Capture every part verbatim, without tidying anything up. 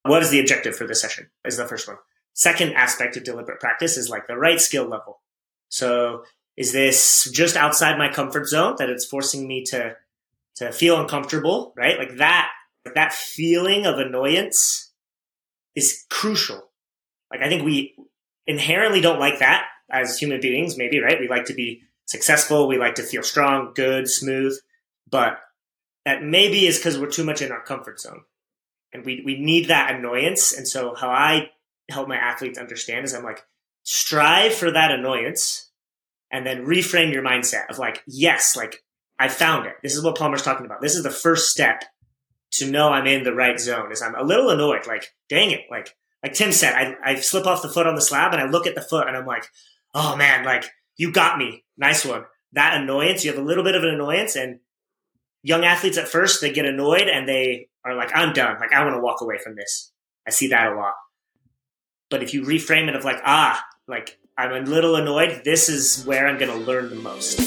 What is the objective for this session is the first one. Second aspect of deliberate practice is like the right skill level. So is this just outside my comfort zone that it's forcing me to, to feel uncomfortable, right? Like that, that feeling of annoyance is crucial. Like I think we inherently don't like that as human beings, maybe, right? We like to be successful. We like to feel strong, good, smooth, but that maybe is because we're too much in our comfort zone. And we, we need that annoyance. And so how I help my athletes understand is I'm like, strive for that annoyance and then reframe your mindset of like, yes, like I found it. This is what Palmer's talking about. This is the first step to know I'm in the right zone is I'm a little annoyed. Like, dang it. Like, like Tim said, I, I slip off the foot on the slab and I look at the foot and I'm like, oh man, like you got me. Nice one. That annoyance, you have a little bit of an annoyance, and young athletes at first, they get annoyed and they are like, I'm done. Like, I want to walk away from this. I see that a lot. But if you reframe it of like, ah, like I'm a little annoyed, this is where I'm going to learn the most.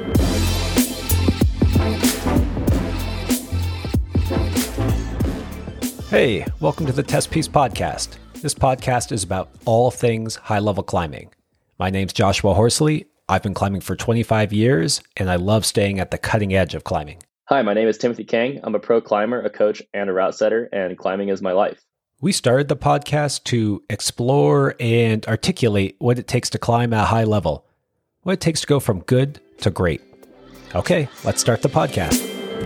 Hey, welcome to the Test Piece Podcast. This podcast is about all things high-level climbing. My name's Joshua Horsley. I've been climbing for twenty-five years, and I love staying at the cutting edge of climbing. Hi, my name is Timothy Kang. I'm a pro climber, a coach, and a route setter, and climbing is my life. We started the podcast to explore and articulate what it takes to climb at a high level, what it takes to go from good to great. Okay, let's start the podcast.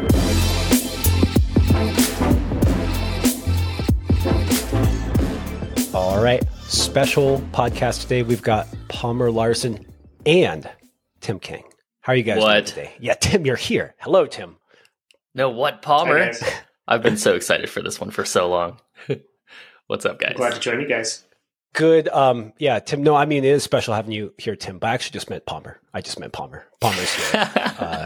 All right, special podcast today. We've got Palmer Larson and Tim Kang. How are you guys what? doing today? Yeah, Tim, you're here. Hello, Tim. No, what, Palmer? Hi, I've been so excited for this one for so long. What's up, guys? I'm glad to join you guys. Good. Um, yeah, Tim. No, I mean, it is special having you here, Tim, but I actually just meant Palmer. I just meant Palmer. Palmer's here. uh,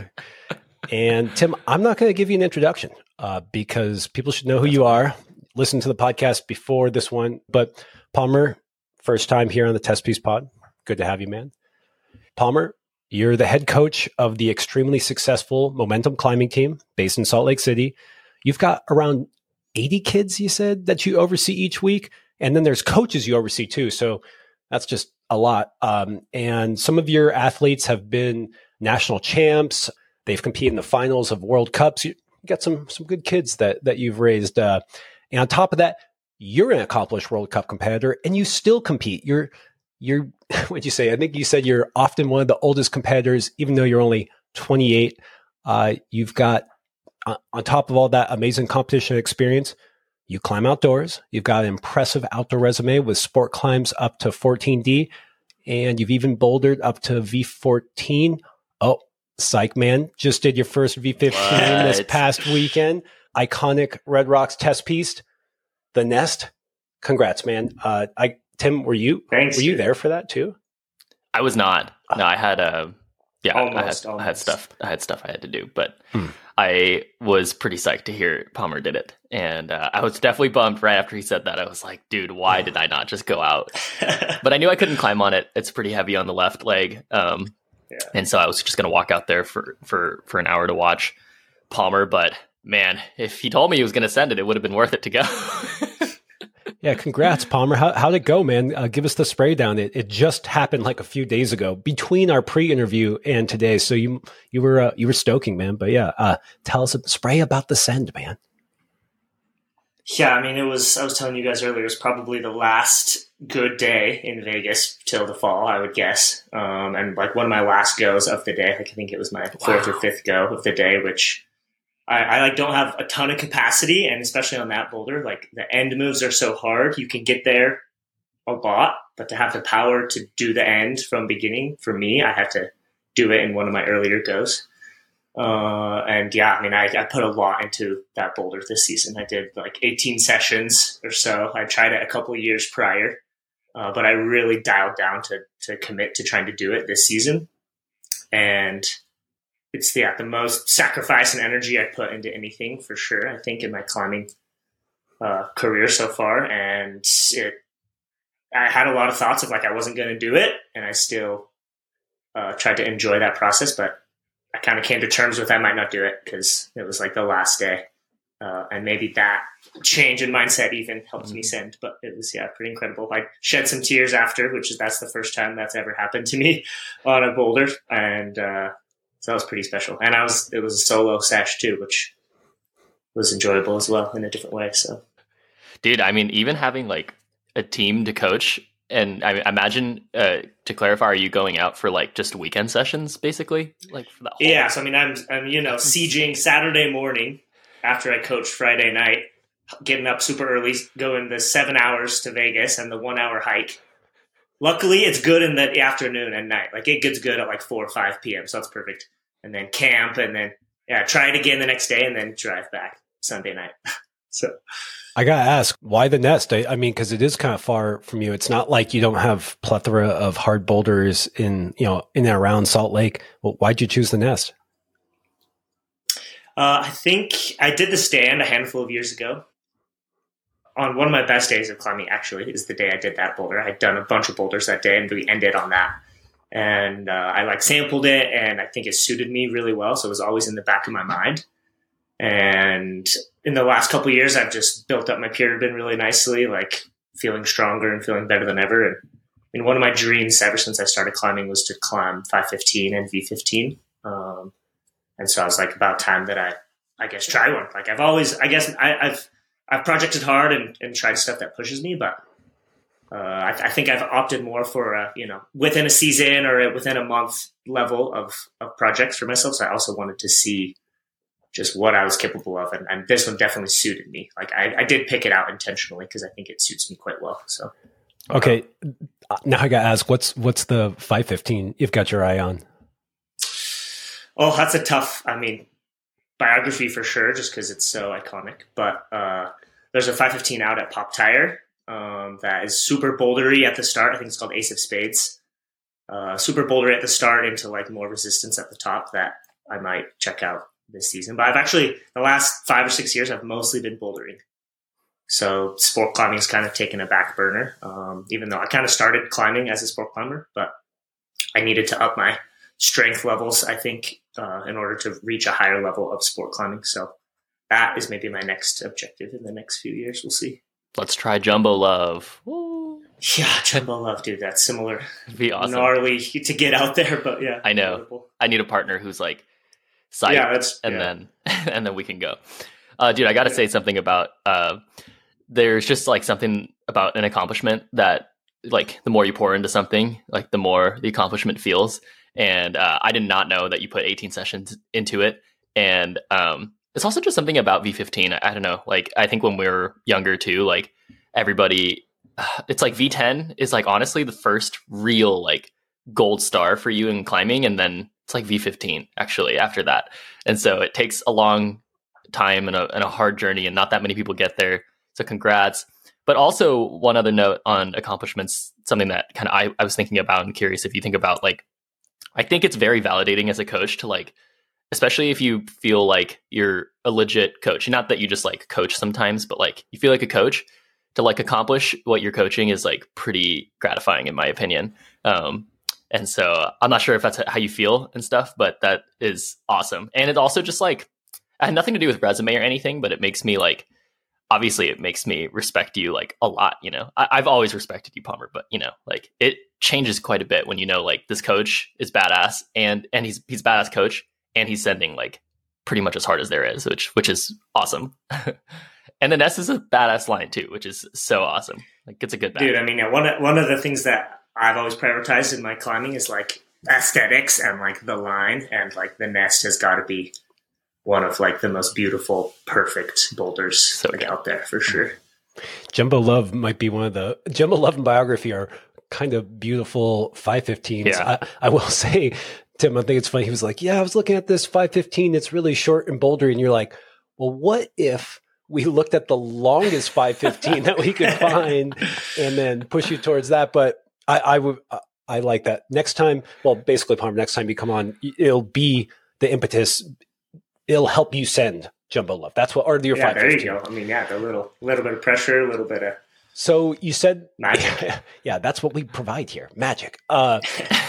and Tim, I'm not going to give you an introduction uh, because people should know who you are. Listen to the podcast before this one. But Palmer, first time here on the Test Piece Pod. Good to have you, man. Palmer, you're the head coach of the extremely successful Momentum Climbing Team based in Salt Lake City. You've got around eighty kids, you said, that you oversee each week. And then there's coaches you oversee too. So that's just a lot. Um, and some of your athletes have been national champs. They've competed in the finals of World Cups. You got some some good kids that that you've raised. Uh, and on top of that, you're an accomplished World Cup competitor and you still compete. You're You're, what'd you say? I think you said you're often one of the oldest competitors, even though you're only twenty-eight. Uh, you've got, uh, on top of all that amazing competition experience, you climb outdoors. You've got an impressive outdoor resume with sport climbs up to fourteen D, and you've even bouldered up to V fourteen. Oh, psych, man. Just did your first V fifteen what? This past weekend. Iconic Red Rocks test piece, the Nest. Congrats, man. Uh, I, Tim, were you Thanks, were you dude. there for that too? I was not. No, I had a yeah. Almost, I had almost. I had stuff. I had stuff I had to do, but Hmm. I was pretty psyched to hear Palmer did it, and uh, I was definitely bummed right after he said that. I was like, dude, why did I not just go out? But I knew I couldn't climb on it. It's pretty heavy on the left leg, um, Yeah. and so I was just going to walk out there for for for an hour to watch Palmer. But man, if he told me he was going to send it, it would have been worth it to go. Yeah, congrats, Palmer. How, how'd it go, man? Uh, give us the spray down. It, it just happened like a few days ago between our pre-interview and today. So you you were uh, you were stoking, man. But yeah, uh, tell us a spray about the send, man. Yeah, I mean, it was, I was telling you guys earlier, it was probably the last good day in Vegas till the fall, I would guess. Um, and like one of my last goes of the day, like I think it was my fourth Wow. or fifth go of the day, which I, I like don't have a ton of capacity. And especially on that boulder, like the end moves are so hard. You can get there a lot, but to have the power to do the end from beginning, for me, I had to do it in one of my earlier goes. Uh, and yeah, I mean, I, I put a lot into that boulder this season. I did like eighteen sessions or so. I tried it a couple of years prior, uh, but I really dialed down to, to commit to trying to do it this season. And it's yeah, the most sacrifice and energy I put into anything for sure, I think, in my climbing uh, career so far. And it, I had a lot of thoughts of like, I wasn't going to do it. And I still uh, tried to enjoy that process, but I kind of came to terms with I might not do it because it was like the last day. Uh, and maybe that change in mindset even helped Mm-hmm. me send. But it was, yeah, pretty incredible. I shed some tears after, which is that's the first time that's ever happened to me on a boulder. And uh, so that was pretty special. And I was it was a solo sesh too, which was enjoyable as well in a different way. So, Dude, I mean, even having like a team to coach, and I imagine uh, to clarify, are you going out for like just weekend sessions, basically, like for that whole? yeah. So I mean, I'm I'm you know sieging Saturday morning after I coached Friday night, getting up super early, going the seven hours to Vegas and the one hour hike. Luckily, it's good in the afternoon and night. Like it gets good at like four or five p.m. So that's perfect. And then camp, and then yeah, try it again the next day, and then drive back Sunday night. So. I gotta ask, why the Nest? I, I mean, because it is kind of far from you. It's not like you don't have plethora of hard boulders in, you know, in and around Salt Lake. Well, why'd you choose the Nest? Uh, I think I did the stand a handful of years ago. On one of my best days of climbing, actually, is the day I did that boulder. I had done a bunch of boulders that day, and we ended on that. And uh, I like sampled it, and I think it suited me really well. So it was always in the back of my mind. And in the last couple of years, I've just built up my pyramid really nicely, like feeling stronger and feeling better than ever. And I mean, one of my dreams ever since I started climbing was to climb five fifteen and V fifteen. Um, and so I was like, about time that I, I guess, try one. Like I've always, I guess I, I've, I've projected hard and, and tried stuff that pushes me, but uh, I, I think I've opted more for, a, you know, within a season or within a month level of, of projects for myself. So I also wanted to see just what I was capable of. And, and this one definitely suited me. Like I, I did pick it out intentionally because I think it suits me quite well. So, okay. Now I got to ask, what's, what's the five fifteen you've got your eye on? Oh, that's a tough, I mean, biography for sure, just because it's so iconic. But uh, there's a five fifteen out at Pop Tire um, that is super bouldery at the start. I think it's called Ace of Spades. Uh, super bouldery at the start into like more resistance at the top that I might check out this season. But I've actually, the last five or six years, I've mostly been bouldering. So sport climbing has kind of taken a back burner, um, even though I kind of started climbing as a sport climber, but I needed to up my strength levels, I think, uh, in order to reach a higher level of sport climbing. So that is maybe my next objective in the next few years. We'll see. Let's try Jumbo Love. Woo. Yeah, Jumbo Love, dude. That's similar. It'd be awesome. Gnarly to get out there, but yeah. I know. Incredible. I need a partner who's like psyched, yeah, that's, and yeah. then and then we can go. Uh, dude, I got to say something about. Uh, there's just like something about an accomplishment that, like, the more you pour into something, like the more the accomplishment feels. And uh, I did not know that you put eighteen sessions into it. And um, it's also just something about V fifteen. I, I don't know. Like, I think when we were younger too, like everybody, uh, it's like V ten is like honestly the first real like gold star for you in climbing. And then it's like V fifteen actually after that. And so it takes a long time and a, and a hard journey, and not that many people get there. So congrats. But also one other note on accomplishments, something that kind of I, I was thinking about and curious if you think about, like, I think it's very validating as a coach to, like, especially if you feel like you're a legit coach, not that you just like coach sometimes, but like you feel like a coach, to like accomplish what you're coaching is like pretty gratifying in my opinion. Um, and so I'm not sure if that's how you feel and stuff, but that is awesome. And it also just like, it had nothing to do with resume or anything, but it makes me like, obviously it makes me respect you like a lot, you know. I, I've always respected you, Palmer, but you know, like it changes quite a bit when you know like this coach is badass and and he's he's badass coach and he's sending like pretty much as hard as there is, which which is awesome. And the Nest is a badass line too, which is so awesome. Like it's a good dude. I mean, yeah, one of, one of the things that I've always prioritized in my climbing is like aesthetics and like the line, and like the Nest has got to be one of like the most beautiful, perfect boulders so like, out there for sure. Jumbo Love might be one of the Jumbo Love and Biography are kind of beautiful five fifteens. Yeah. I, I will say, Tim, I think it's funny. He was like, yeah, I was looking at this five fifteen. It's really short and bouldery. And you're like, well, what if we looked at the longest five fifteen that we could find and then push you towards that? But I, I would, I like that. Next time, well, basically, Palmer, next time you come on, it'll be the impetus. It'll help you send Jumbo Love. That's what, or your yeah, five fifteen. there you go. I mean, yeah, the little, little bit of pressure, a little bit of. So you said, magic. Yeah, that's what we provide here. Magic. Uh,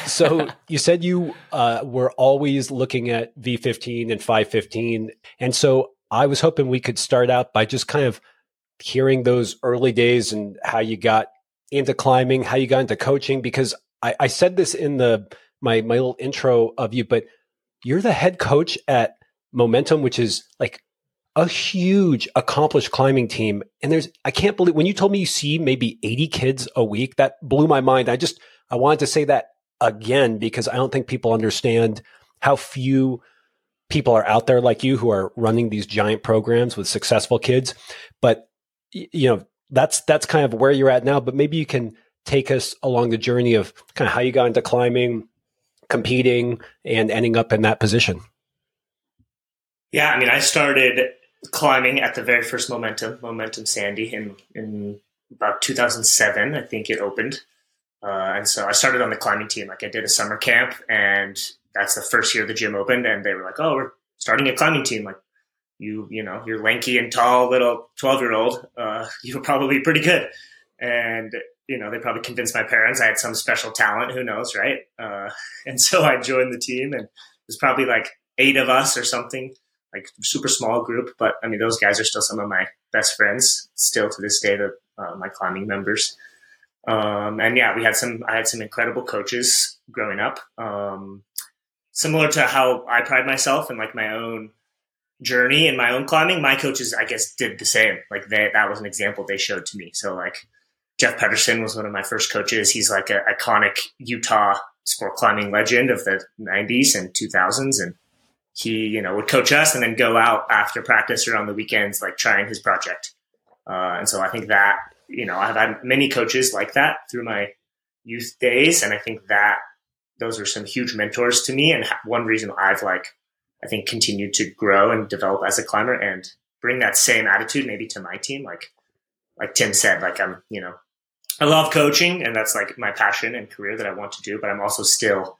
so you said you uh, were always looking at V fifteen and five fifteen. And so I was hoping we could start out by just kind of hearing those early days and how you got into climbing, how you got into coaching, because I, I said this in the my my little intro of you, but you're the head coach at Momentum, which is like a huge accomplished climbing team. And there's, I can't believe when you told me you see maybe eighty kids a week, that blew my mind. I just, I wanted to say that again, because I don't think people understand how few people are out there like you who are running these giant programs with successful kids. But, you know, that's, that's kind of where you're at now, but maybe you can take us along the journey of kind of how you got into climbing, competing, and ending up in that position. Yeah, I mean, I started climbing at the very first Momentum, Momentum Sandy, in, in about two thousand seven, I think it opened. Uh, and so I started on the climbing team. Like I did a summer camp, and that's the first year the gym opened, and they were like, oh, we're starting a climbing team. Like, you, you know, you're lanky and tall little twelve-year-old. Uh, you're probably pretty good. And, you know, they probably convinced my parents I had some special talent. Who knows, right? Uh, and so I joined the team, and it was probably like eight of us or something. Like super small group, but I mean, those guys are still some of my best friends still to this day, the, uh, my climbing members. Um, and yeah, we had some, I had some incredible coaches growing up. Um, similar to how I pride myself in like my own journey and my own climbing, my coaches, I guess, did the same. Like they, that was an example they showed to me. So like Jeff Pedersen was one of my first coaches. He's like an iconic Utah sport climbing legend of the nineties and two thousands. And he, you know, would coach us and then go out after practice or on the weekends, like trying his project. Uh, and so I think that, you know, I've had many coaches like that through my youth days. And I think that those are some huge mentors to me. And one reason I've like, I think continued to grow and develop as a climber and bring that same attitude maybe to my team. Like, like Tim said, like I'm, you know, I love coaching and that's like my passion and career that I want to do, but I'm also still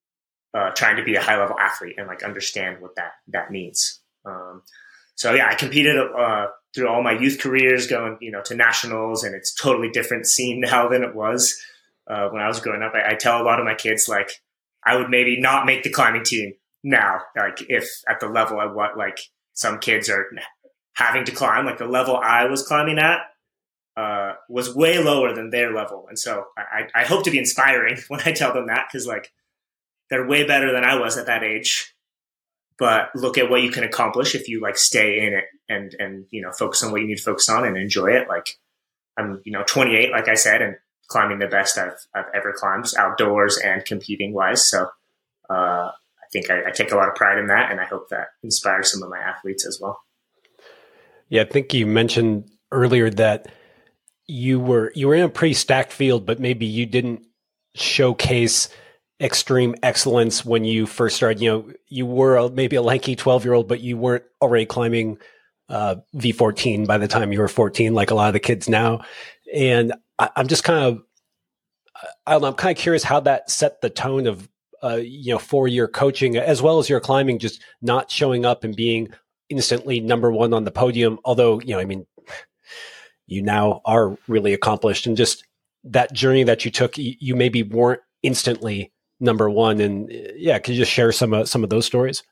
Uh, trying to be a high level athlete and like understand what that, that means. Um, so yeah, I competed, uh, through all my youth careers going, you know, to nationals, and it's totally different scene now than it was, uh, when I was growing up. I, I tell a lot of my kids, like, I would maybe not make the climbing team now, like if at the level I what, like some kids are having to climb, like the level I was climbing at, uh, was way lower than their level. And so I, I hope to be inspiring when I tell them that, cause like, they're way better than I was at that age, but look at what you can accomplish if you like stay in it and, and, you know, focus on what you need to focus on and enjoy it. Like I'm, you know, twenty-eight, like I said, and climbing the best I've, I've ever climbed outdoors and competing wise. So, uh, I think I, I take a lot of pride in that, and I hope that inspires some of my athletes as well. Yeah. I think you mentioned earlier that you were, you were in a pretty stacked field, but maybe you didn't showcase extreme excellence when you first started. You know, you were a, maybe a lanky twelve year old, but you weren't already climbing uh, V fourteen by the time you were fourteen, like a lot of the kids now. And I, I'm just kind of, I don't know, I'm kind of curious how that set the tone of, uh, you know, four year coaching as well as your climbing, just not showing up and being instantly number one on the podium. Although, you know, I mean, you now are really accomplished, and just that journey that you took, you, you maybe weren't instantly number one. And yeah, could you just share some of some of those stories?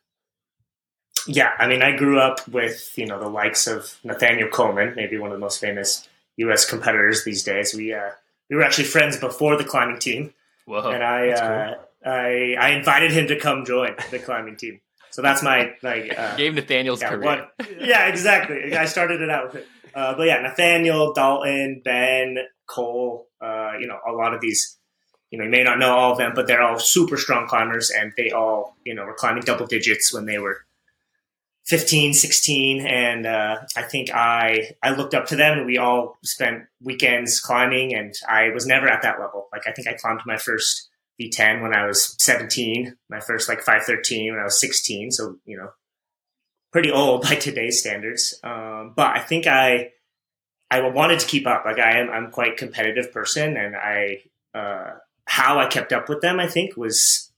Yeah, I mean, I grew up with, you know, the likes of Nathaniel Coleman, maybe one of the most famous U S competitors these days. We uh, we were actually friends before the climbing team. Whoa, and I, uh, cool. I I invited him to come join the climbing team. So that's my like uh, gave Nathaniel's yeah, career. One, yeah, exactly. I started it out with it. Uh, but yeah, Nathaniel, Dalton, Ben, Cole, uh, you know, a lot of these. You know, you may not know all of them, but they're all super strong climbers, and they all, you know, were climbing double digits when they were fifteen, sixteen. And uh, I think I I looked up to them, and we all spent weekends climbing, and I was never at that level. Like, I think I climbed my first V ten when I was seventeen, my first like five thirteen when I was sixteen. So, you know, pretty old by today's standards. Um, but I think I I wanted to keep up. Like, I am I'm quite a competitive person, and I uh, how I kept up with them, I think, was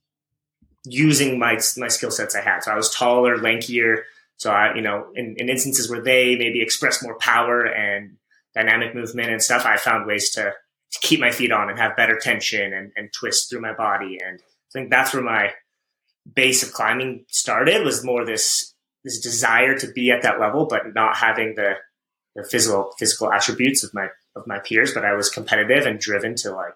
using my my skill sets I had. So I was taller, lankier. So I, you know, in, in instances where they maybe express more power and dynamic movement and stuff, I found ways to, to keep my feet on and have better tension and, and twist through my body. And I think that's where my base of climbing started, was more this this desire to be at that level, but not having the, the physical physical attributes of my of my peers. But I was competitive and driven to like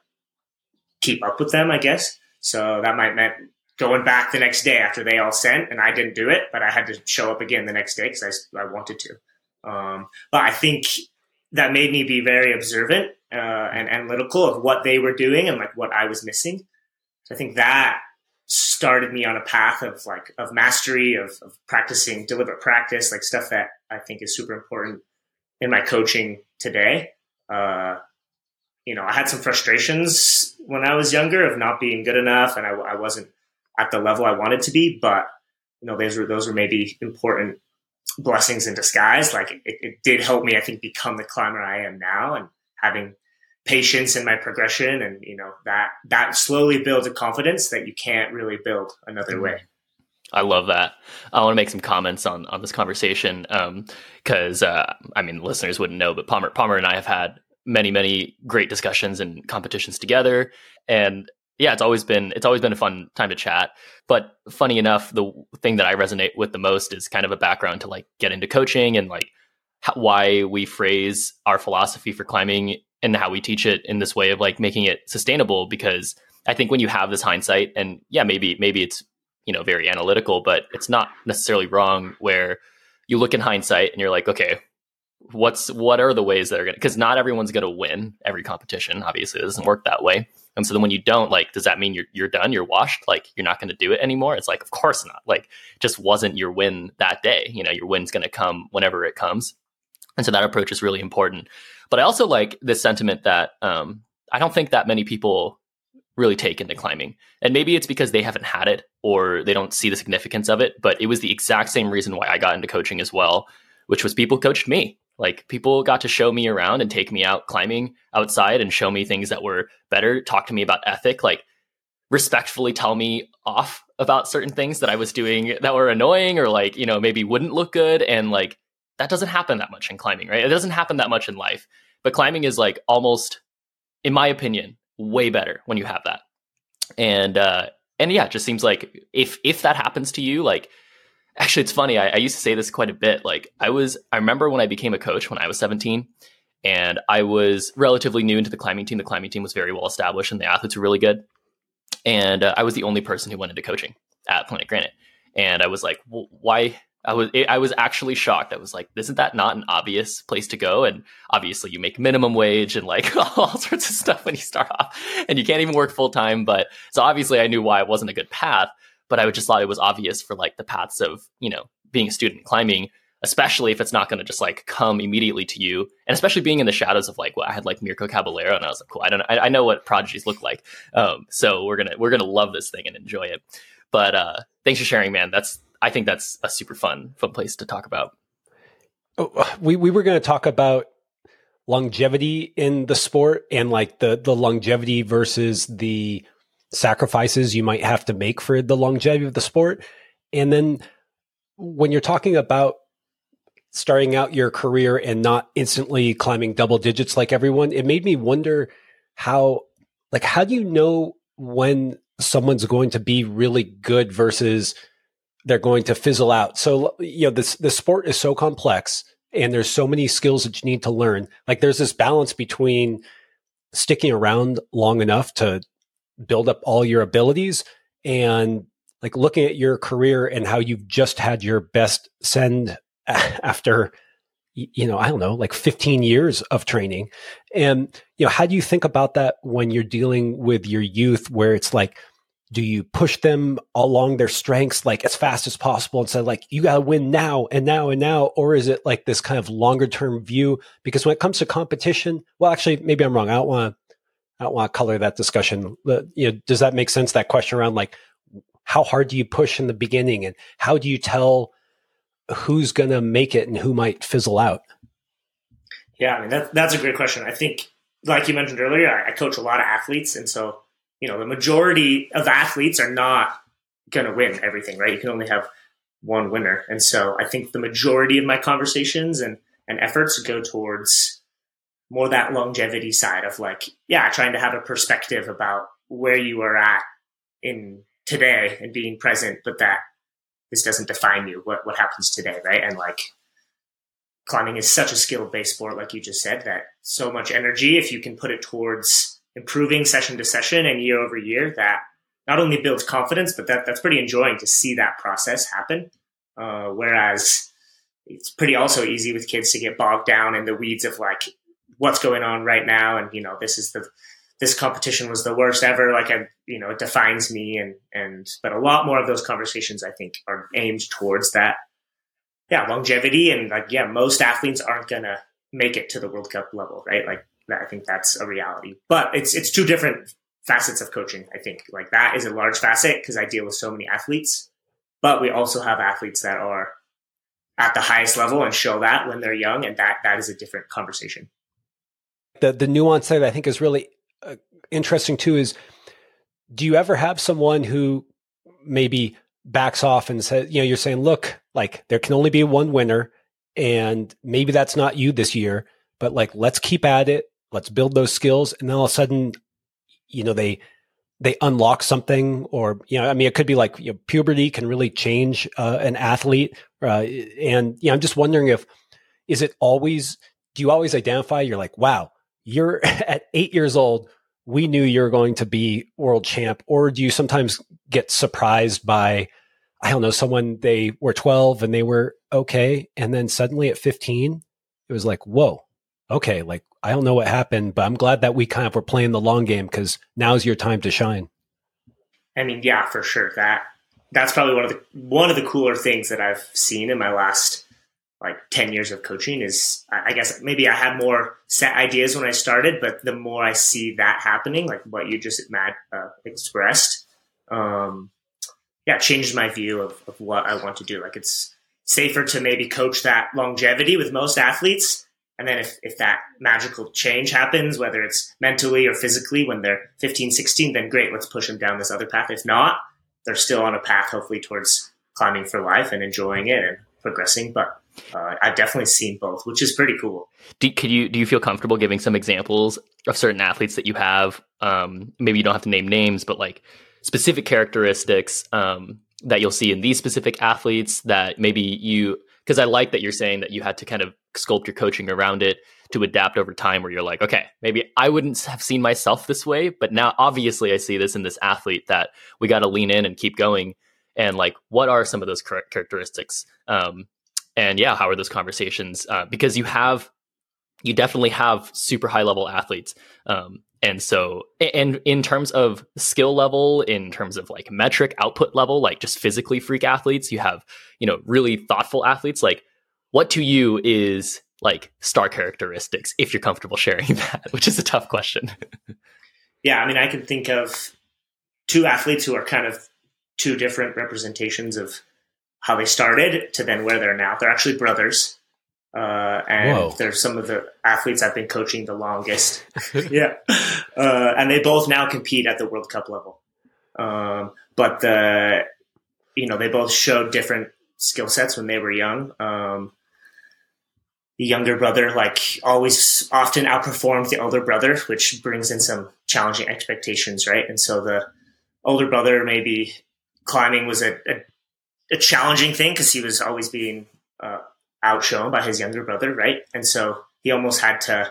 keep up with them, I guess. So that might meant going back the next day after they all sent, and I didn't do it, but I had to show up again the next day because I, I wanted to. Um, but I think that made me be very observant uh, and analytical of what they were doing and like what I was missing. So I think that started me on a path of like of mastery, of, of practicing deliberate practice, like stuff that I think is super important in my coaching today. Uh, you know, I had some frustrations when I was younger of not being good enough, and I, I wasn't at the level I wanted to be. But you know, those were those were maybe important blessings in disguise. Like it, it did help me, I think, become the climber I am now, and having patience in my progression, and you know that that slowly builds a confidence that you can't really build another way. I love that. I want to make some comments on on this conversation because um, uh, I mean, listeners wouldn't know, but Palmer Palmer and I have had many many great discussions and competitions together, and yeah, it's always been it's always been a fun time to chat. But funny enough, the thing that I resonate with the most is kind of a background to like get into coaching and like how, why we phrase our philosophy for climbing and how we teach it in this way of like making it sustainable. Because I think when you have this hindsight, and yeah, maybe maybe it's, you know, very analytical, but it's not necessarily wrong, where you look in hindsight and you're like, okay, what's what are the ways that are going to, because not everyone's going to win every competition. Obviously, it doesn't work that way. And so then when you don't, like, does that mean you're you're done? You're washed? Like, you're not going to do it anymore? It's like, of course not. Like, just wasn't your win that day. You know, your win's going to come whenever it comes. And so that approach is really important. But I also like this sentiment that um, I don't think that many people really take into climbing. And maybe it's because they haven't had it or they don't see the significance of it. But it was the exact same reason why I got into coaching as well, which was people coached me. Like, people got to show me around and take me out climbing outside and show me things that were better, talk to me about ethic, like respectfully tell me off about certain things that I was doing that were annoying or like, you know, maybe wouldn't look good. And like, that doesn't happen that much in climbing, right? It doesn't happen that much in life, but climbing is like almost, in my opinion, way better when you have that. And, uh, and yeah, it just seems like if, if that happens to you, like, actually, it's funny. I, I used to say this quite a bit. Like I was, I remember when I became a coach when I was seventeen, and I was relatively new into the climbing team. The climbing team was very well established, and the athletes were really good. And uh, I was the only person who went into coaching at Planet Granite. And I was like, well, why? I was, I was actually shocked. I was like, isn't that not an obvious place to go? And obviously, you make minimum wage and like all sorts of stuff when you start off, and you can't even work full time. But so obviously, I knew why it wasn't a good path. But I would just thought it was obvious for like the paths of, you know, being a student climbing, especially if it's not going to just like come immediately to you. And especially being in the shadows of like, well, I had like Mirko Caballero, and I was like, cool, I don't know. I, I know what prodigies look like. Um, so we're going to, we're going to love this thing and enjoy it. But uh, thanks for sharing, man. That's, I think that's a super fun, fun place to talk about. Oh, we, we were going to talk about longevity in the sport and like the, the longevity versus the sacrifices you might have to make for the longevity of the sport. And then when you're talking about starting out your career and not instantly climbing double digits like everyone, it made me wonder how, like, how do you know when someone's going to be really good versus they're going to fizzle out? So, you know, this, the sport is so complex and there's so many skills that you need to learn. Like, there's this balance between sticking around long enough to build up all your abilities and like looking at your career and how you've just had your best send after, you know, I don't know, like fifteen years of training. And, you know, how do you think about that when you're dealing with your youth, where it's like, do you push them along their strengths, like as fast as possible and say like, you got to win now and now and now? Or is it like this kind of longer term view? Because when it comes to competition, well, actually, maybe I'm wrong. I don't want to, I don't want to color that discussion. But, you know, does that make sense? That question around like, how hard do you push in the beginning, and how do you tell who's going to make it and who might fizzle out? Yeah, I mean, that, that's a great question. I think, like you mentioned earlier, I, I coach a lot of athletes. And so, you know, the majority of athletes are not going to win everything, right? You can only have one winner. And so I think the majority of my conversations and, and efforts go towards more that longevity side of like, yeah, trying to have a perspective about where you are at in today and being present, but that this doesn't define you, what, what happens today, right? And like climbing is such a skill-based sport, like you just said, that so much energy, if you can put it towards improving session to session and year over year, that not only builds confidence, but that that's pretty enjoying to see that process happen. Uh, whereas it's pretty also easy with kids to get bogged down in the weeds of like what's going on right now. And, you know, this is the, this competition was the worst ever. Like, I, you know, it defines me. And, and, but a lot more of those conversations, I think, are aimed towards that. Yeah. Longevity. And like, yeah, most athletes aren't going to make it to the World Cup level, right? Like, I think that's a reality, but it's, it's two different facets of coaching. I think like that is a large facet because I deal with so many athletes, but we also have athletes that are at the highest level and show that when they're young. And that, that is a different conversation. The, the nuance that I think is really uh, interesting too is, do you ever have someone who maybe backs off and says, you know, you're saying, look, like there can only be one winner and maybe that's not you this year, but like, let's keep at it. Let's build those skills. And then all of a sudden, you know, they, they unlock something, or, you know, I mean, it could be like, you know, puberty can really change uh, an athlete. Uh, and, you know, I'm just wondering if, is it always, do you always identify, you're like, wow, you're at eight years old, we knew you were going to be world champ? Or do you sometimes get surprised by, I don't know, someone, they were twelve and they were okay. And then suddenly at fifteen, it was like, whoa, okay, like, I don't know what happened, but I'm glad that we kind of were playing the long game because now's your time to shine. I mean, yeah, for sure. That that's probably one of the one of the cooler things that I've seen in my last like ten years of coaching is, I guess maybe I had more set ideas when I started, but the more I see that happening, like what you just mad, uh, expressed, um, yeah, it changed my view of, of what I want to do. Like it's safer to maybe coach that longevity with most athletes. And then if, if that magical change happens, whether it's mentally or physically when they're fifteen, sixteen, then great, let's push them down this other path. If not, they're still on a path, hopefully, towards climbing for life and enjoying it and progressing. But uh, I've definitely seen both, which is pretty cool. Do, could you, do you feel comfortable giving some examples of certain athletes that you have? Um, maybe you don't have to name names, but like specific characteristics um, that you'll see in these specific athletes that maybe you, because I like that you're saying that you had to kind of sculpt your coaching around it to adapt over time, where you're like, okay, maybe I wouldn't have seen myself this way, but now obviously I see this in this athlete that we got to lean in and keep going. And like, what are some of those characteristics? Um, and yeah, how are those conversations? Uh, because you have, you definitely have super high level athletes. Um, and so, and in terms of skill level, in terms of like metric output level, like just physically freak athletes, you have, you know, really thoughtful athletes. Like, what to you is like star characteristics, if you're comfortable sharing that, which is a tough question. Yeah. I mean, I can think of two athletes who are kind of two different representations of how they started to then where they're now. They're actually brothers. Uh, and Whoa. They're some of the athletes I've been coaching the longest. yeah. Uh, and they both now compete at the World Cup level. Um, but the, you know, they both showed different skill sets when they were young. Um, the younger brother, like always often outperformed the older brother, which brings in some challenging expectations. Right. And so the older brother, maybe climbing was a, a, a challenging thing because he was always being, uh, outshone by his younger brother. Right. And so he almost had to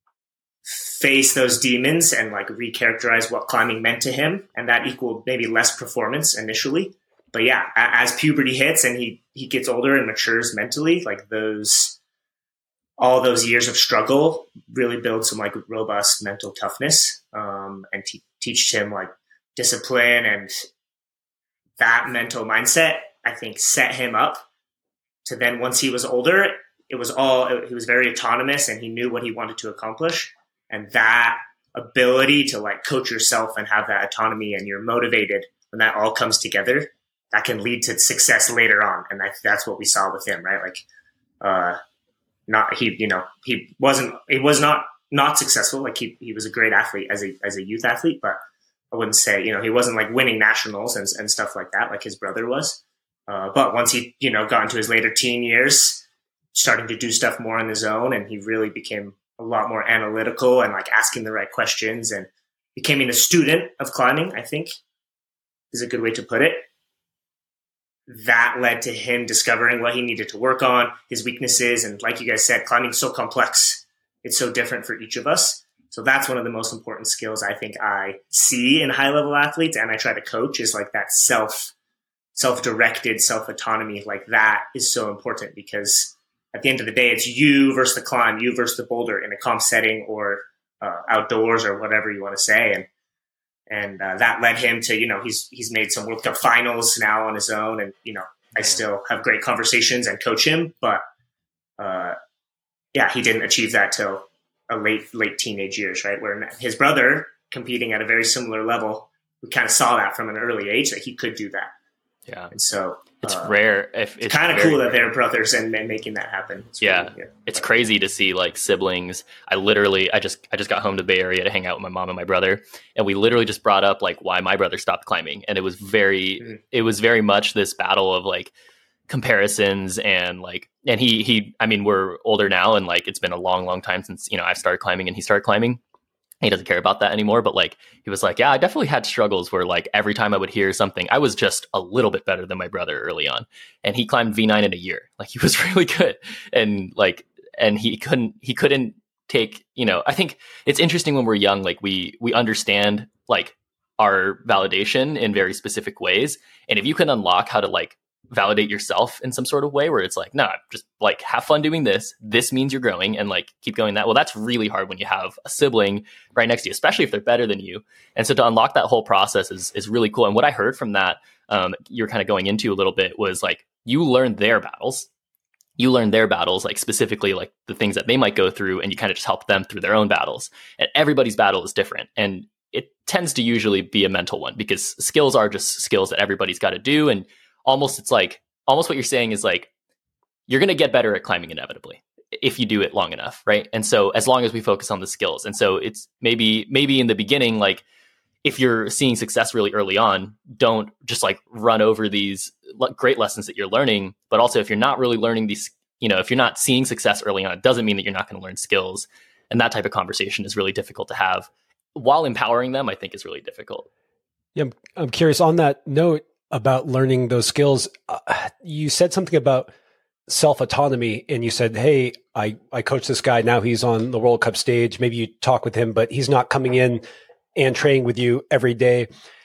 face those demons and like recharacterize what climbing meant to him. And that equaled maybe less performance initially. But yeah, as puberty hits and he, he gets older and matures mentally, like those, all those years of struggle really build some like robust mental toughness, um, and te- teach him like discipline, and that mental mindset, I think, set him up to then once he was older, it was all, he was very autonomous and he knew what he wanted to accomplish. And that ability to like coach yourself and have that autonomy and you're motivated when that all comes together, that can lead to success later on. And I, that's what we saw with him, right? Like, uh, not, he, you know, he wasn't, he was not, not successful. Like he, he was a great athlete as a, as a youth athlete, but I wouldn't say, you know, he wasn't like winning nationals and, and stuff like that, like his brother was. Uh, but once he, you know, got into his later teen years, starting to do stuff more on his own, and he really became a lot more analytical and like asking the right questions and becoming a student of climbing, I think is a good way to put it. that led to him discovering what he needed to work on, his weaknesses. And like you guys said, climbing is so complex. It's so different for each of us. So that's one of the most important skills I think I see in high level athletes. And I try to coach is like that self, self-directed, self-autonomy. Like that is so important because at the end of the day, it's you versus the climb, you versus the boulder in a comp setting or uh, outdoors or whatever you want to say. And And uh, that led him to, you know, he's he's made some World Cup finals now on his own. And, you know, I still have great conversations and coach him. But, uh, yeah, he didn't achieve that till a late, late teenage years, right? Where his brother competing at a very similar level, we kind of saw that from an early age that he could do that. Yeah. And so it's uh, rare. If it's kind of cool that they're brothers and, and making that happen. It's yeah. Really, yeah. It's crazy to see like siblings. I literally, I just, I just got home to the Bay Area to hang out with my mom and my brother. And we literally just brought up like why my brother stopped climbing. And it was very, mm-hmm. it was very much this battle of like comparisons and like, and he, he, I mean, we're older now and like, it's been a long, long time since, you know, I started climbing and he started climbing. He doesn't care about that anymore, but like, he was like, yeah, I definitely had struggles where like every time I would hear something, I was just a little bit better than my brother early on. And he climbed V nine in a year. Like he was really good. And like, and he couldn't, he couldn't take, you know, I think it's interesting when we're young, like we, we understand like our validation in very specific ways. And if you can unlock how to like validate yourself in some sort of way where it's like, no, nah, just like have fun doing this. This means you're growing and like keep going that. Well, that's really hard when you have a sibling right next to you, especially if they're better than you. And so to unlock that whole process is, is really cool. And what I heard from that, um, you're kind of going into a little bit was like, you learn their battles. You learn their battles, like specifically like the things that they might go through, and you kind of just help them through their own battles. And everybody's battle is different. And it tends to usually be a mental one because skills are just skills that everybody's got to do. And almost it's like almost what you're saying is like you're going to get better at climbing inevitably if you do it long enough, right? And so as long as we focus on the skills, and so it's maybe maybe in the beginning, like if you're seeing success really early on, don't just like run over these great lessons that you're learning. But also if you're not really learning these, you know, if you're not seeing success early on, it doesn't mean that you're not going to learn skills. And that type of conversation is really difficult to have while empowering them. I think is really difficult. Yeah, I'm, I'm curious on that note about learning those skills. Uh, you said something about self-autonomy and you said, hey, I, I coach this guy. Now he's on the World Cup stage. Maybe you talk with him, but he's not coming in and training with you every day.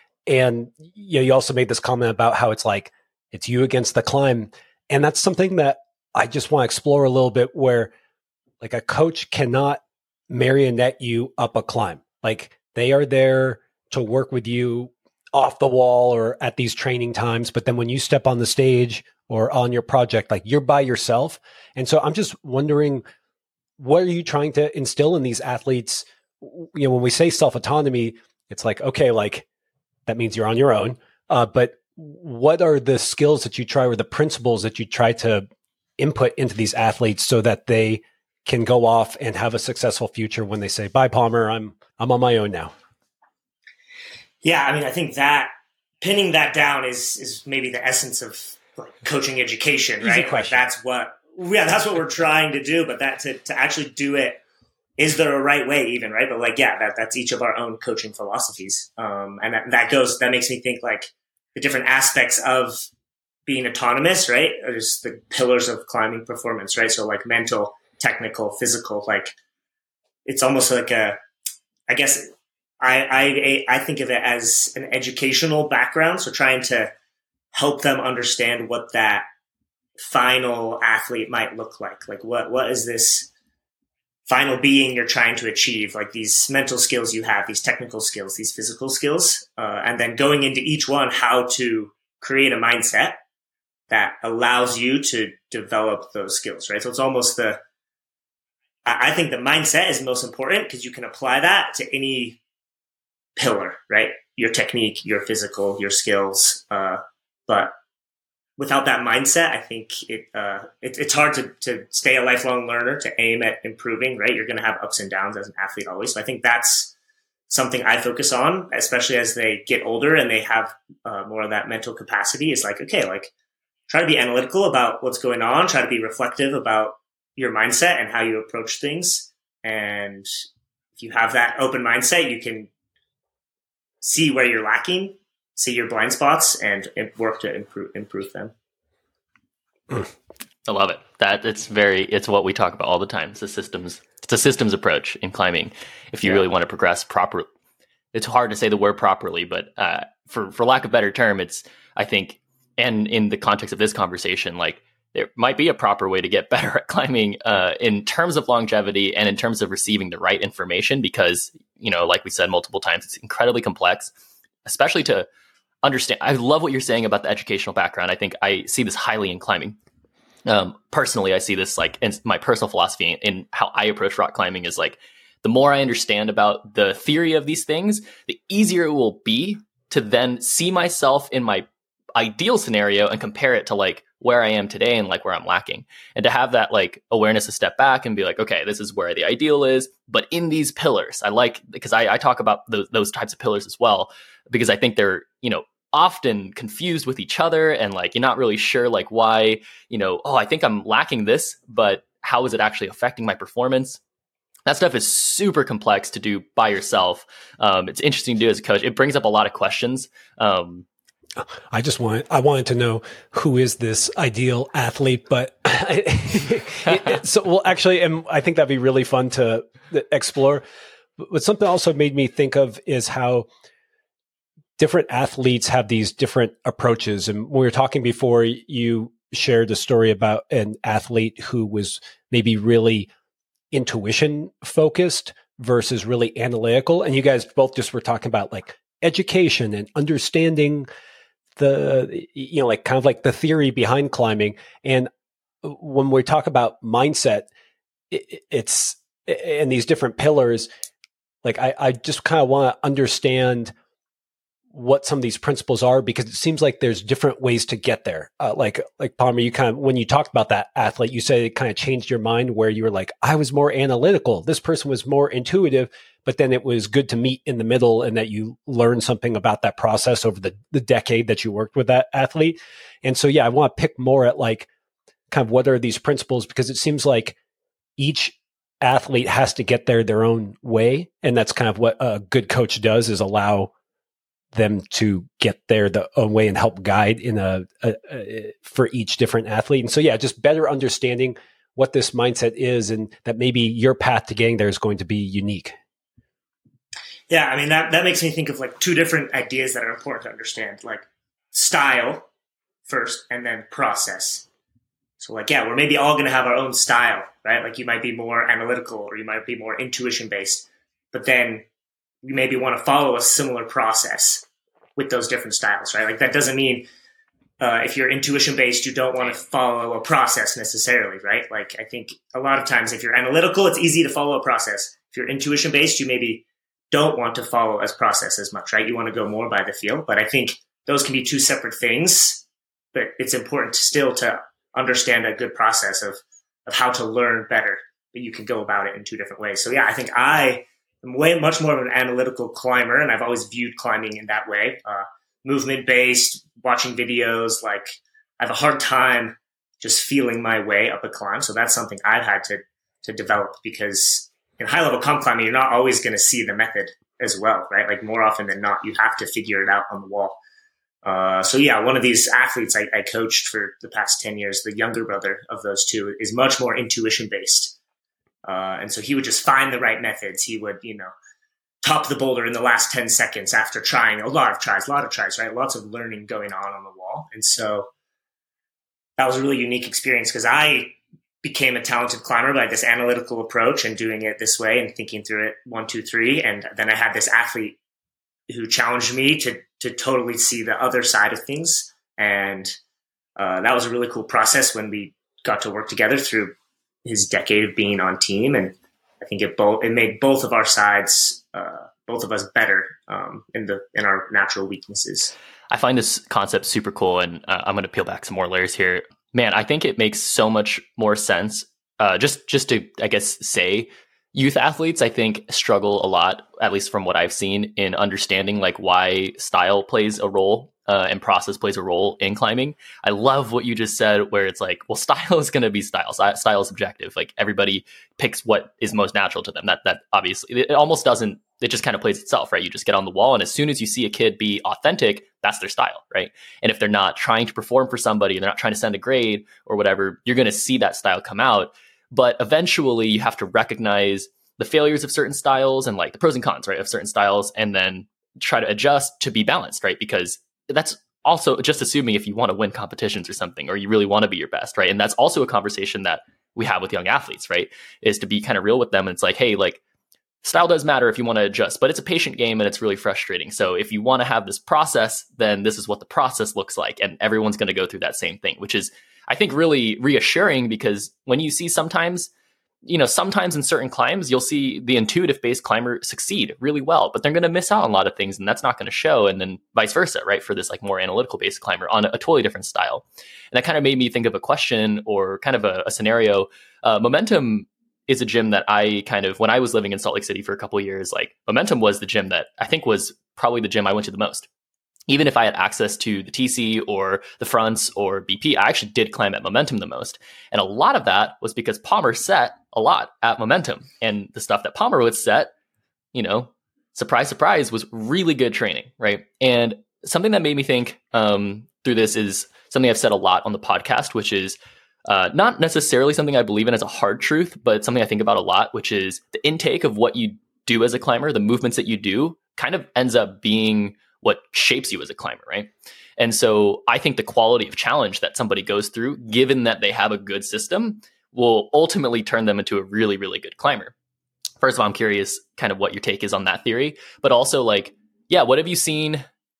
And you know, you also made this comment about how it's like, it's you against the climb. And that's something that I just want to explore a little bit where like a coach cannot marionette you up a climb. Like they are there to work with you off the wall or at these training times. But then when you step on the stage or on your project, like you're by yourself. And so I'm just wondering, what are you trying to instill in these athletes? You know, when we say self-autonomy, it's like, okay, like that means you're on your own. Uh, but what are the skills that you try or the principles that you try to input into these athletes so that they can go off and have a successful future when they say, bye, Palmer, I'm, I'm on my own now? Yeah, I mean, I think that pinning that down is is maybe the essence of like coaching education, Easy right? question. Like that's what, yeah, that's what we're trying to do. But that to to actually do it, is there a right way, even, right? But like, yeah, that that's each of our own coaching philosophies, um, and that, that goes. That makes me think like the different aspects of being autonomous, right? There's the pillars of climbing performance, right? So like mental, technical, physical. Like it's almost like a, I guess. I, I I think of it as an educational background, so trying to help them understand what that final athlete might look like. Like what what is this final being you're trying to achieve? Like these mental skills you have, these technical skills, these physical skills, uh, and then going into each one, how to create a mindset that allows you to develop those skills, right? So it's almost the, I think the mindset is most important because you can apply that to any pillar, right? Your technique, your physical, your skills. Uh, but without that mindset, I think it, uh, it it's hard to, to stay a lifelong learner, to aim at improving, right? You're going to have ups and downs as an athlete always. So I think that's something I focus on, especially as they get older and they have uh, more of that mental capacity. Is like, okay, like try to be analytical about what's going on, try to be reflective about your mindset and how you approach things. And if you have that open mindset, you can see where you're lacking see your blind spots and work to improve improve them. I love it. That it's very it's what we talk about all the time. It's a systems it's a systems approach in climbing. If you yeah. really want to progress properly, it's hard to say the word properly, but uh, for for lack of a better term, it's I think, and in the context of this conversation, like there might be a proper way to get better at climbing uh, in terms of longevity and in terms of receiving the right information, because, you know, like we said multiple times, it's incredibly complex, especially to understand. I love what you're saying about the educational background. I think I see this highly in climbing. Um, personally, I see this like in my personal philosophy in how I approach rock climbing is like, the more I understand about the theory of these things, the easier it will be to then see myself in my ideal scenario and compare it to like where I am today and like where I'm lacking, and to have that like awareness to step back and be like, okay, this is where the ideal is, but in these pillars, I like, because I, I talk about those, those types of pillars as well, because I think they're, you know, often confused with each other, and like, you're not really sure like why, you know, oh, I think I'm lacking this, but how is it actually affecting my performance? That stuff is super complex to do by yourself. Um, it's interesting to do as a coach. It brings up a lot of questions. Um, I just want, I wanted to know who is this ideal athlete, but it, it, so, well, actually, and I think that'd be really fun to explore. But something also made me think of is how different athletes have these different approaches. And when we were talking before, you shared a story about an athlete who was maybe really intuition focused versus really analytical. And you guys both just were talking about like education and understanding the, you know, like kind of like the theory behind climbing. And when we talk about mindset, it, it's, and these different pillars, like I, I just kind of want to understand what some of these principles are, because it seems like there's different ways to get there. Uh, like, like Palmer, you kind of, when you talked about that athlete, you said it kind of changed your mind where you were like, I was more analytical. This person was more intuitive, but then it was good to meet in the middle and that you learned something about that process over the, the decade that you worked with that athlete. And so, yeah, I want to pick more at like kind of what are these principles, because it seems like each athlete has to get there their own way. And that's kind of what a good coach does, is allow them to get there the own way and help guide in a, a, a for each different athlete. And so, yeah, just better understanding what this mindset is, and that maybe your path to getting there is going to be unique. Yeah. I mean, that, that makes me think of like two different ideas that are important to understand, like style first and then process. So like, yeah, we're maybe all going to have our own style, right? Like you might be more analytical or you might be more intuition based, but then you maybe want to follow a similar process with those different styles, right? Like that doesn't mean uh, if you're intuition based, you don't want to follow a process necessarily, right? Like I think a lot of times if you're analytical, it's easy to follow a process. If you're intuition based, you maybe don't want to follow a process as much, right? You want to go more by the feel, but I think those can be two separate things, but it's important still to understand a good process of, of how to learn better, but you can go about it in two different ways. So yeah, I think I, I'm way much more of an analytical climber, and I've always viewed climbing in that way, uh, movement based, watching videos. Like I have a hard time just feeling my way up a climb. So that's something I've had to, to develop, because in high level comp climbing, you're not always going to see the method as well, right? Like more often than not, you have to figure it out on the wall. Uh, so yeah, one of these athletes I, I coached for the past ten years, the younger brother of those two, is much more intuition based. Uh, and so he would just find the right methods. He would, you know, top the boulder in the last ten seconds after trying a lot of tries, a lot of tries, right? Lots of learning going on on the wall. And so that was a really unique experience, because I became a talented climber by this analytical approach and doing it this way and thinking through it one, two, three. And then I had this athlete who challenged me to, to totally see the other side of things. And uh, that was a really cool process when we got to work together through his decade of being on team. And I think it both, it made both of our sides, uh, both of us better, um, in the, in our natural weaknesses. I find this concept super cool. And uh, I'm going to peel back some more layers here, man. I think it makes so much more sense. Uh, just, just to, I guess, say youth athletes, I think struggle a lot, at least from what I've seen, in understanding like why style plays a role. Uh, and process plays a role in climbing. I love what you just said, where it's like, well, style is going to be style. Style is subjective. Like everybody picks what is most natural to them. That that obviously, it almost doesn't, it just kind of plays itself, right? You just get on the wall, and as soon as you see a kid be authentic, that's their style, right? And if they're not trying to perform for somebody, they're not trying to send a grade or whatever, you're going to see that style come out. But eventually you have to recognize the failures of certain styles and like the pros and cons, right, of certain styles, and then try to adjust to be balanced, right? Because that's also just assuming if you want to win competitions or something, or you really want to be your best, right? And that's also a conversation that we have with young athletes, right? Is to be kind of real with them. And it's like, hey, like style does matter if you want to adjust, but it's a patient game and it's really frustrating. So if you want to have this process, then this is what the process looks like. And everyone's going to go through that same thing, which is, I think, really reassuring, because when you see sometimes, you know, sometimes in certain climbs, you'll see the intuitive based climber succeed really well, but they're going to miss out on a lot of things and that's not going to show. And then vice versa, right? For this like more analytical based climber on a, a totally different style. And that kind of made me think of a question or kind of a, a scenario. Uh, Momentum is a gym that I kind of, when I was living in Salt Lake City for a couple of years, like Momentum was the gym that I think was probably the gym I went to the most. Even if I had access to the T C or the fronts or B P, I actually did climb at Momentum the most. And a lot of that was because Palmer set a lot at Momentum. And the stuff that Palmer would set, you know, surprise, surprise, was really good training, right? And something that made me think um, through this is something I've said a lot on the podcast, which is uh, not necessarily something I believe in as a hard truth, but something I think about a lot, which is the intake of what you do as a climber, the movements that you do kind of ends up being what shapes you as a climber, right? And so I think the quality of challenge that somebody goes through, given that they have a good system, will ultimately turn them into a really, really good climber. First of all, I'm curious kind of what your take is on that theory, but also like, yeah, what have you seen,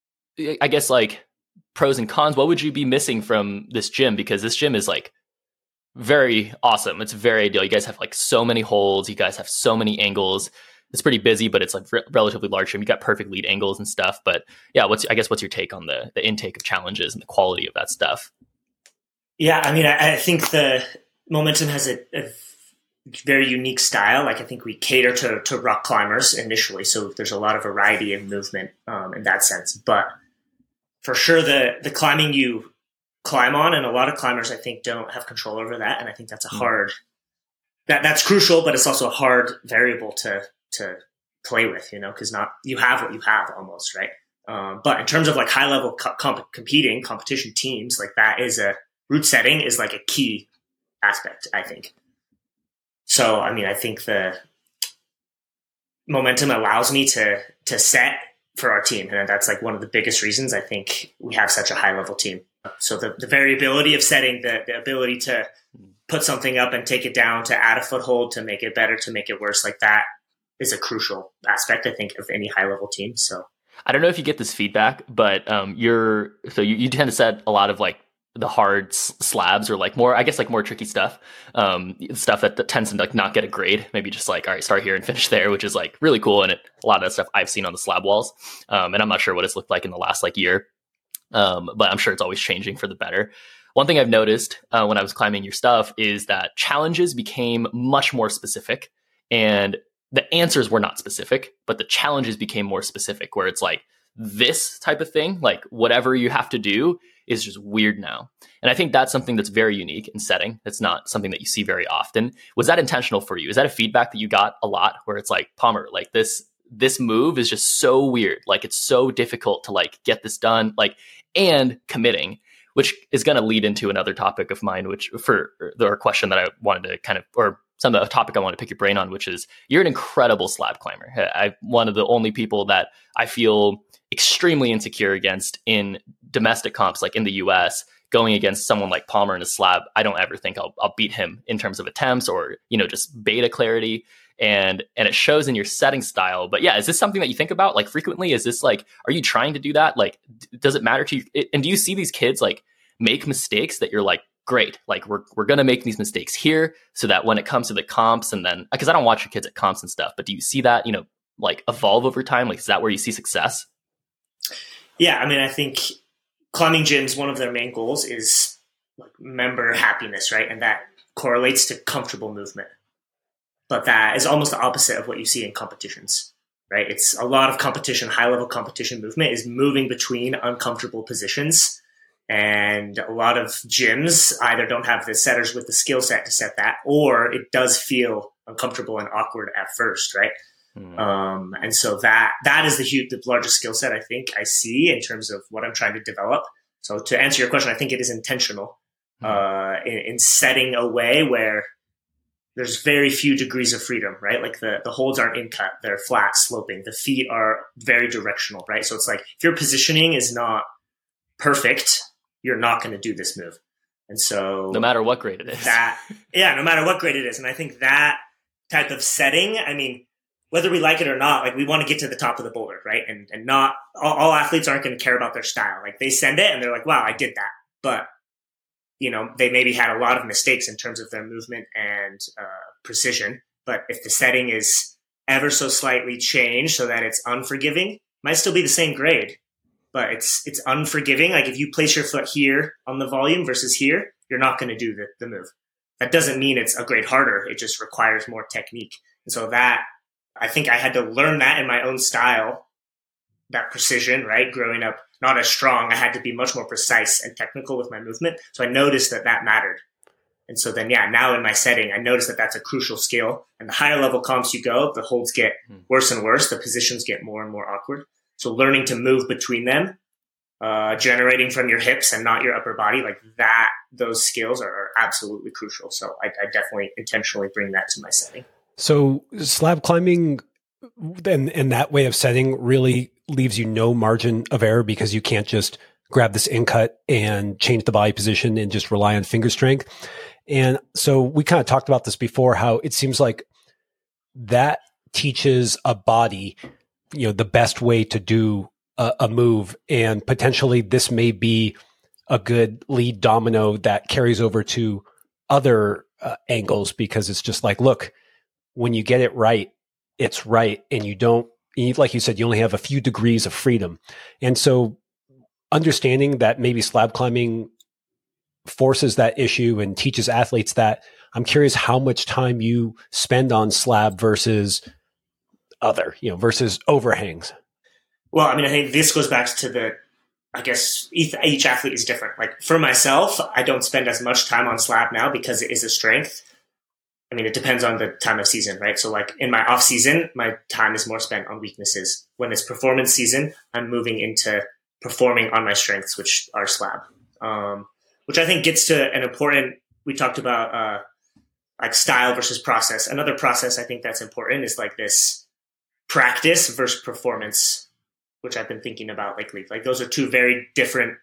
I guess, like pros and cons? What would you be missing from this gym? Because this gym is like very awesome. It's very ideal. You guys have like so many holds. You guys have so many angles. It's pretty busy, but it's like re- relatively large gym. You got perfect lead angles and stuff. But yeah, what's I guess what's your take on the the intake of challenges and the quality of that stuff? Yeah, I mean, I, I think the Momentum has a, a very unique style. Like I think we cater to to rock climbers initially, so there's a lot of variety in movement um, in that sense. But for sure, the the climbing you climb on, and a lot of climbers I think don't have control over that, and I think that's a hard that that's crucial, but it's also a hard variable to to play with, you know, because not you have what you have almost, right? Um, but in terms of like high level co- comp- competing competition teams, like that is a route setting is like a key aspect, I think. So, I mean, I think the Momentum allows me to to set for our team, and that's like one of the biggest reasons I think we have such a high level team. So the, the variability of setting, the, the ability to put something up and take it down, to add a foothold, to make it better, to make it worse, like that is a crucial aspect, I think, of any high level team. So I don't know if you get this feedback, but um, you're so you, you tend to set a lot of like the hard s- slabs or like more, I guess, like more tricky stuff, um, stuff that, that tends to like not get a grade. Maybe just like, all right, start here and finish there, which is like really cool. And it, a lot of that stuff I've seen on the slab walls, um, and I'm not sure what it's looked like in the last like year, um, but I'm sure it's always changing for the better. One thing I've noticed uh, when I was climbing your stuff is that challenges became much more specific, and the answers were not specific, but the challenges became more specific, where it's like this type of thing, like whatever you have to do is just weird now. And I think that's something that's very unique in setting. It's not something that you see very often. Was that intentional for you? Is that a feedback that you got a lot, where it's like, Palmer, like this, this move is just so weird. Like it's so difficult to like get this done, like, and committing, which is going to lead into another topic of mine, which for the question that I wanted to kind of, or some of the topic I want to pick your brain on, which is you're an incredible slab climber. I'm one of the only people that I feel extremely insecure against in domestic comps, like in the U S, going against someone like Palmer in a slab. I don't ever think I'll, I'll beat him in terms of attempts or, you know, just beta clarity. And, and it shows in your setting style. But yeah, is this something that you think about like frequently? Is this like, are you trying to do that? Like, d- does it matter to you? And do you see these kids like make mistakes that you're like, great, like we're we're going to make these mistakes here so that when it comes to the comps, and then, because I don't watch your kids at comps and stuff, but do you see that, you know, like evolve over time? Like, is that where you see success? Yeah, I mean, I think climbing gyms, one of their main goals is like member happiness, right? And that correlates to comfortable movement. But that is almost the opposite of what you see in competitions, right? It's a lot of competition, high level competition movement is moving between uncomfortable positions. And a lot of gyms either don't have the setters with the skill set to set that, or it does feel uncomfortable and awkward at first, right? Mm. Um, and so that that is the huge, the largest skill set I think I see in terms of what I'm trying to develop. So to answer your question, I think it is intentional mm. uh, in, in setting a way where there's very few degrees of freedom, right? Like the, the holds aren't in cut, they're flat sloping. The feet are very directional, right? So it's like if your positioning is not perfect, you're not going to do this move. And so no matter what grade it is, that, yeah, no matter what grade it is. And I think that type of setting, I mean, whether we like it or not, like we want to get to the top of the boulder, right? And and not all, all athletes aren't going to care about their style. Like they send it and they're like, wow, I did that. But, you know, they maybe had a lot of mistakes in terms of their movement and uh, precision. But if the setting is ever so slightly changed so that it's unforgiving, it might still be the same grade, but it's it's unforgiving. Like if you place your foot here on the volume versus here, you're not going to do the, the move. That doesn't mean it's a grade harder. It just requires more technique. And so that, I think I had to learn that in my own style, that precision, right? Growing up, not as strong, I had to be much more precise and technical with my movement. So I noticed that that mattered. And so then, yeah, now in my setting, I noticed that that's a crucial skill. And the higher level comps you go, the holds get worse and worse. The positions get more and more awkward. So learning to move between them, uh, generating from your hips and not your upper body, like that, those skills are, are absolutely crucial. So I, I definitely intentionally bring that to my setting. So slab climbing and, and that way of setting really leaves you no margin of error because you can't just grab this in cut and change the body position and just rely on finger strength. And so we kind of talked about this before, how it seems like that teaches a body, you know, the best way to do a, a move. And potentially this may be a good lead domino that carries over to other uh, angles, because it's just like, look, when you get it right, it's right. And you don't, like you said, you only have a few degrees of freedom. And so understanding that maybe slab climbing forces that issue and teaches athletes that, I'm curious how much time you spend on slab versus other, you know, versus overhangs. Well, I mean, I think this goes back to the, I guess each, each athlete is different. Like for myself, I don't spend as much time on slab now because it is a strength. I mean, it depends on the time of season, right? So like in my off season, my time is more spent on weaknesses. When it's performance season, I'm moving into performing on my strengths, which are slab, um, which I think gets to an important, we talked about uh, like style versus process. Another process I think that's important is like this practice versus performance, which I've been thinking about lately. Like those are two very different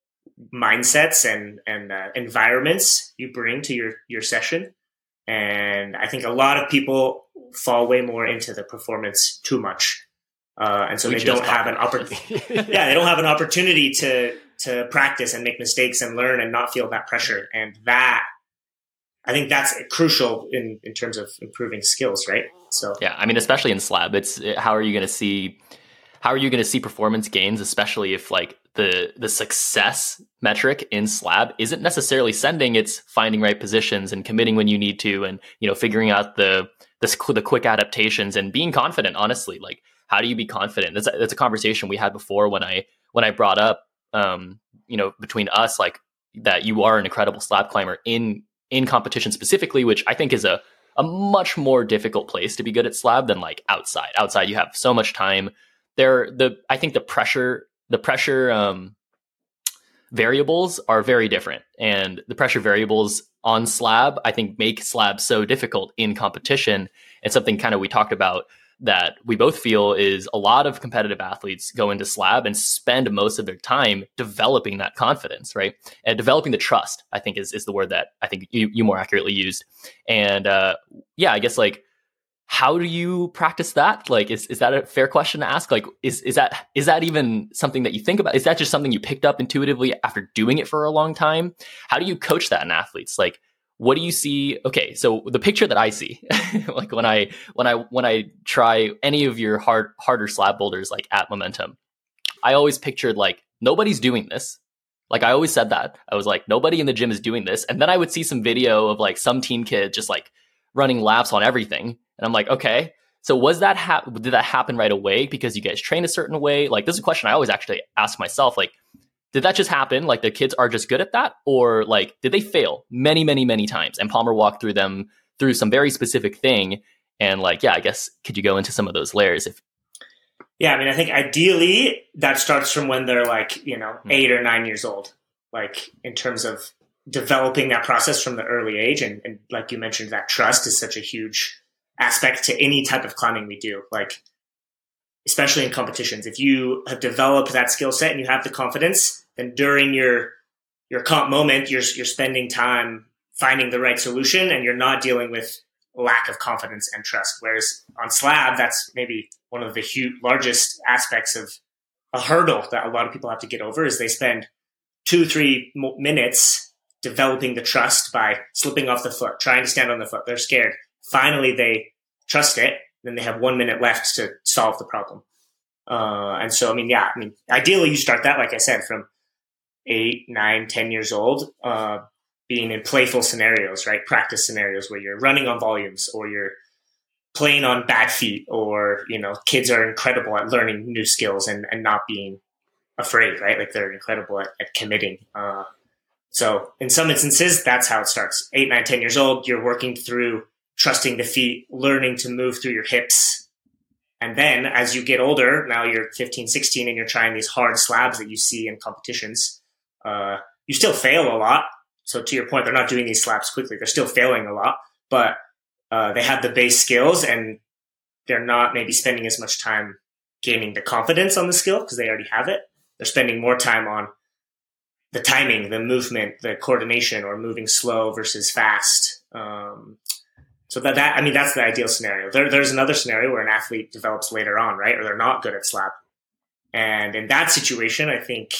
mindsets and, and uh, environments you bring to your, your session. And I think a lot of people fall way more into the performance too much. Uh, and so we they don't have an opportunity. yeah, they don't have an opportunity to, to practice and make mistakes and learn and not feel that pressure. And that, I think that's crucial in, in terms of improving skills, right? So, yeah, I mean, especially in slab, it's how are you going to see, how are you going to see performance gains, especially if like the, the success metric in slab isn't necessarily sending, it's finding right positions and committing when you need to, and, you know, figuring out the, the, the quick adaptations and being confident, honestly. Like, how do you be confident? That's a, that's a conversation we had before when I, when I brought up, um, you know, between us, like that you are an incredible slab climber in, in competition specifically, which I think is a, a much more difficult place to be good at slab than like outside. Outside, you have so much time there. The, I think the pressure, the pressure, um, variables are very different, and the pressure variables on slab, I think, make slab so difficult in competition. And something kind of we talked about that we both feel is a lot of competitive athletes go into slab and spend most of their time developing that confidence, right? And developing the trust, I think is, is the word that I think you, you more accurately used. And uh, yeah, I guess like, how do you practice that? Like, is, is that a fair question to ask? Like, is, is that, is that even something that you think about? Is that just something you picked up intuitively after doing it for a long time? How do you coach that in athletes? Like, what do you see? Okay, so the picture that I see, like when I when I when I try any of your hard harder slab boulders, like at Momentum, I always pictured like nobody's doing this. Like I always said that. I was like, nobody in the gym is doing this. And then I would see some video of like some teen kid just like running laps on everything, and I'm like, okay, so was that ha- did that happen right away because you guys train a certain way? Like this is a question I always actually ask myself, like, did that just happen? Like the kids are just good at that? Or like, did they fail many, many, many times? And Palmer walked through them through some very specific thing. And like, yeah, I guess, could you go into some of those layers? If Yeah, I mean, I think ideally that starts from when they're like, you know, Hmm. eight or nine years old, like in terms of developing that process from the early age. And, and like you mentioned, that trust is such a huge aspect to any type of climbing we do, like especially in competitions. If you have developed that skill set and you have the confidence, then during your your comp moment, you're you're spending time finding the right solution, and you're not dealing with lack of confidence and trust. Whereas on slab, that's maybe one of the huge, largest aspects of a hurdle that a lot of people have to get over is they spend two, three mo- minutes developing the trust by slipping off the foot, trying to stand on the foot. They're scared. Finally, they trust it. Then they have one minute left to solve the problem. Uh, and so, I mean, yeah, I mean, ideally you start that, like I said, from eight, nine, ten years old, uh, being in playful scenarios, right? Practice scenarios where you're running on volumes or you're playing on bad feet, or, you know, kids are incredible at learning new skills and, and not being afraid, right? Like they're incredible at, at committing. Uh, so in some instances, that's how it starts. Eight, nine, ten years old, you're working through trusting the feet, learning to move through your hips. And then as you get older, now you're fifteen, sixteen, and you're trying these hard slabs that you see in competitions. Uh, you still fail a lot. So to your point, they're not doing these slabs quickly. They're still failing a lot, but uh, they have the base skills, and they're not maybe spending as much time gaining the confidence on the skill because they already have it. They're spending more time on the timing, the movement, the coordination, or moving slow versus fast. Um, so that, that, I mean, that's the ideal scenario. There, there's another scenario where an athlete develops later on, right? Or they're not good at slab. And in that situation, I think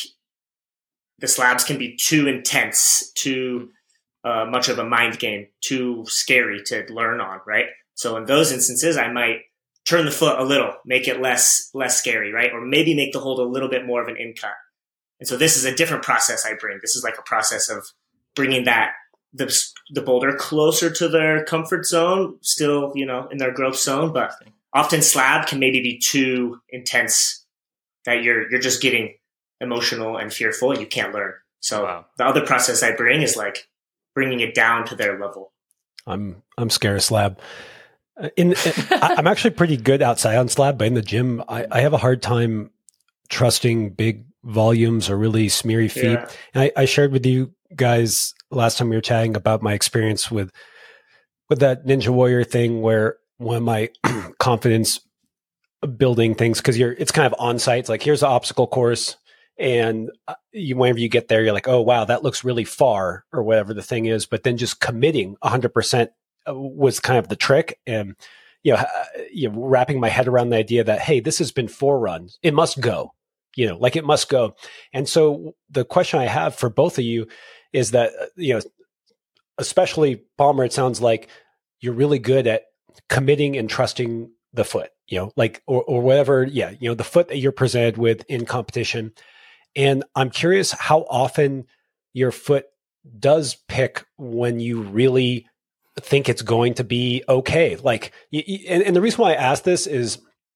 the slabs can be too intense, too uh, much of a mind game, too scary to learn on, right? So in those instances, I might turn the foot a little, make it less less scary, right? Or maybe make the hold a little bit more of an in cut. And so this is a different process I bring. This is like a process of bringing that the the boulder closer to their comfort zone, still, you know, in their growth zone, but often slab can maybe be too intense that you're you're just getting emotional and fearful and you can't learn. So Wow. The other process I bring is like bringing it down to their level. I'm I'm scared of slab. In, in I, I'm actually pretty good outside on slab, but in the gym, I, I have a hard time trusting big volumes or really smeary feet. Yeah. And I, I shared with you guys last time we were chatting about my experience with with that Ninja Warrior thing, where when my confidence building things, because you're it's kind of on site. It's like, here's the obstacle course, and you, whenever you get there, you're like, oh wow, that looks really far, or whatever the thing is. But then just committing one hundred percent was kind of the trick. And you know, you know, wrapping my head around the idea that, hey, this has been forerun, it must go. You know, like it must go. And so the question I have for both of you is that, you know, especially Palmer, it sounds like you're really good at committing and trusting the foot, you know, like, or, or whatever. Yeah. You know, the foot that you're presented with in competition. And I'm curious how often your foot does pick when you really think it's going to be okay. Like, and, and the reason why I ask this is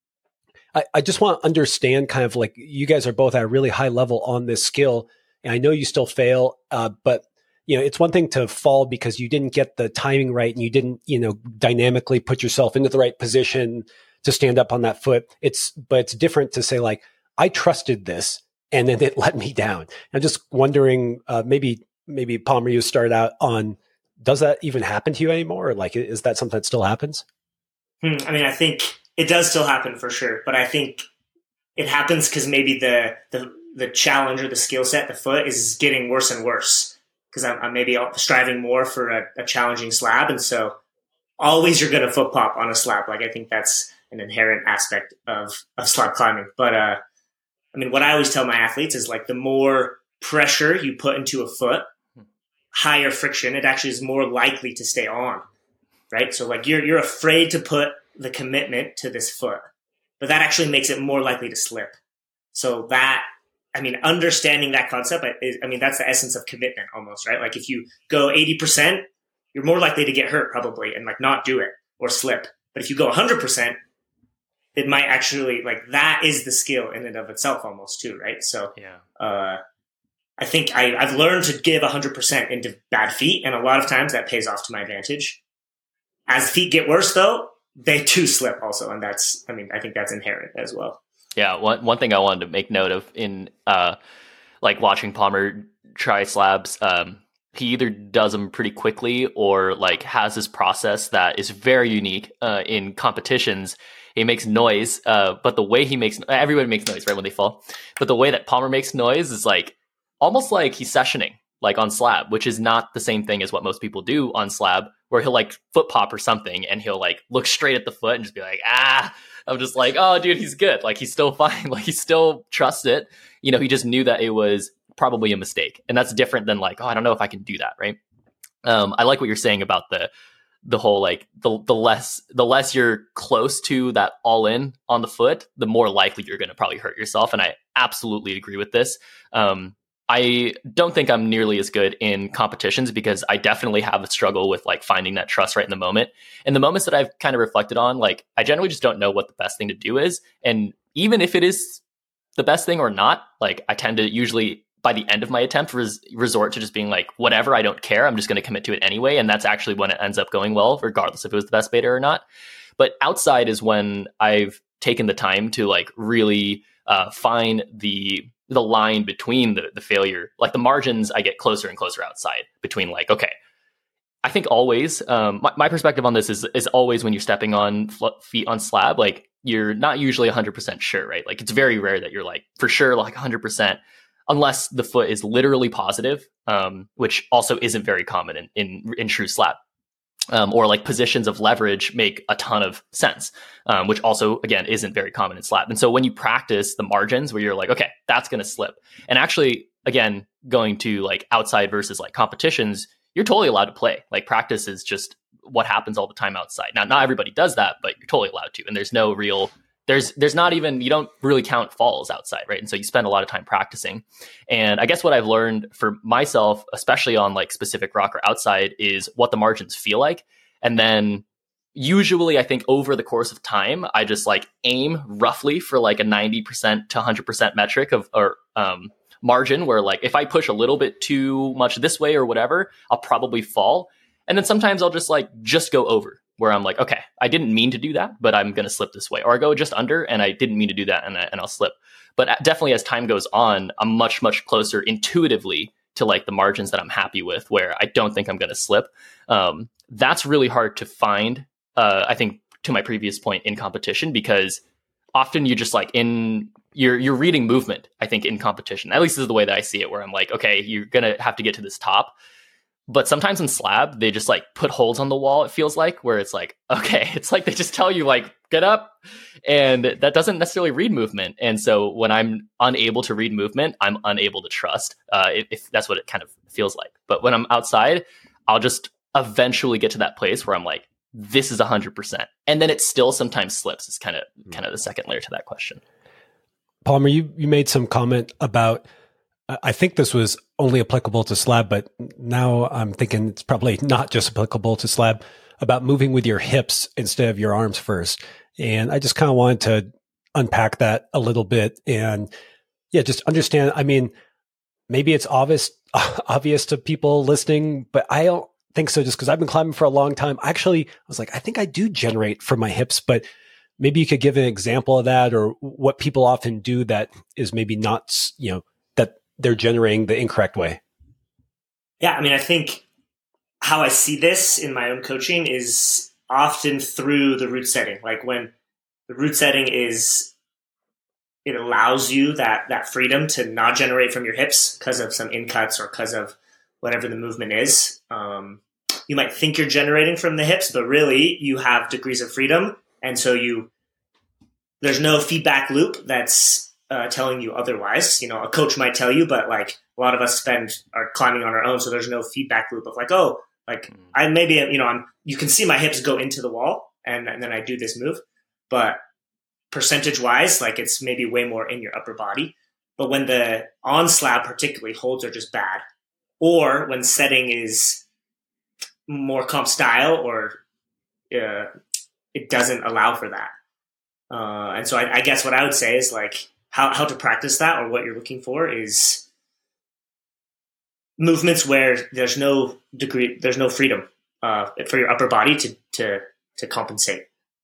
I, I just want to understand kind of like, you guys are both at a really high level on this skill. And I know you still fail, uh, but you know, it's one thing to fall because you didn't get the timing right and you didn't, you know, dynamically put yourself into the right position to stand up on that foot. It's, but it's different to say like, I trusted this and then it let me down. I'm just wondering, uh, maybe, maybe Palmer, you start out on, does that even happen to you anymore? Or like, is that something that still happens? Hmm, I mean, I think it does still happen for sure, but I think it happens because maybe the, the, the challenge or the skill set, the foot, is getting worse and worse because I'm, I'm maybe striving more for a, a challenging slab. And so always you're going to foot pop on a slab. Like, I think that's an inherent aspect of, of slab climbing. But, uh, I mean, what I always tell my athletes is like the more pressure you put into a foot, higher friction, it actually is more likely to stay on, right? So like you're, you're afraid to put the commitment to this foot, but that actually makes it more likely to slip. So that, I mean, understanding that concept, is, I mean, that's the essence of commitment almost, right? Like if you go eighty percent, you're more likely to get hurt probably and like not do it or slip. But if you go one hundred percent, it might actually, like, that is the skill in and of itself almost too, right? So, Yeah. uh, I think I, I've learned to give one hundred percent into bad feet, and a lot of times that pays off to my advantage. As feet get worse, though, they do slip also. And that's, I mean, I think that's inherent as well. Yeah. One, one thing I wanted to make note of in uh, like watching Palmer try slabs, um, he either does them pretty quickly or like has this process that is very unique uh, in competitions. He makes noise, uh, but the way he makes, everybody makes noise, right, when they fall. But the way that Palmer makes noise is like almost like he's sessioning, like on slab, which is not the same thing as what most people do on slab, where he'll like foot pop or something and he'll like look straight at the foot and just be like, ah, I'm just like, oh, dude, he's good. Like he's still fine. Like he still trusts it. You know, he just knew that it was probably a mistake. And that's different than like, oh, I don't know if I can do that, right? Um, I like what you're saying about the the whole like the the less the less you're close to that all in on the foot, the more likely you're going to probably hurt yourself. And I absolutely agree with this. Um, I don't think I'm nearly as good in competitions because I definitely have a struggle with like finding that trust right in the moment. And the moments that I've kind of reflected on, like I generally just don't know what the best thing to do is. And even if it is the best thing or not, like I tend to usually by the end of my attempt res- resort to just being like, whatever, I don't care. I'm just going to commit to it anyway. And that's actually when it ends up going well, regardless if it was the best beta or not. But outside is when I've taken the time to like really uh, find the the line between the, the failure, like the margins, I get closer and closer outside between like, okay, I think always, um, my, my perspective on this is, is always when you're stepping on fl- feet on slab, like you're not usually one hundred percent sure, right? Like it's very rare that you're like, for sure, like one hundred percent, unless the foot is literally positive, um, which also isn't very common in, in, in true slab. Um, or like positions of leverage make a ton of sense, um, which also, again, isn't very common in slab. And so when you practice the margins where you're like, okay, that's going to slip. And actually, again, going to like outside versus like competitions, you're totally allowed to play. Like practice is just what happens all the time outside. Now, not everybody does that, but you're totally allowed to. And there's no real, there's, there's not even, you don't really count falls outside, right? And so you spend a lot of time practicing. And I guess what I've learned for myself, especially on like specific rock or outside, is what the margins feel like. And then usually I think over the course of time, I just like aim roughly for like a ninety percent to one hundred percent metric of, or um, margin where like, if I push a little bit too much this way or whatever, I'll probably fall. And then sometimes I'll just like, just go over. Where I'm like, okay, I didn't mean to do that, but I'm going to slip this way. Or I go just under and I didn't mean to do that and, I, and I'll slip. But definitely as time goes on, I'm much, much closer intuitively to like the margins that I'm happy with where I don't think I'm going to slip. Um, that's really hard to find, uh, I think, to my previous point in competition, because often you just like in, you're, you're reading movement, I think, in competition. At least this is the way that I see it, where I'm like, okay, you're going to have to get to this top. But sometimes in slab, they just like put holes on the wall, it feels like, where it's like, okay, it's like they just tell you like, get up. And that doesn't necessarily read movement. And so when I'm unable to read movement, I'm unable to trust, uh, if, if that's what it kind of feels like. But when I'm outside, I'll just eventually get to that place where I'm like, this is one hundred percent. And then it still sometimes slips. It's kind of kind of the second layer to that question. Palmer, you, you made some comment about, I think this was only applicable to slab, but now I'm thinking it's probably not just applicable to slab, about moving with your hips instead of your arms first. And I just kind of wanted to unpack that a little bit and yeah, just understand. I mean, maybe it's obvious, obvious to people listening, but I don't think so just because I've been climbing for a long time. Actually, I was like, I think I do generate from my hips, but maybe you could give an example of that or what people often do that is maybe not, you know, that they're generating the incorrect way. Yeah. I mean, I think how I see this in my own coaching is often through the root setting. Like when the root setting is, it allows you that, that freedom to not generate from your hips because of some in cuts or because of whatever the movement is. Um, you might think you're generating from the hips, but really you have degrees of freedom. And so you, there's no feedback loop that's uh, telling you otherwise. You know, a coach might tell you, but like a lot of us spend are climbing on our own. So there's no feedback loop of like, oh, like I maybe, you know, I'm, you can see my hips go into the wall and, and then I do this move, but percentage wise, like it's maybe way more in your upper body. But when the on slab particularly holds are just bad, or when setting is more comp style or uh, it doesn't allow for that. Uh, and so I, I guess what I would say is like how, how to practice that or what you're looking for is movements where there's no degree, there's no freedom uh, for your upper body to, to, to compensate.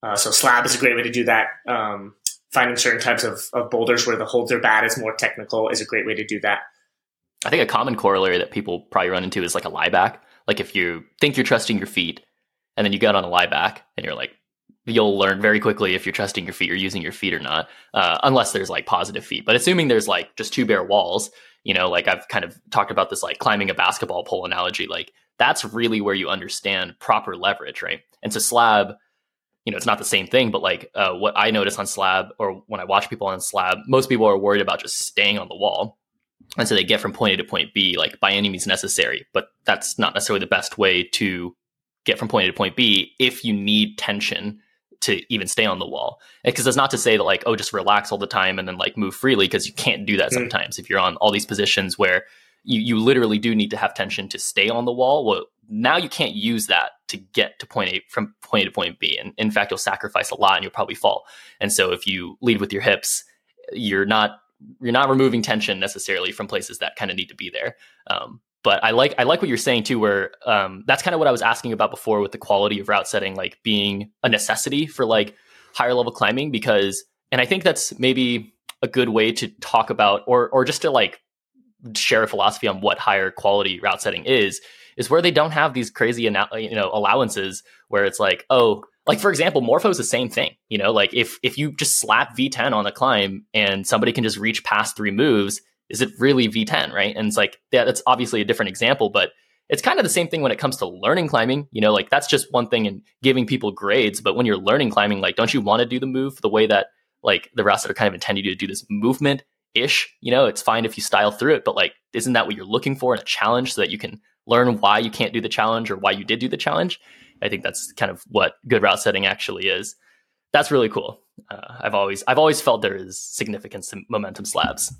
Uh, so slab is a great way to do that. Um, finding certain types of, of boulders where the holds are bad is more technical is a great way to do that. I think a common corollary that people probably run into is like a lie back. Like if you think you're trusting your feet and then you get on a lie back and you're like, you'll learn very quickly if you're trusting your feet or using your feet or not, uh, unless there's like positive feet. But assuming there's like just two bare walls, you know, like I've kind of talked about this, like climbing a basketball pole analogy, like that's really where you understand proper leverage, right? And so slab, you know, it's not the same thing, but like uh, what I notice on slab, or when I watch people on slab, most people are worried about just staying on the wall. And so they get from point A to point B, like by any means necessary, but that's not necessarily the best way to get from point A to point B if you need tension to even stay on the wall. Because it's not to say that like, oh, just relax all the time and then like move freely, because you can't do that sometimes. Mm. If you're on all these positions where you, you literally do need to have tension to stay on the wall, well, now you can't use that to get to point A from point A to point B. And in fact, you'll sacrifice a lot and you'll probably fall. And so if you lead with your hips, you're not you're not removing tension necessarily from places that kind of need to be there. Um, but I like I like what you're saying too, where um, that's kind of what I was asking about before with the quality of route setting, like being a necessity for like higher level climbing, because, and I think that's maybe a good way to talk about, or or just to like share a philosophy on what higher quality route setting is, is where they don't have these crazy, you know, allowances where it's like, oh, like for example, Morpho is the same thing, you know, like if if you just slap V ten on a climb and somebody can just reach past three moves, is it really V ten, right? And it's like, yeah, that's obviously a different example, but it's kind of the same thing when it comes to learning climbing, you know, like that's just one thing in giving people grades. But when you're learning climbing, like, don't you want to do the move the way that like the routes that are kind of intended to do this movement ish, you know, it's fine if you style through it, but like, isn't that what you're looking for in a challenge so that you can learn why you can't do the challenge or why you did do the challenge? I think that's kind of what good route setting actually is. That's really cool. Uh, I've always, I've always felt there is significance to momentum slabs.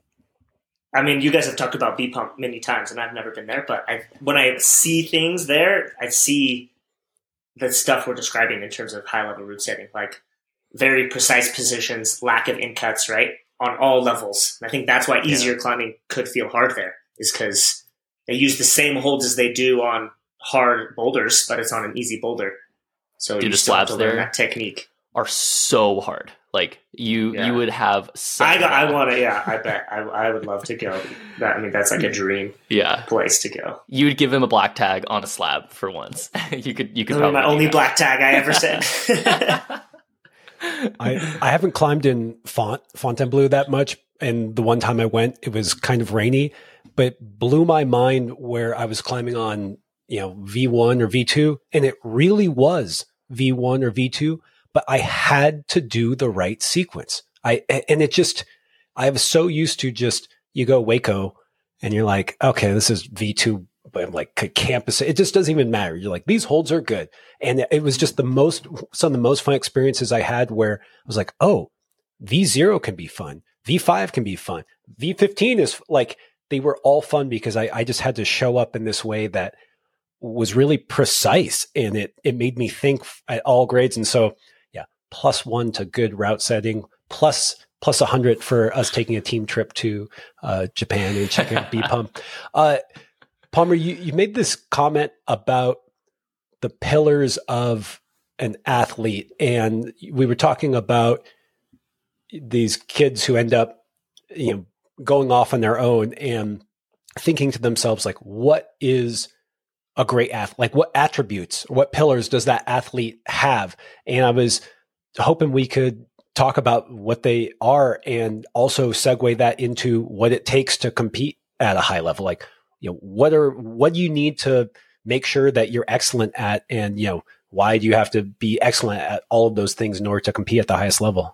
I mean, you guys have talked about B-Pump many times, and I've never been there, but I, when I see things there, I see the stuff we're describing in terms of high-level route setting, like very precise positions, lack of in-cuts, right, on all levels. And I think that's why easier yeah. climbing could feel hard there, is because they use the same holds as they do on hard boulders, but it's on an easy boulder. So Dude, you the still have slabs to learn there that technique. Are so hard. Like you, yeah. you would have. Such I got, I want to. Yeah, I bet. I, I would love to go. That, I mean, that's like a dream. Yeah. place to go. You would give him a black tag on a slab for once. you could. You could. That'd probably be my only black tag I ever said. I I haven't climbed in Font Fontainebleau that much, and the one time I went, it was kind of rainy, but it blew my mind where I was climbing on, you know, V one or V two, and it really was V one or V two. But I had to do the right sequence. I, and it just, I was so used to just, you go Waco and you're like, okay, this is V two, but I'm like campus. It just doesn't even matter. You're like, these holds are good. And it was just the most, some of the most fun experiences I had where I was like, oh, V zero can be fun. V five can be fun. V fifteen is like, they were all fun because I, I just had to show up in this way that was really precise. And it, it made me think at all grades. And so, plus one to good route setting, plus plus a hundred for us taking a team trip to uh, Japan and checking out B-Pump. Uh, Palmer, you, you made this comment about the pillars of an athlete, and we were talking about these kids who end up, you know, going off on their own and thinking to themselves, like, what is a great athlete? Like, what attributes, what pillars does that athlete have? And I was hoping we could talk about what they are and also segue that into what it takes to compete at a high level. Like, you know, what are, what do you need to make sure that you're excellent at? And, you know, why do you have to be excellent at all of those things in order to compete at the highest level?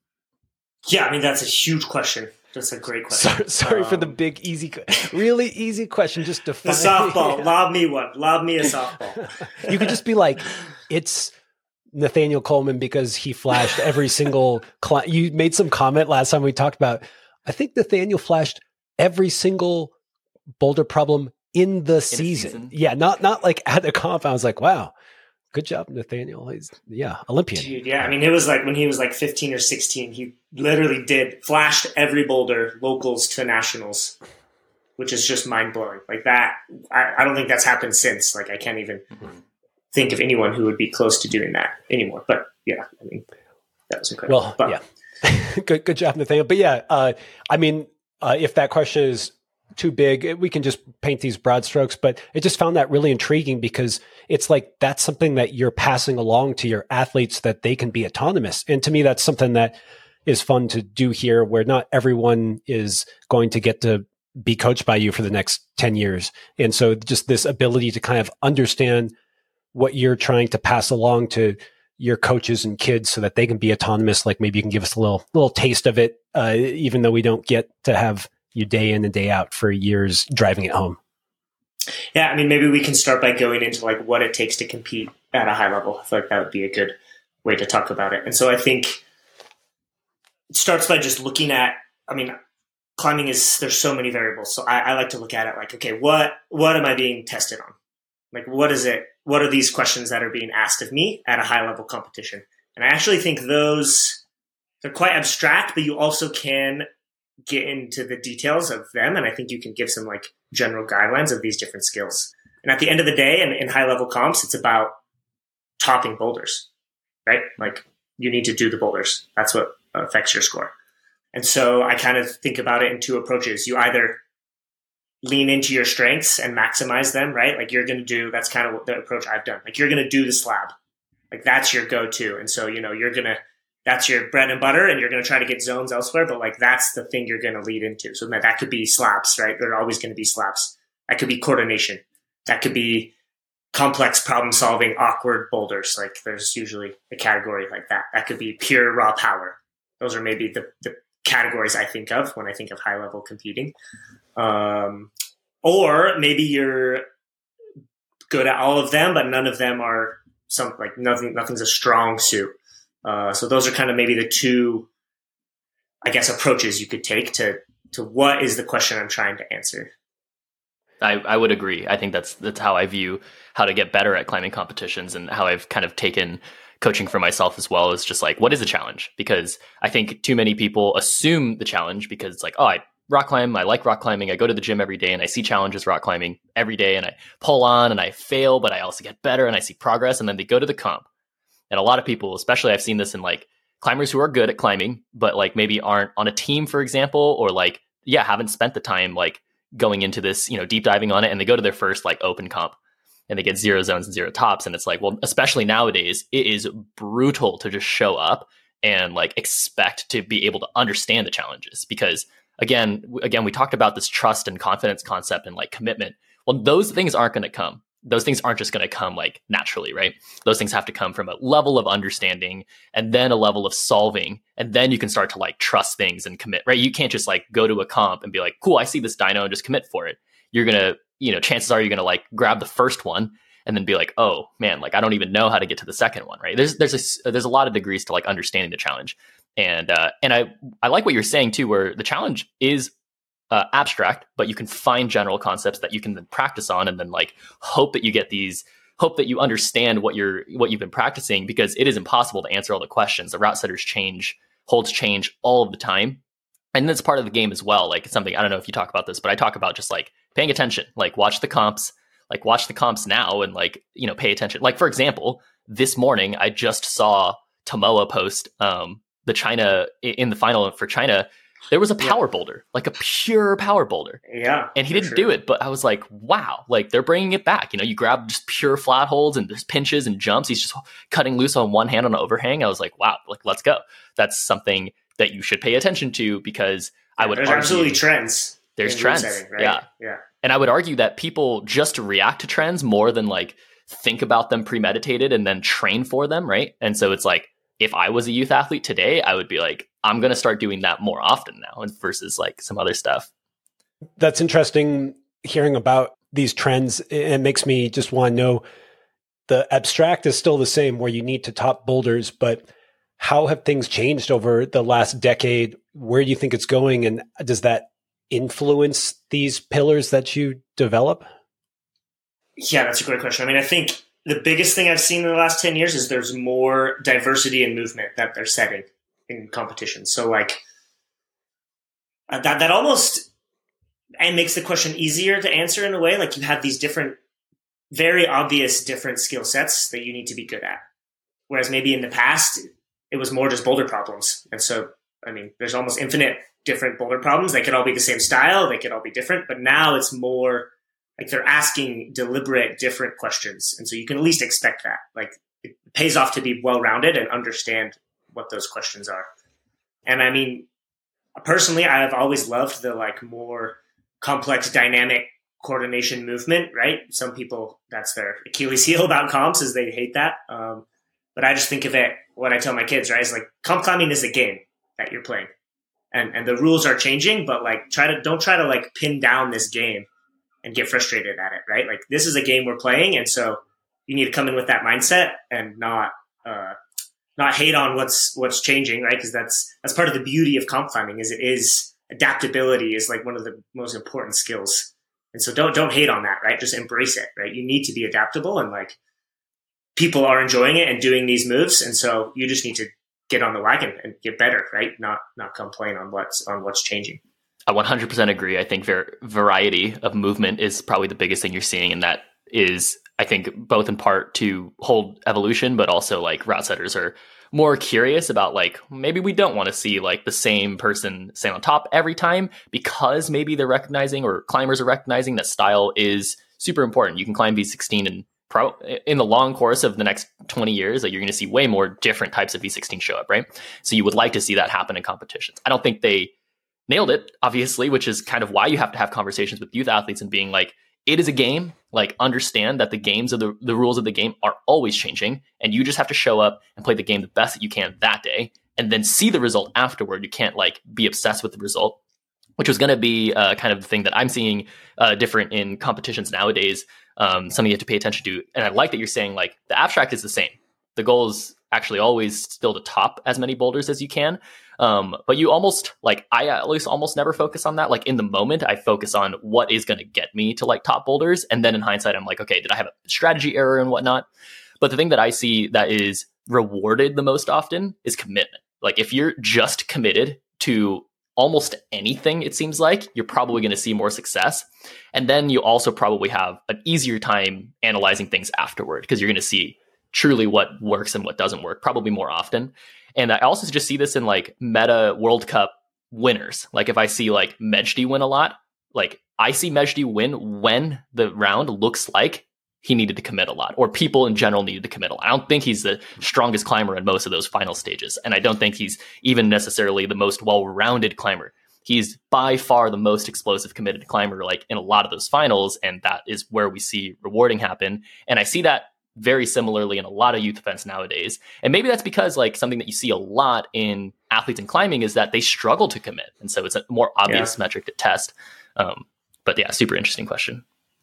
Yeah. I mean, that's a huge question. That's a great question. Sorry, sorry um, for the big, easy, really easy question. Just to the softball. Lob me one. Lob me a softball. You could just be like, it's Nathaniel Coleman because he flashed every single client. You made some comment last time we talked about, I think Nathaniel flashed every single boulder problem in the in season. season. Yeah. Not, not like at the comp. I was like, wow, good job, Nathaniel. He's yeah. Olympian. Dude, yeah. I mean, it was like when he was like fifteen or sixteen, he literally did flashed every boulder locals to nationals, which is just mind blowing like that. I, I don't think that's happened since. Like, I can't even, mm-hmm. think of anyone who would be close to doing that anymore. But yeah, I mean, that was incredible. Well, but, yeah, good, good job, Nathaniel. But yeah, uh, I mean, uh, if that question is too big, we can just paint these broad strokes, but I just found that really intriguing because it's like, that's something that you're passing along to your athletes that they can be autonomous. And to me, that's something that is fun to do here, where not everyone is going to get to be coached by you for the next ten years. And so just this ability to kind of understand what you're trying to pass along to your coaches and kids so that they can be autonomous. Like maybe you can give us a little, little taste of it, uh, even though we don't get to have you day in and day out for years driving it home. Yeah. I mean, maybe we can start by going into like what it takes to compete at a high level. I feel like that would be a good way to talk about it. And so I think it starts by just looking at, I mean, climbing is, there's so many variables. So I, I like to look at it like, okay, what, what am I being tested on? Like, what is it? What are these questions that are being asked of me at a high level competition? And I actually think those, they're quite abstract, but you also can get into the details of them. And I think you can give some like general guidelines of these different skills. And at the end of the day, in, in high level comps, it's about topping boulders, right? Like you need to do the boulders. That's what affects your score. And so I kind of think about it in two approaches. You either lean into your strengths and maximize them, right? Like you're going to do, that's kind of what the approach I've done. Like you're going to do the slab. Like that's your go-to. And so, you know, you're going to, that's your bread and butter and you're going to try to get zones elsewhere, but like that's the thing you're going to lead into. So that, that could be slabs, right? There are always going to be slabs. That could be coordination. That could be complex problem solving, awkward boulders. Like there's usually a category like that. That could be pure raw power. Those are maybe the, the categories I think of when I think of high level competing. Um, or maybe you're good at all of them, but none of them are some like nothing, nothing's a strong suit. Uh, so those are kind of maybe the two, I guess, approaches you could take to, to what is the question I'm trying to answer. I, I would agree. I think that's, that's how I view how to get better at climbing competitions, and how I've kind of taken coaching for myself as well, is just like, what is a challenge? Because I think too many people assume the challenge because it's like, oh, I rock climb, I like rock climbing, I go to the gym every day and I see challenges rock climbing every day and I pull on and I fail, but I also get better and I see progress. And then they go to the comp. And a lot of people, especially I've seen this in like climbers who are good at climbing, but like maybe aren't on a team, for example, or like, yeah, haven't spent the time like going into this, you know, deep diving on it. And they go to their first like open comp and they get zero zones and zero tops. And it's like, well, especially nowadays, it is brutal to just show up and like expect to be able to understand the challenges. Because again, again, we talked about this trust and confidence concept and like commitment. Well, those things aren't going to come. Those things aren't just going to come like naturally, right? Those things have to come from a level of understanding and then a level of solving. And then you can start to like trust things and commit, right? You can't just like go to a comp and be like, cool, I see this dyno and just commit for it. You're going to, you know, chances are you're going to like grab the first one and then be like, oh man, like I don't even know how to get to the second one, right? There's, there's a, there's a lot of degrees to like understanding the challenge. And, uh, and I, I like what you're saying too, where the challenge is Uh, abstract, but you can find general concepts that you can then practice on, and then like hope that you get these, hope that you understand what you're, what you've been practicing, because it is impossible to answer all the questions. The route setters change, holds change all of the time. And that's part of the game as well. Like it's something, I don't know if you talk about this, but I talk about just like paying attention, like watch the comps, like watch the comps now and like, you know, pay attention. Like for example, this morning, I just saw Tomoa post um, the China in the final for China. There was a power yeah. boulder, like a pure power boulder. Yeah. And he didn't sure. do it, but I was like, wow, like they're bringing it back. You know, you grab just pure flat holds and just pinches and jumps. He's just cutting loose on one hand on an overhang. I was like, wow, like let's go. That's something that you should pay attention to, because yeah, I would there's argue, absolutely trends. There's trends. Setting, right? Yeah. Yeah. And I would argue that people just react to trends more than like think about them premeditated and then train for them. Right. And so it's like, if I was a youth athlete today, I would be like, I'm going to start doing that more often now versus like some other stuff. That's interesting hearing about these trends. It makes me just want to know, the abstract is still the same where you need to top boulders, but how have things changed over the last decade? Where do you think it's going? And does that influence these pillars that you develop? Yeah, that's a great question. I mean, I think the biggest thing I've seen in the last ten years is there's more diversity in movement that they're setting in competitions. So like uh, that, that almost and makes the question easier to answer in a way. Like you have these different very obvious different skill sets that you need to be good at. Whereas maybe in the past, it was more just boulder problems. And so, I mean, there's almost infinite different boulder problems. They could all be the same style. They could all be different. But now it's more like they're asking deliberate, different questions. And so you can at least expect that. Like, it pays off to be well-rounded and understand what those questions are. And I mean, personally, I've always loved the like more complex, dynamic coordination movement, right? Some people, that's their Achilles heel about comps, is they hate that. Um, but I just think of it, what I tell my kids, right, is like comp climbing is a game that you're playing. And and the rules are changing, but like try to don't try to like pin down this game and get frustrated at it, right? Like this is a game we're playing, and so you need to come in with that mindset and not uh, not hate on what's what's changing, right? Because that's that's part of the beauty of comp climbing, is it is adaptability is like one of the most important skills. And so don't don't hate on that, right? Just embrace it, right? You need to be adaptable, and like people are enjoying it and doing these moves, and so you just need to get on the wagon and get better, right? Not not complain on what's on what's changing. I one hundred percent agree. I think ver- variety of movement is probably the biggest thing you're seeing, and that is, I think, both in part to hold evolution, but also like route setters are more curious about like, maybe we don't want to see like the same person stay on top every time, because maybe they're recognizing, or climbers are recognizing, that style is super important. You can climb V sixteen and pro in the long course of the next twenty years, like you're going to see way more different types of V sixteen show up, right? So you would like to see that happen in competitions. I don't think they nailed it, obviously, which is kind of why you have to have conversations with youth athletes and being like, it is a game. Like, understand that the games of the, the rules of the game are always changing, and you just have to show up and play the game the best that you can that day, and then see the result afterward. You can't like be obsessed with the result, which was going to be uh, kind of the thing that I'm seeing uh, different in competitions nowadays. Um, something you have to pay attention to. And I like that you're saying like the abstract is the same. The goal is actually always still to top as many boulders as you can. Um, but you almost like, I at least almost never focus on that. Like in the moment, I focus on what is going to get me to like top boulders. And then in hindsight, I'm like, okay, did I have a strategy error and whatnot? But the thing that I see that is rewarded the most often is commitment. Like if you're just committed to almost anything, it seems like, you're probably going to see more success. And then you also probably have an easier time analyzing things afterward, because you're going to see truly what works and what doesn't work probably more often. And I also just see this in like meta World Cup winners. Like if I see like Mejdi win a lot, like I see Mejdi win when the round looks like he needed to commit a lot, or people in general needed to commit a lot. I don't think he's the strongest climber in most of those final stages. And I don't think he's even necessarily the most well-rounded climber. He's by far the most explosive committed climber, like in a lot of those finals. And that is where we see rewarding happen. And I see that very similarly in a lot of youth events nowadays. And maybe that's because like something that you see a lot in athletes in climbing is that they struggle to commit. And so it's a more obvious yeah. metric to test. Um, but yeah, super interesting question.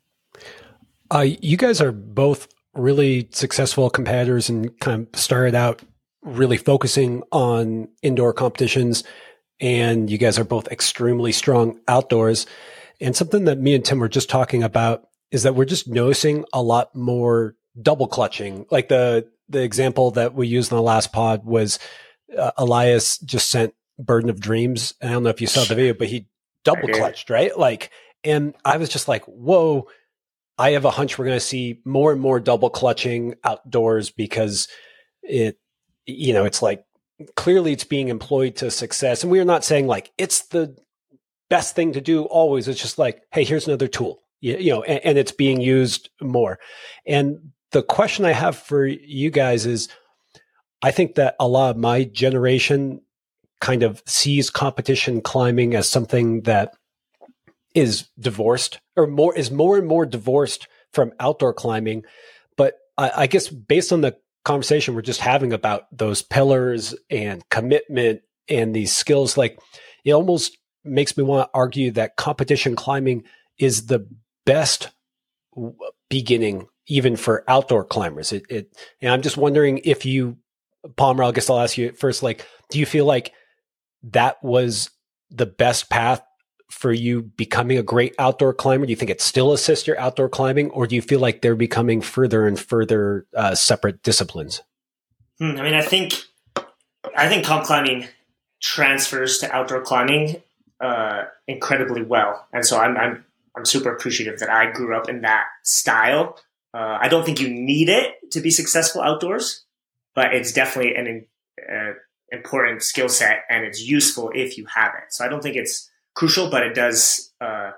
Uh, you guys are both really successful competitors and kind of started out really focusing on indoor competitions, and you guys are both extremely strong outdoors. And something that me and Tim were just talking about is that we're just noticing a lot more double clutching. Like the the example that we used in the last pod was uh, Elias just sent Burden of Dreams. And I don't know if you saw the video, but he double clutched, right? Like, and I was just like, whoa. I have a hunch we're going to see more and more double clutching outdoors, because it, you know, it's like clearly it's being employed to success. And we are not saying like it's the best thing to do always. It's just like, hey, here's another tool, you, you know, and, and it's being used more. And the question I have for you guys is, I think that a lot of my generation kind of sees competition climbing as something that is divorced or more is more and more divorced from outdoor climbing. But I, I guess based on the conversation we're just having about those pillars and commitment and these skills, like it almost makes me want to argue that competition climbing is the best beginning even for outdoor climbers. It, it and I'm just wondering if you, Palmer, I guess I'll ask you first, like, do you feel like that was the best path for you becoming a great outdoor climber? Do you think it still assists your outdoor climbing, or do you feel like they're becoming further and further uh, separate disciplines? Hmm, I mean, I think I think comp climbing transfers to outdoor climbing uh, incredibly well, and so I'm I'm I'm super appreciative that I grew up in that style. Uh, I don't think you need it to be successful outdoors, but it's definitely an uh, important skill set, and it's useful if you have it. So I don't think it's crucial, but it does, uh,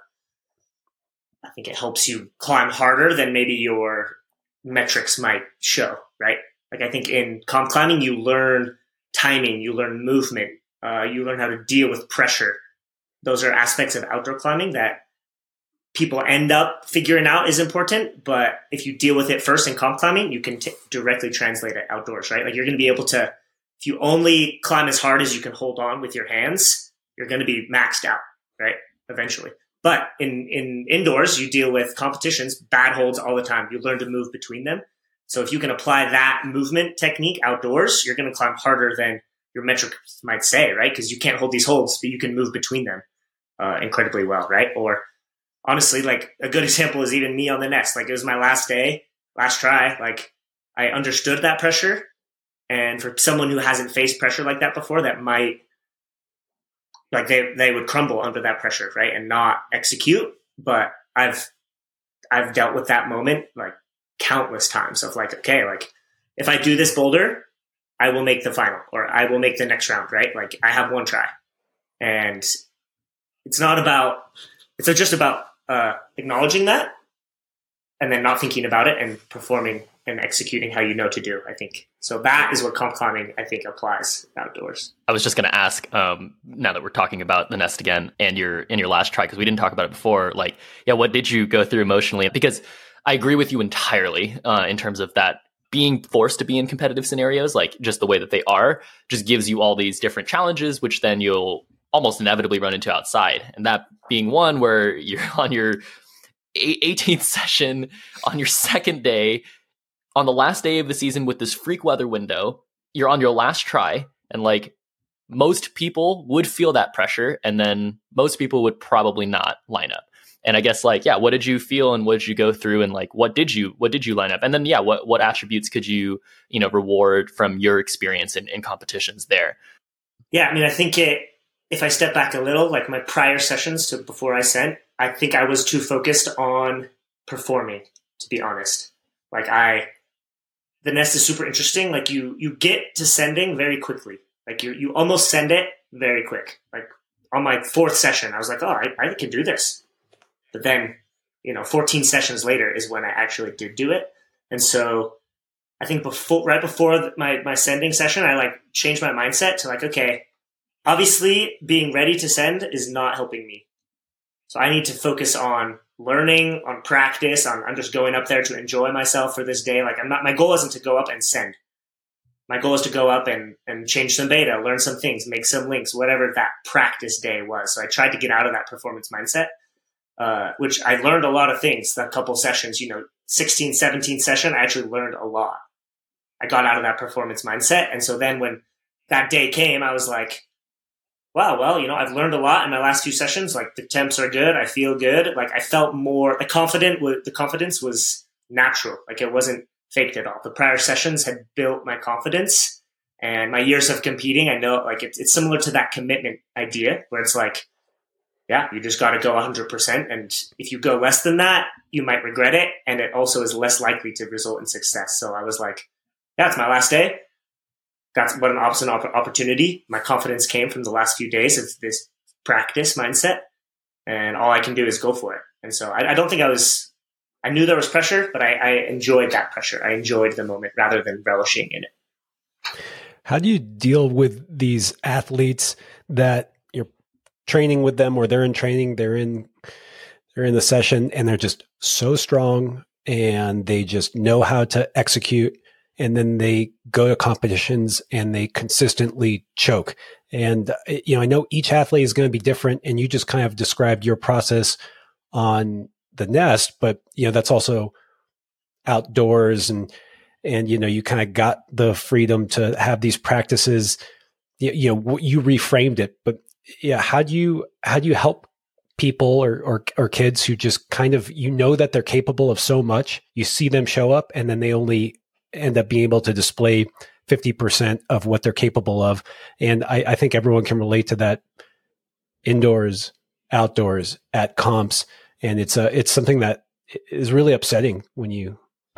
I think it helps you climb harder than maybe your metrics might show, right? Like I think in comp climbing, you learn timing, you learn movement, uh, you learn how to deal with pressure. Those are aspects of outdoor climbing that people end up figuring out is important. But if you deal with it first in comp climbing, you can t- directly translate it outdoors, right? Like you're going to be able to, if you only climb as hard as you can hold on with your hands, you're going to be maxed out, right? Eventually. But in, in indoors, you deal with competitions, bad holds all the time. You learn to move between them. So if you can apply that movement technique outdoors, you're going to climb harder than your metrics might say, right? Because you can't hold these holds, but you can move between them uh, incredibly well, right? Or honestly, like a good example is even me on the nest. Like it was my last day, last try. Like I understood that pressure. And for someone who hasn't faced pressure like that before, that might, like they, they would crumble under that pressure, right? And not execute. But I've, I've dealt with that moment like countless times of like, okay, like if I do this boulder, I will make the final or I will make the next round, right? Like I have one try. And it's not about, it's just about uh, acknowledging that and then not thinking about it and performing and executing how you know to do, I think. So that is what comp climbing, I think, applies outdoors. I was just going to ask, um, now that we're talking about the nest again and your in your last try, because we didn't talk about it before, like, yeah, what did you go through emotionally? Because I agree with you entirely uh, in terms of that being forced to be in competitive scenarios, like just the way that they are, just gives you all these different challenges, which then you'll almost inevitably run into outside. And that being one where you're on your eighteenth session, on your second day, on the last day of the season with this freak weather window, you're on your last try. And like most people would feel that pressure. And then most people would probably not line up. And I guess like, yeah, what did you feel and what did you go through and like, what did you, what did you line up? And then, yeah, what, what attributes could you, you know, reward from your experience in, in competitions there? Yeah. I mean, I think it, if I step back a little, like my prior sessions to before I sent, I think I was too focused on performing, to be honest. Like I, the nest is super interesting. Like you, you get to sending very quickly. Like you, you almost send it very quick. Like on my fourth session, I was like, oh, I, I can do this. But then, you know, fourteen sessions later is when I actually did do it. And so I think before, right before my, my sending session, I like changed my mindset to like, okay, obviously being ready to send is not helping me. So I need to focus on learning, on practice, on I'm just going up there to enjoy myself for this day. Like I'm not, my goal isn't to go up and send. My goal is to go up and, and change some beta, learn some things, make some links, whatever that practice day was. So I tried to get out of that performance mindset. Uh, which I learned a lot of things, the couple sessions, you know, sixteen, seventeen session, I actually learned a lot. I got out of that performance mindset. And so then when that day came, I was like, wow, well, you know, I've learned a lot in my last few sessions. Like the temps are good. I feel good. Like I felt more, the confident, the confidence was natural. Like it wasn't faked at all. The prior sessions had built my confidence and my years of competing. I know like it's, it's similar to that commitment idea where it's like, yeah, you just got to go one hundred percent. And if you go less than that, you might regret it. And it also is less likely to result in success. So I was like, yeah, it's my last day. That's what an opposite opportunity. My confidence came from the last few days of this practice mindset. And all I can do is go for it. And so I, I don't think I was, I knew there was pressure, but I, I enjoyed that pressure. I enjoyed the moment rather than relishing in it. How do you deal with these athletes that training with them or they're in training, they're in, they're in the session and they're just so strong and they just know how to execute. And then they go to competitions and they consistently choke. And, you know, I know each athlete is going to be different and you just kind of described your process on the nest, but you know, that's also outdoors and, and, you know, you kind of got the freedom to have these practices, you, you know, you reframed it, but yeah, how do you how do you help people or, or or kids who just kind of, you know that they're capable of so much, you see them show up and then they only end up being able to display fifty percent of what they're capable of. And I, I think everyone can relate to that indoors, outdoors, at comps. And it's a, it's something that is really upsetting when you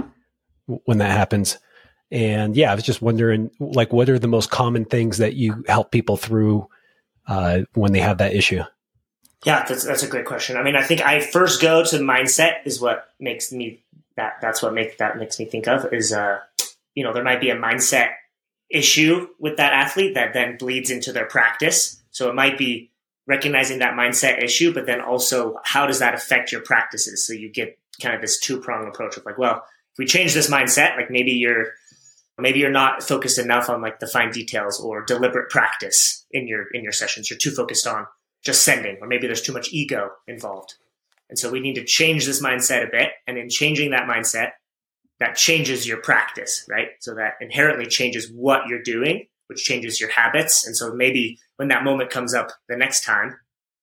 when that happens. And yeah, I was just wondering, like, what are the most common things that you help people through uh, when they have that issue? Yeah, that's that's a great question. I mean, I think I first go to mindset is what makes me that that's what make that makes me think of is uh you know, there might be a mindset issue with that athlete that then bleeds into their practice. So it might be recognizing that mindset issue, but then also how does that affect your practices? So you get kind of this two-pronged approach of like, well, if we change this mindset, like maybe you're maybe you're not focused enough on like the fine details or deliberate practice in your in your sessions. You're too focused on just sending, or maybe there's too much ego involved. And so we need to change this mindset a bit. And in changing that mindset, that changes your practice, right? So that inherently changes what you're doing, which changes your habits. And so maybe when that moment comes up the next time,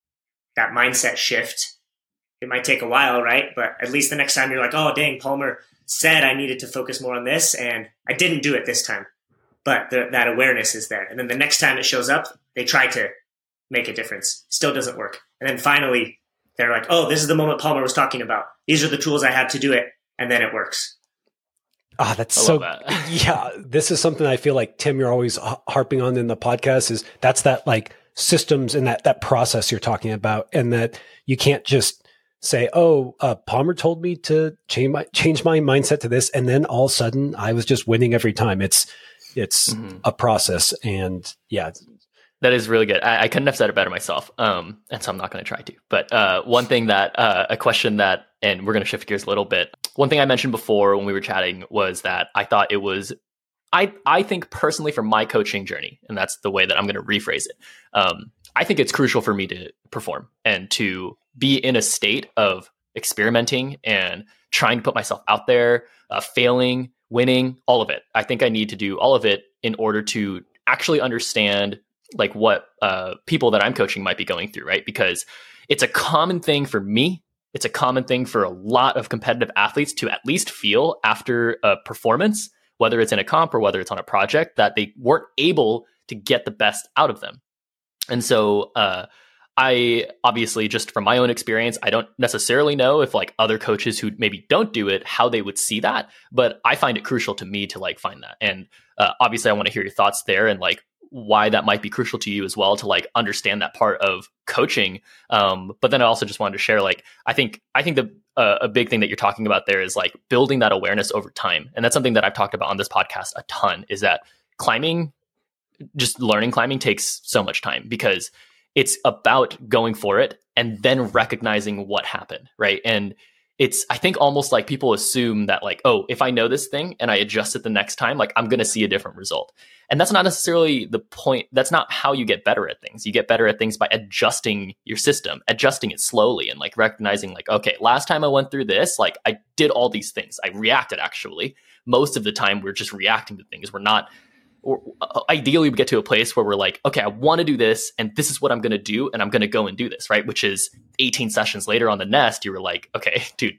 that mindset shift, it might take a while, right? But at least the next time you're like, oh, dang, Palmer said I needed to focus more on this, and I didn't do it this time. But the, that awareness is there. And then the next time it shows up, they try to make a difference. Still doesn't work. And then finally, they're like, oh, this is the moment Palmer was talking about. These are the tools I have to do it. And then it works. Ah, oh, that's I so, that. yeah, this is something I feel like, Tim, you're always harping on in the podcast is that's that like systems and that, that process you're talking about. And that you can't just say, oh, uh, Palmer told me to change my, change my mindset to this. And then all of a sudden I was just winning every time. It's, it's mm-hmm. a process. And yeah, that is really good. I, I couldn't have said it better myself. Um, and so I'm not going to try to. But uh, one thing that, uh, a question that, and we're going to shift gears a little bit. One thing I mentioned before when we were chatting was that I thought it was, I, I think personally for my coaching journey, and that's the way that I'm going to rephrase it. Um, I think it's crucial for me to perform and to be in a state of experimenting and trying to put myself out there, uh, failing, winning, all of it. I think I need to do all of it in order to actually understand like what uh, people that I'm coaching might be going through, right? Because it's a common thing for me. It's a common thing for a lot of competitive athletes to at least feel after a performance, whether it's in a comp or whether it's on a project, that they weren't able to get the best out of them. And so uh, I obviously, just from my own experience, I don't necessarily know if like other coaches who maybe don't do it, how they would see that. But I find it crucial to me to like find that. And uh, obviously I want to hear your thoughts there and like why that might be crucial to you as well to like understand that part of coaching. Um, but then I also just wanted to share, like, I think, I think the, uh, a big thing that you're talking about there is like building that awareness over time. And that's something that I've talked about on this podcast a ton, is that climbing, just learning climbing takes so much time because it's about going for it and then recognizing what happened. Right. And it's, I think almost like people assume that like, oh, if I know this thing and I adjust it the next time, like I'm going to see a different result. And that's not necessarily the point. That's not how you get better at things. You get better at things by adjusting your system, adjusting it slowly and like recognizing like, okay, last time I went through this, like I did all these things. I reacted actually. Most of the time we're just reacting to things. We're not, or ideally we get to a place where we're like, okay, I want to do this and this is what I'm going to do. And I'm going to go and do this, right? Which is eighteen sessions later on the nest, you were like, okay, dude,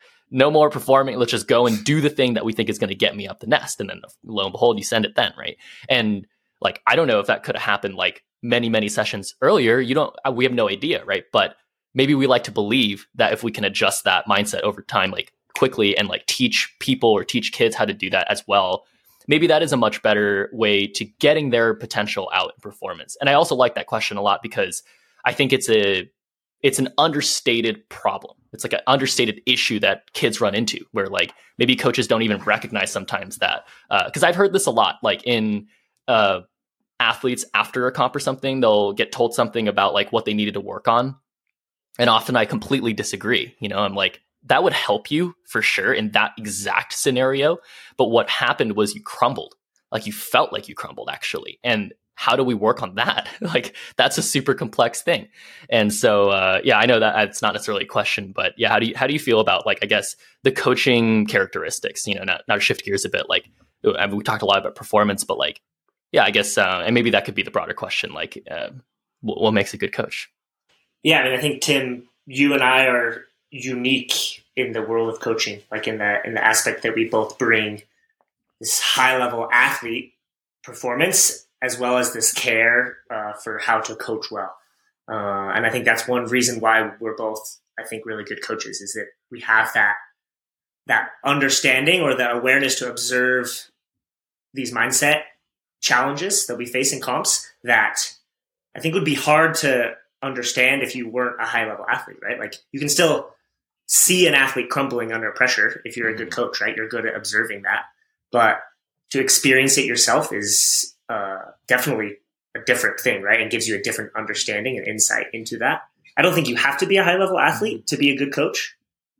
no more performing. Let's just go and do the thing that we think is going to get me up the nest. And then lo and behold, you send it then, right? And like, I don't know if that could have happened like many, many sessions earlier. You don't, we have no idea, right? But maybe we like to believe that if we can adjust that mindset over time, like quickly and like teach people or teach kids how to do that as well, maybe that is a much better way to getting their potential out in performance. And I also like that question a lot because I think it's a, it's an understated problem. It's like an understated issue that kids run into where like maybe coaches don't even recognize sometimes that, uh, cause I've heard this a lot, like in, uh, athletes after a comp or something, they'll get told something about like what they needed to work on. And often I completely disagree. You know, I'm like, that would help you for sure in that exact scenario. But what happened was you crumbled, like you felt like you crumbled actually. And how do we work on that? Like, that's a super complex thing. And so, uh, yeah, I know that it's not necessarily a question, but yeah, how do you, how do you feel about like, I guess the coaching characteristics, you know, not, not to shift gears a bit, like I mean, we talked a lot about performance, but like, yeah, I guess, uh, and maybe that could be the broader question, like uh, what, what makes a good coach? Yeah. I mean, I think Tim, you and I are unique in the world of coaching, like in the, in the aspect that we both bring this high level athlete performance, as well as this care uh, for how to coach well. Uh, and I think that's one reason why we're both, I think, really good coaches, is that we have that that understanding or the awareness to observe these mindset challenges that we face in comps that I think would be hard to understand if you weren't a high level athlete, right? Like you can still see an athlete crumbling under pressure if you're a good coach, right? You're good at observing that. But to experience it yourself is uh, definitely a different thing, right? And gives you a different understanding and insight into that. I don't think you have to be a high level athlete to be a good coach.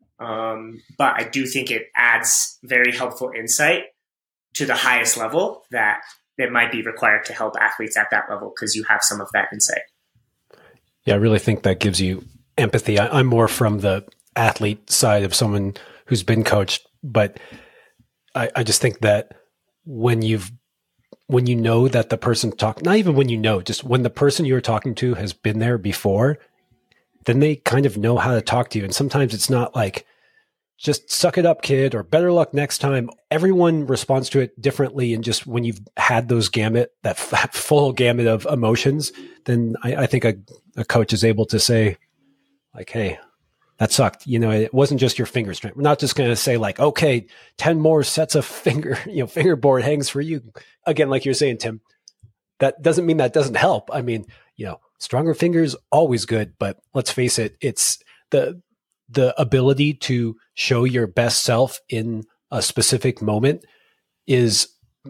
Um, but I do think it adds very helpful insight to the highest level that it might be required to help athletes at that level because you have some of that insight. Yeah, I really think that gives you empathy. I, I'm more from the athlete side of someone who's been coached, but I, I just think that when you've when you know that the person talk, not even when you know, just when the person you're talking to has been there before, then they kind of know how to talk to you. And sometimes it's not like, just suck it up, kid, or better luck next time. Everyone responds to it differently. And just when you've had those gamut, that f- full gamut of emotions, then I, I think a, a coach is able to say like, hey, that sucked. You know, it wasn't just your finger strength. We're not just going to say like, okay, ten more sets of finger, you know, fingerboard hangs for you. Again, like you're saying, Tim, that doesn't mean that doesn't help. I mean, you know, stronger fingers, always good, but let's face it, it's the, the ability to show your best self in a specific moment is,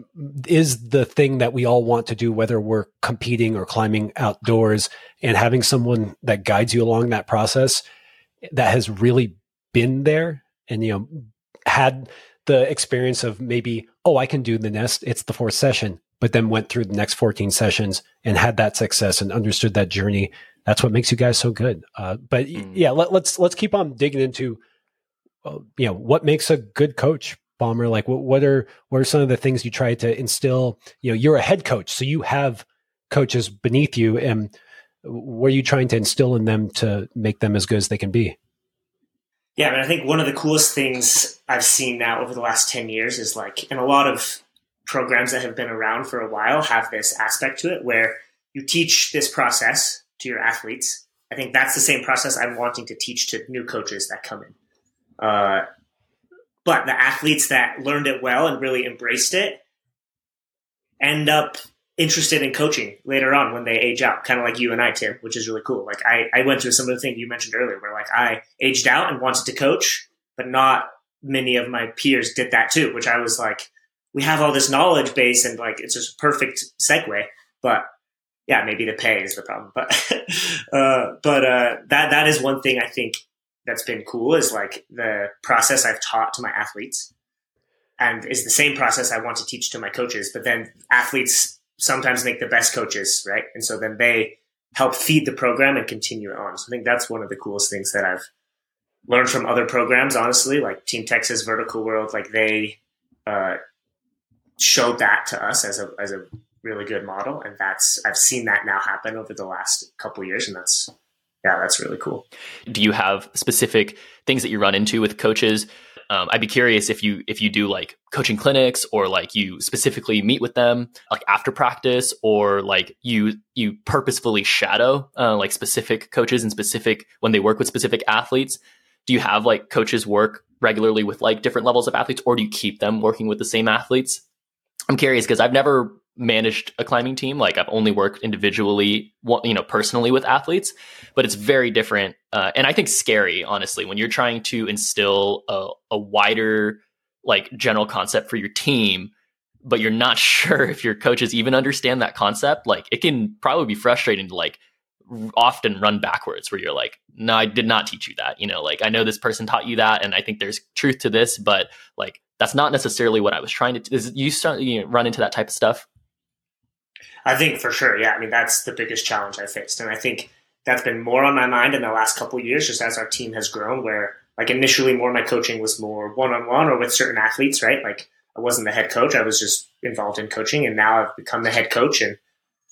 is the thing that we all want to do, whether we're competing or climbing outdoors, and having someone that guides you along that process that has really been there and, you know, had the experience of maybe, oh, I can do the nest. It's the fourth session, but then went through the next fourteen sessions and had that success and understood that journey. That's what makes you guys so good. Uh, but mm. yeah, let, let's, let's keep on digging into, uh, you know, what makes a good coach, Palmer. Like what, what are, what are some of the things you try to instill? You know, you're a head coach, so you have coaches beneath you, and what are you trying to instill in them to make them as good as they can be? Yeah, I mean, I think one of the coolest things I've seen now over the last ten years is like, and a lot of programs that have been around for a while have this aspect to it where you teach this process to your athletes. I think that's the same process I'm wanting to teach to new coaches that come in. Uh, but the athletes that learned it well and really embraced it end up interested in coaching later on when they age out, kind of like you and I, Tim, which is really cool. Like I, I went through some of the things you mentioned earlier where like I aged out and wanted to coach, but not many of my peers did that too, which I was like, we have all this knowledge base and like, it's just a perfect segue, but yeah, maybe the pay is the problem, but, uh, but, uh, that, that is one thing I think that's been cool is like the process I've taught to my athletes and is the same process I want to teach to my coaches, but then athletes sometimes make the best coaches, right? And so then they help feed the program and continue it on. So I think that's one of the coolest things that I've learned from other programs, honestly, like Team Texas, Vertical World, like they, uh, showed that to us as a, as a really good model. And that's, I've seen that now happen over the last couple of years. And that's, yeah, that's really cool. Do you have specific things that you run into with coaches? Um, I'd be curious if you, if you do like coaching clinics or like you specifically meet with them like after practice, or like you, you purposefully shadow uh, like specific coaches and specific, when they work with specific athletes. Do you have like coaches work regularly with like different levels of athletes, or do you keep them working with the same athletes? I'm curious because I've never managed a climbing team. Like I've only worked individually, you know, personally with athletes, but it's very different. Uh, and I think scary, honestly, when you're trying to instill a, a wider, like general concept for your team, but you're not sure if your coaches even understand that concept. Like it can probably be frustrating to like often run backwards where you're like, no, I did not teach you that. You know, like I know this person taught you that, and I think there's truth to this, but like, that's not necessarily what I was trying to do. Is you start, you know, run into that type of stuff? I think for sure. Yeah. I mean, that's the biggest challenge I faced. And I think that's been more on my mind in the last couple of years, just as our team has grown, where like initially more my coaching was more one-on-one or with certain athletes, right? Like I wasn't the head coach. I was just involved in coaching, and now I've become the head coach. And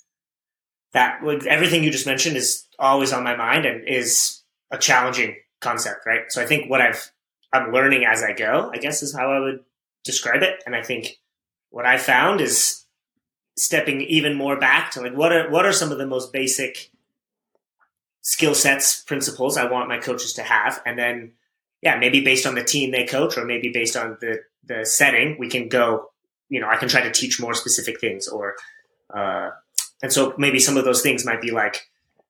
that everything you just mentioned is always on my mind and is a challenging concept, right? So I think what I've, I'm learning as I go, I guess is how I would describe it. And I think what I found is stepping even more back to like, what are, what are some of the most basic skill sets, principles I want my coaches to have? And then yeah, maybe based on the team they coach or maybe based on the, the setting, we can go, you know, I can try to teach more specific things or, uh, and so maybe some of those things might be like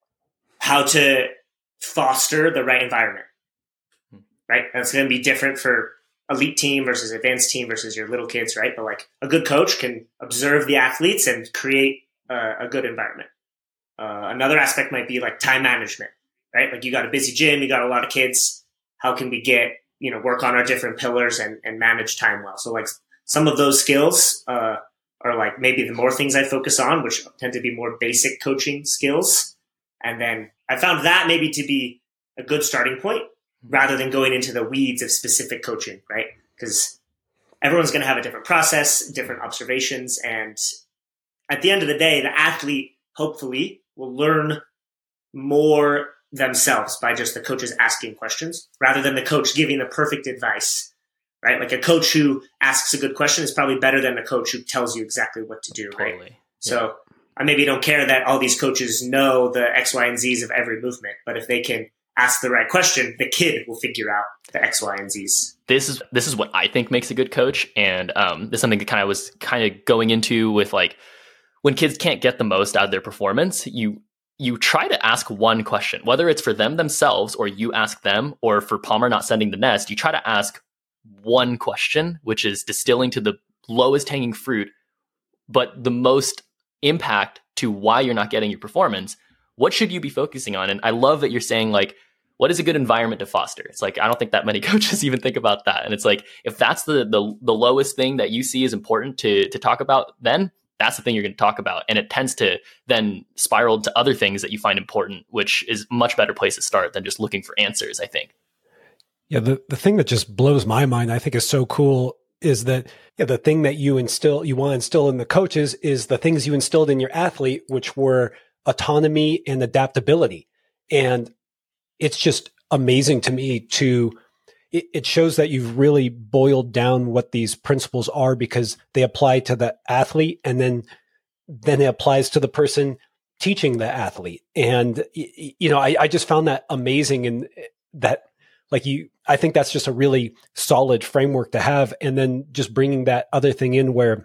how to foster the right environment, right? That's going to be different for elite team versus advanced team versus your little kids, right? But like a good coach can observe the athletes and create a, a good environment. Uh, another aspect might be like time management, right? Like you got a busy gym, you got a lot of kids. How can we get, you know, work on our different pillars and, and manage time well? So like some of those skills, uh, are like maybe the more things I focus on, which tend to be more basic coaching skills. And then I found that maybe to be a good starting point rather than going into the weeds of specific coaching, right? Because everyone's going to have a different process, different observations. And at the end of the day, the athlete hopefully will learn more themselves by just the coaches asking questions rather than the coach giving the perfect advice. Right? Like a coach who asks a good question is probably better than a coach who tells you exactly what to do, Totally. right? Yeah. So I maybe don't care that all these coaches know the X, Y, and Z's of every movement, but if they can ask the right question, the kid will figure out the X, Y, and Z's. This is this is what I think makes a good coach, and um, this is something that kind of was kind of going into with like when kids can't get the most out of their performance, you you try to ask one question, whether it's for them themselves or you ask them, or for Palmer not sending the nest, you try to ask one question, which is distilling to the lowest hanging fruit, but the most impact to why you're not getting your performance. What should you be focusing on? And I love that you're saying like, what is a good environment to foster? It's like, I don't think that many coaches even think about that. And it's like, if that's the the, the lowest thing that you see is important to to talk about, then that's the thing you're going to talk about. And it tends to then spiral to other things that you find important, which is a much better place to start than just looking for answers, I think. Yeah, the, the thing that just blows my mind, I think is so cool, is that yeah, the thing that you instill, you want to instill in the coaches is the things you instilled in your athlete, which were autonomy and adaptability. And it's just amazing to me to, it, it shows that you've really boiled down what these principles are because they apply to the athlete and then, then it applies to the person teaching the athlete. And, you know, I, I just found that amazing and that, like you, I think that's just a really solid framework to have. And then just bringing that other thing in where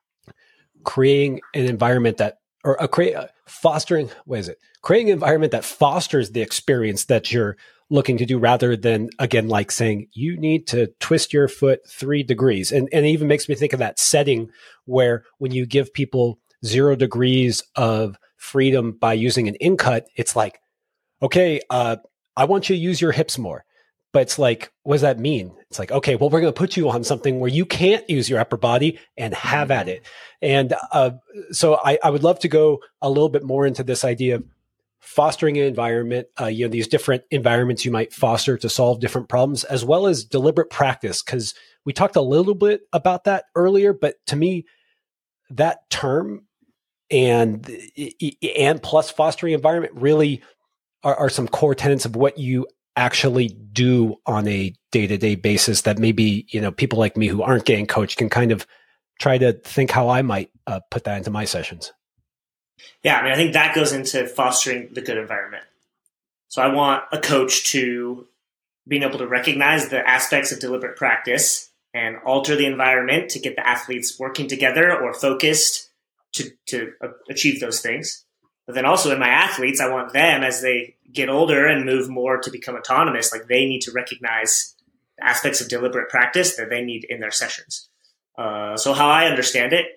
creating an environment that, or a create, fostering, what is it? Creating an environment that fosters the experience that you're looking to do rather than, again, like saying you need to twist your foot three degrees. And, and it even makes me think of that setting where when you give people zero degrees of freedom by using an in cut, it's like, okay, uh, I want you to use your hips more. But it's like, what does that mean? It's like, okay, well, we're going to put you on something where you can't use your upper body and have at it. And uh, so I, I would love to go a little bit more into this idea of fostering an environment, uh, you know, these different environments you might foster to solve different problems, as well as deliberate practice. Because we talked a little bit about that earlier, but to me, that term and and plus fostering environment really are, are some core tenets of what you actually do on a day-to-day basis that maybe, you know, people like me who aren't getting coached can kind of try to think how I might uh, put that into my sessions. Yeah, I mean, I think that goes into fostering the good environment. So I want a coach to being able to recognize the aspects of deliberate practice and alter the environment to get the athletes working together or focused to, to uh, achieve those things. But then also in my athletes, I want them as they get older and move more to become autonomous, like they need to recognize the aspects of deliberate practice that they need in their sessions. Uh, so how I understand it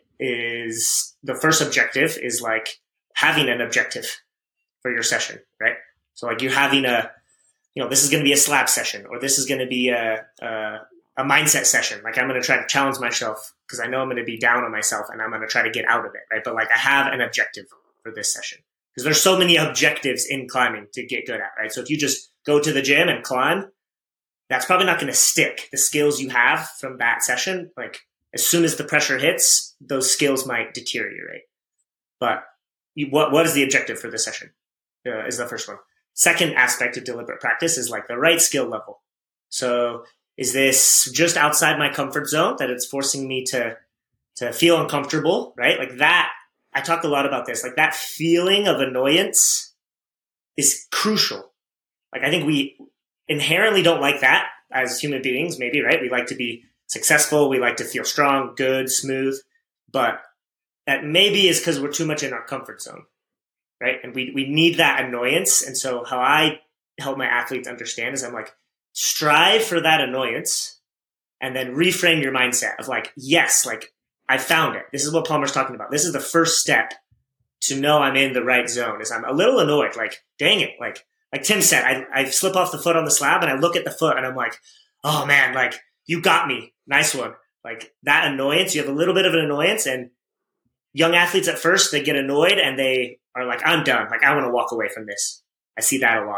is the first objective is like having an objective for your session, right? So like you having a, you know, this is going to be a slab session or this is going to be a, a, a mindset session. Like I'm going to try to challenge myself because I know I'm going to be down on myself and I'm going to try to get out of it, right? But like I have an objective for this session because there's so many objectives in climbing to get good at, right? So if you just go to the gym and climb, that's probably not going to stick. The skills you have from that session, like as soon as the pressure hits, those skills might deteriorate. But you, what what is the objective for this session uh, is the first one. Second aspect of deliberate practice is like the right skill level. So is this just outside my comfort zone that it's forcing me to to feel uncomfortable, right? Like that, I talk a lot about this, like that feeling of annoyance is crucial. Like I think we inherently don't like that as human beings, maybe, right? We like to be successful. We like to feel strong, good, smooth. But that maybe is because we're too much in our comfort zone, right? And we, we need that annoyance. And so how I help my athletes understand is I'm like, strive for that annoyance and then reframe your mindset of like, yes, like I found it. This is what Palmer's talking about. This is the first step to know I'm in the right zone is I'm a little annoyed. Like, dang it. Like, like Tim said, I, I slip off the foot on the slab and I look at the foot and I'm like, oh man, like you got me. Nice one. Like that annoyance, you have a little bit of an annoyance, and young athletes at first, they get annoyed and they are like, I'm done. Like, I want to walk away from this. I see that a lot.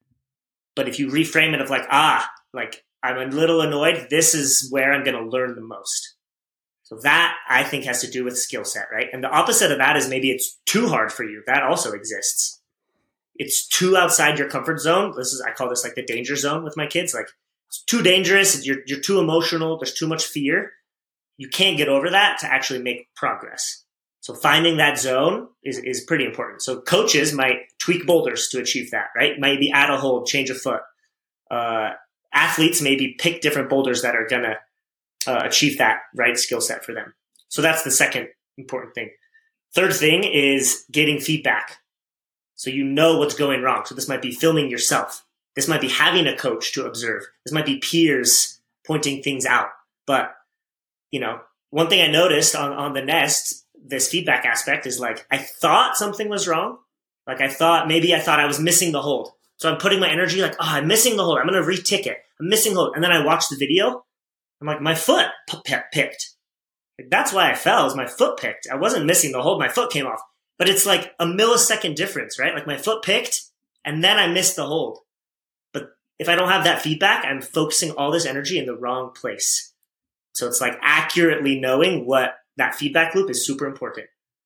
But if you reframe it of like, ah, like I'm a little annoyed, this is where I'm going to learn the most. So that I think has to do with skill set, right? And the opposite of that is maybe it's too hard for you. That also exists. It's too outside your comfort zone. This is, I call this like the danger zone with my kids. Like it's too dangerous. You're, you're too emotional. There's too much fear. You can't get over that to actually make progress. So finding that zone is, is pretty important. So coaches might tweak boulders to achieve that, right? Maybe add a hold, change a foot. Uh, athletes maybe pick different boulders that are going to uh, achieve that right skill set for them. So that's the second important thing. Third thing is getting feedback. So you know what's going wrong. So this might be filming yourself. This might be having a coach to observe. This might be peers pointing things out. But, you know, one thing I noticed on, on the Nest, this feedback aspect is like, I thought something was wrong. Like I thought, maybe I thought I was missing the hold. So I'm putting my energy like, oh, I'm missing the hold. I'm going to re-tick it. I'm missing hold. And then I watch the video. I'm like, my foot p- picked. Like, that's why I fell is my foot picked. I wasn't missing the hold. My foot came off. But it's like a millisecond difference, right? Like my foot picked and then I missed the hold. But if I don't have that feedback, I'm focusing all this energy in the wrong place. So it's like accurately knowing what that feedback loop is super important.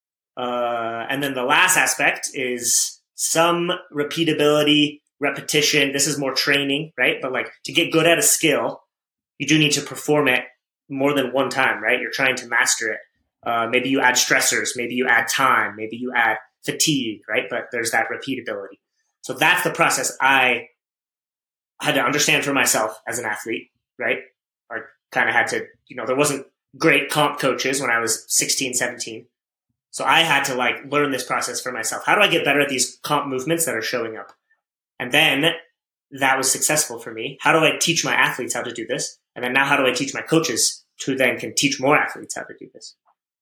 Uh, and then the last aspect is some repeatability, repetition. This is more training, right? But like to get good at a skill, you do need to perform it more than one time, right? You're trying to master it. Uh, maybe you add stressors, maybe you add time, maybe you add fatigue, right? But there's that repeatability. So that's the process I had to understand for myself as an athlete, right? I kind of had to, you know, there wasn't great comp coaches when I was sixteen, seventeen. So I had to like learn this process for myself. How do I get better at these comp movements that are showing up? And then that was successful for me. How do I teach my athletes how to do this? And then now how do I teach my coaches who then can teach more athletes how to do this?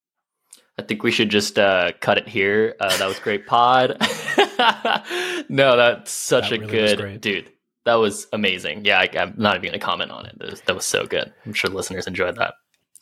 I think we should just uh, cut it here. Uh, that was great pod. No, that's such that a really good, dude. That was amazing. Yeah, I, I'm not even going to comment on it. That was, that was so good. I'm sure listeners enjoyed that.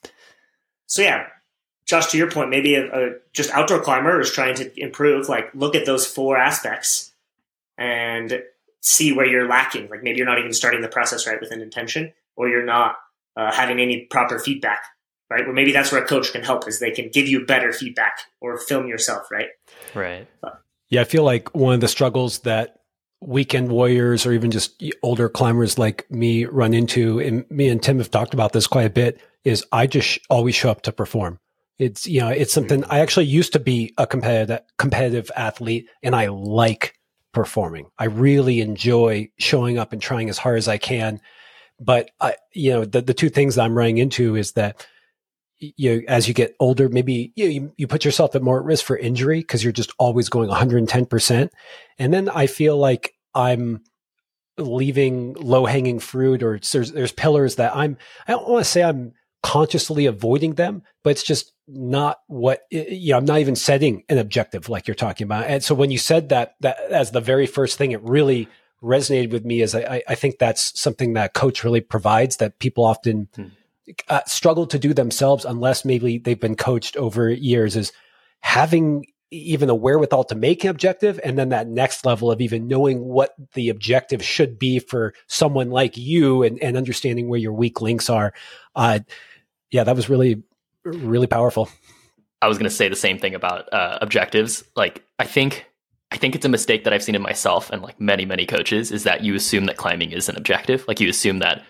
So yeah, Josh, to your point, maybe a, a just outdoor climber is trying to improve. Like, look at those four aspects and see where you're lacking. Like maybe you're not even starting the process right with an intention, or you're not uh, having any proper feedback. Right? Or maybe that's where a coach can help, is they can give you better feedback or film yourself, right? Right. But, yeah, I feel like one of the struggles that weekend warriors or even just older climbers like me run into, and me and Tim have talked about this quite a bit, is I just always show up to perform. It's, you know, it's something I actually used to be a competitive competitive athlete, and I like performing. I really enjoy showing up and trying as hard as I can. But I, you know, the, the two things that I'm running into is that, you as you get older, maybe you, you put yourself at more at risk for injury because you're just always going one hundred ten percent. And then I feel like I'm leaving low hanging fruit, or there's, there's pillars that I'm, I don't want to say I'm consciously avoiding them, but it's just not what, you know, I'm not even setting an objective like you're talking about. And so when you said that, that as the very first thing, it really resonated with me, as I, I think that's something that coach really provides that people often hmm. Uh, struggle to do themselves unless maybe they've been coached over years, is having even a wherewithal to make an objective, and then that next level of even knowing what the objective should be for someone like you, and, and understanding where your weak links are. Uh, yeah, that was really, really powerful. I was going to say the same thing about uh, objectives. Like, I think, I think it's a mistake that I've seen in myself and like many, many coaches, is that you assume that climbing is an objective. Like you assume that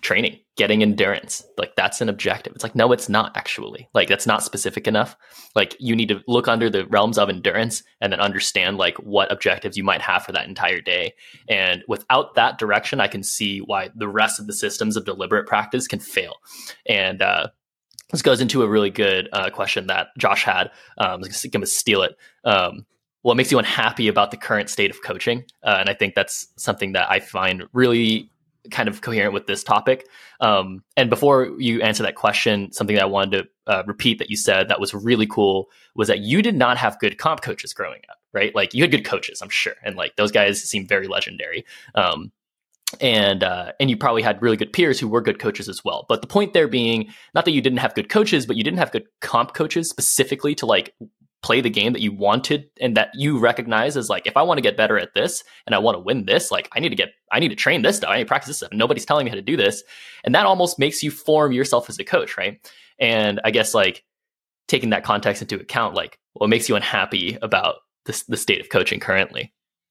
training, getting endurance. Like that's an objective. It's like, no, it's not actually. Like that's not specific enough. Like you need to look under the realms of endurance and then understand like what objectives you might have for that entire day. And without that direction, I can see why the rest of the systems of deliberate practice can fail. And uh, this goes into a really good uh, question that Josh had. Um, I'm going to steal it. Um, what makes you unhappy about the current state of coaching? Uh, and I think that's something that I find really kind of coherent with this topic. Um, and before you answer that question, something that I wanted to uh, repeat that you said that was really cool was that you did not have good comp coaches growing up, right? Like you had good coaches, I'm sure. And like those guys seem very legendary. Um, and, uh, and you probably had really good peers who were good coaches as well. But the point there being, not that you didn't have good coaches, but you didn't have good comp coaches specifically to like play the game that you wanted and that you recognize as like, if I want to get better at this and I want to win this, like I need to get, I need to train this stuff. I need to practice this stuff. Nobody's telling me how to do this. And that almost makes you form yourself as a coach. Right. And I guess like taking that context into account, like what makes you unhappy about this, the state of coaching currently?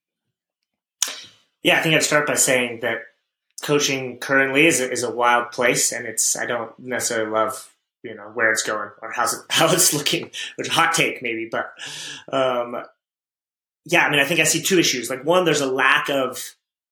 Yeah, I think I'd start by saying that coaching currently is a, is a wild place, and it's, I don't necessarily love you know, where it's going or how's it, how it's looking, which is a hot take maybe, but, um, yeah, I mean, I think I see two issues. Like one, there's a lack of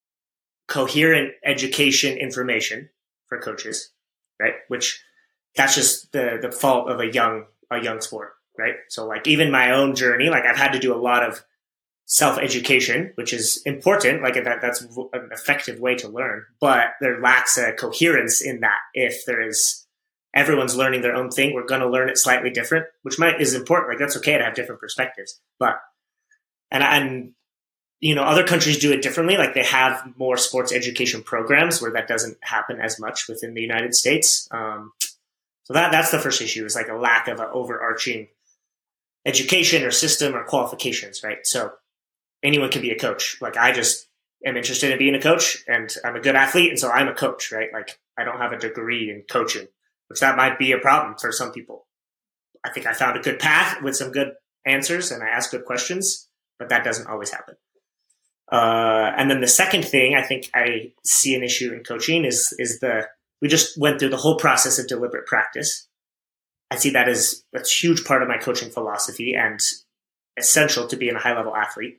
coherent education information for coaches, right? Which that's just the, the fault of a young, a young sport, right? So like even my own journey, like I've had to do a lot of self-education, which is important. Like that, that's an effective way to learn, but there lacks a coherence in that. If there is, everyone's learning their own thing, we're going to learn it slightly different, which might is important. Like that's okay to have different perspectives, but, and, and, you know, other countries do it differently. Like they have more sports education programs where that doesn't happen as much within the United States. Um, so that, that's the first issue is like a lack of an overarching education or system or qualifications, right? So anyone can be a coach. Like I just am interested in being a coach and I'm a good athlete. And so I'm a coach, right? Like I don't have a degree in coaching, which that might be a problem for some people. I think I found a good path with some good answers and I asked good questions, but that doesn't always happen. Uh, and then the second thing I think I see an issue in coaching is, is the, we just went through the whole process of deliberate practice. I see that as a huge part of my coaching philosophy and essential to being a high level athlete.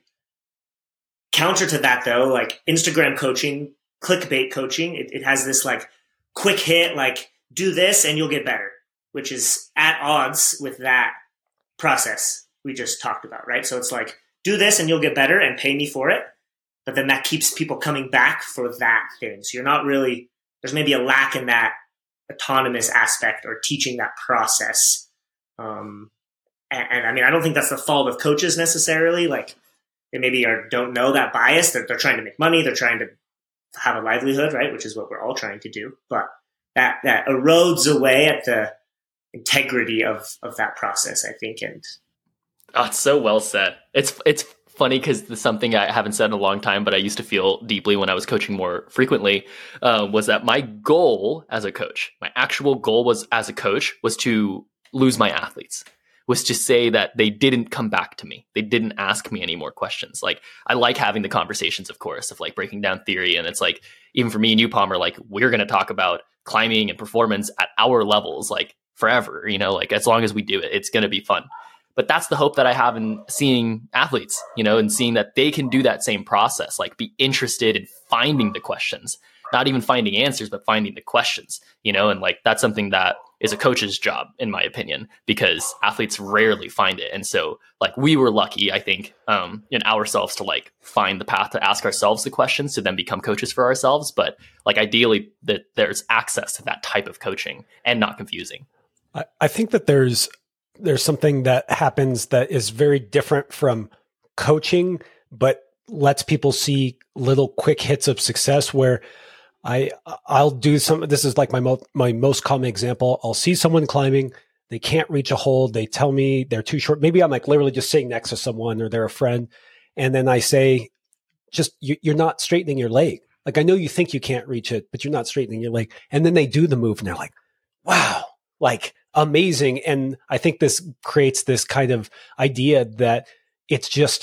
Counter to that though, like Instagram coaching, clickbait coaching, it, it has this like quick hit, like, do this and you'll get better, which is at odds with that process we just talked about, right? So it's like, do this and you'll get better and pay me for it. But then that keeps people coming back for that thing. So you're not really, there's maybe a lack in that autonomous aspect or teaching that process. Um, and, and I mean, I don't think that's the fault of coaches necessarily. Like they maybe are, don't know that bias. They're, they're trying to make money. They're trying to have a livelihood, right? Which is what we're all trying to do. But that, that erodes away at the integrity of, of that process, I think. And oh, it's so well said. It's, it's funny because there's something I haven't said in a long time, but I used to feel deeply when I was coaching more frequently, uh, was that my goal as a coach, my actual goal was as a coach was to lose my athletes, was to say that they didn't come back to me. They didn't ask me any more questions. Like I like having the conversations, of course, of like breaking down theory. And it's like, even for me and you, Palmer, like we're going to talk about climbing and performance at our levels, like forever, you know, like as long as we do it, it's going to be fun. But that's the hope that I have in seeing athletes, you know, and seeing that they can do that same process, like be interested in finding the questions, not even finding answers, but finding the questions, you know, and like that's something that is a coach's job, in my opinion, because athletes rarely find it. And so like we were lucky, I think, um, in ourselves to like find the path to ask ourselves the questions to then become coaches for ourselves. But like ideally that there's access to that type of coaching and not confusing. I, I think that there's there's something that happens that is very different from coaching, but lets people see little quick hits of success where I, I'll do some, this is like my, mo- my most common example. I'll see someone climbing. They can't reach a hold. They tell me they're too short. Maybe I'm like literally just sitting next to someone or they're a friend. And then I say, just, you, you're not straightening your leg. Like, I know you think you can't reach it, but you're not straightening your leg. And then they do the move and they're like, wow, like amazing. And I think this creates this kind of idea that it's just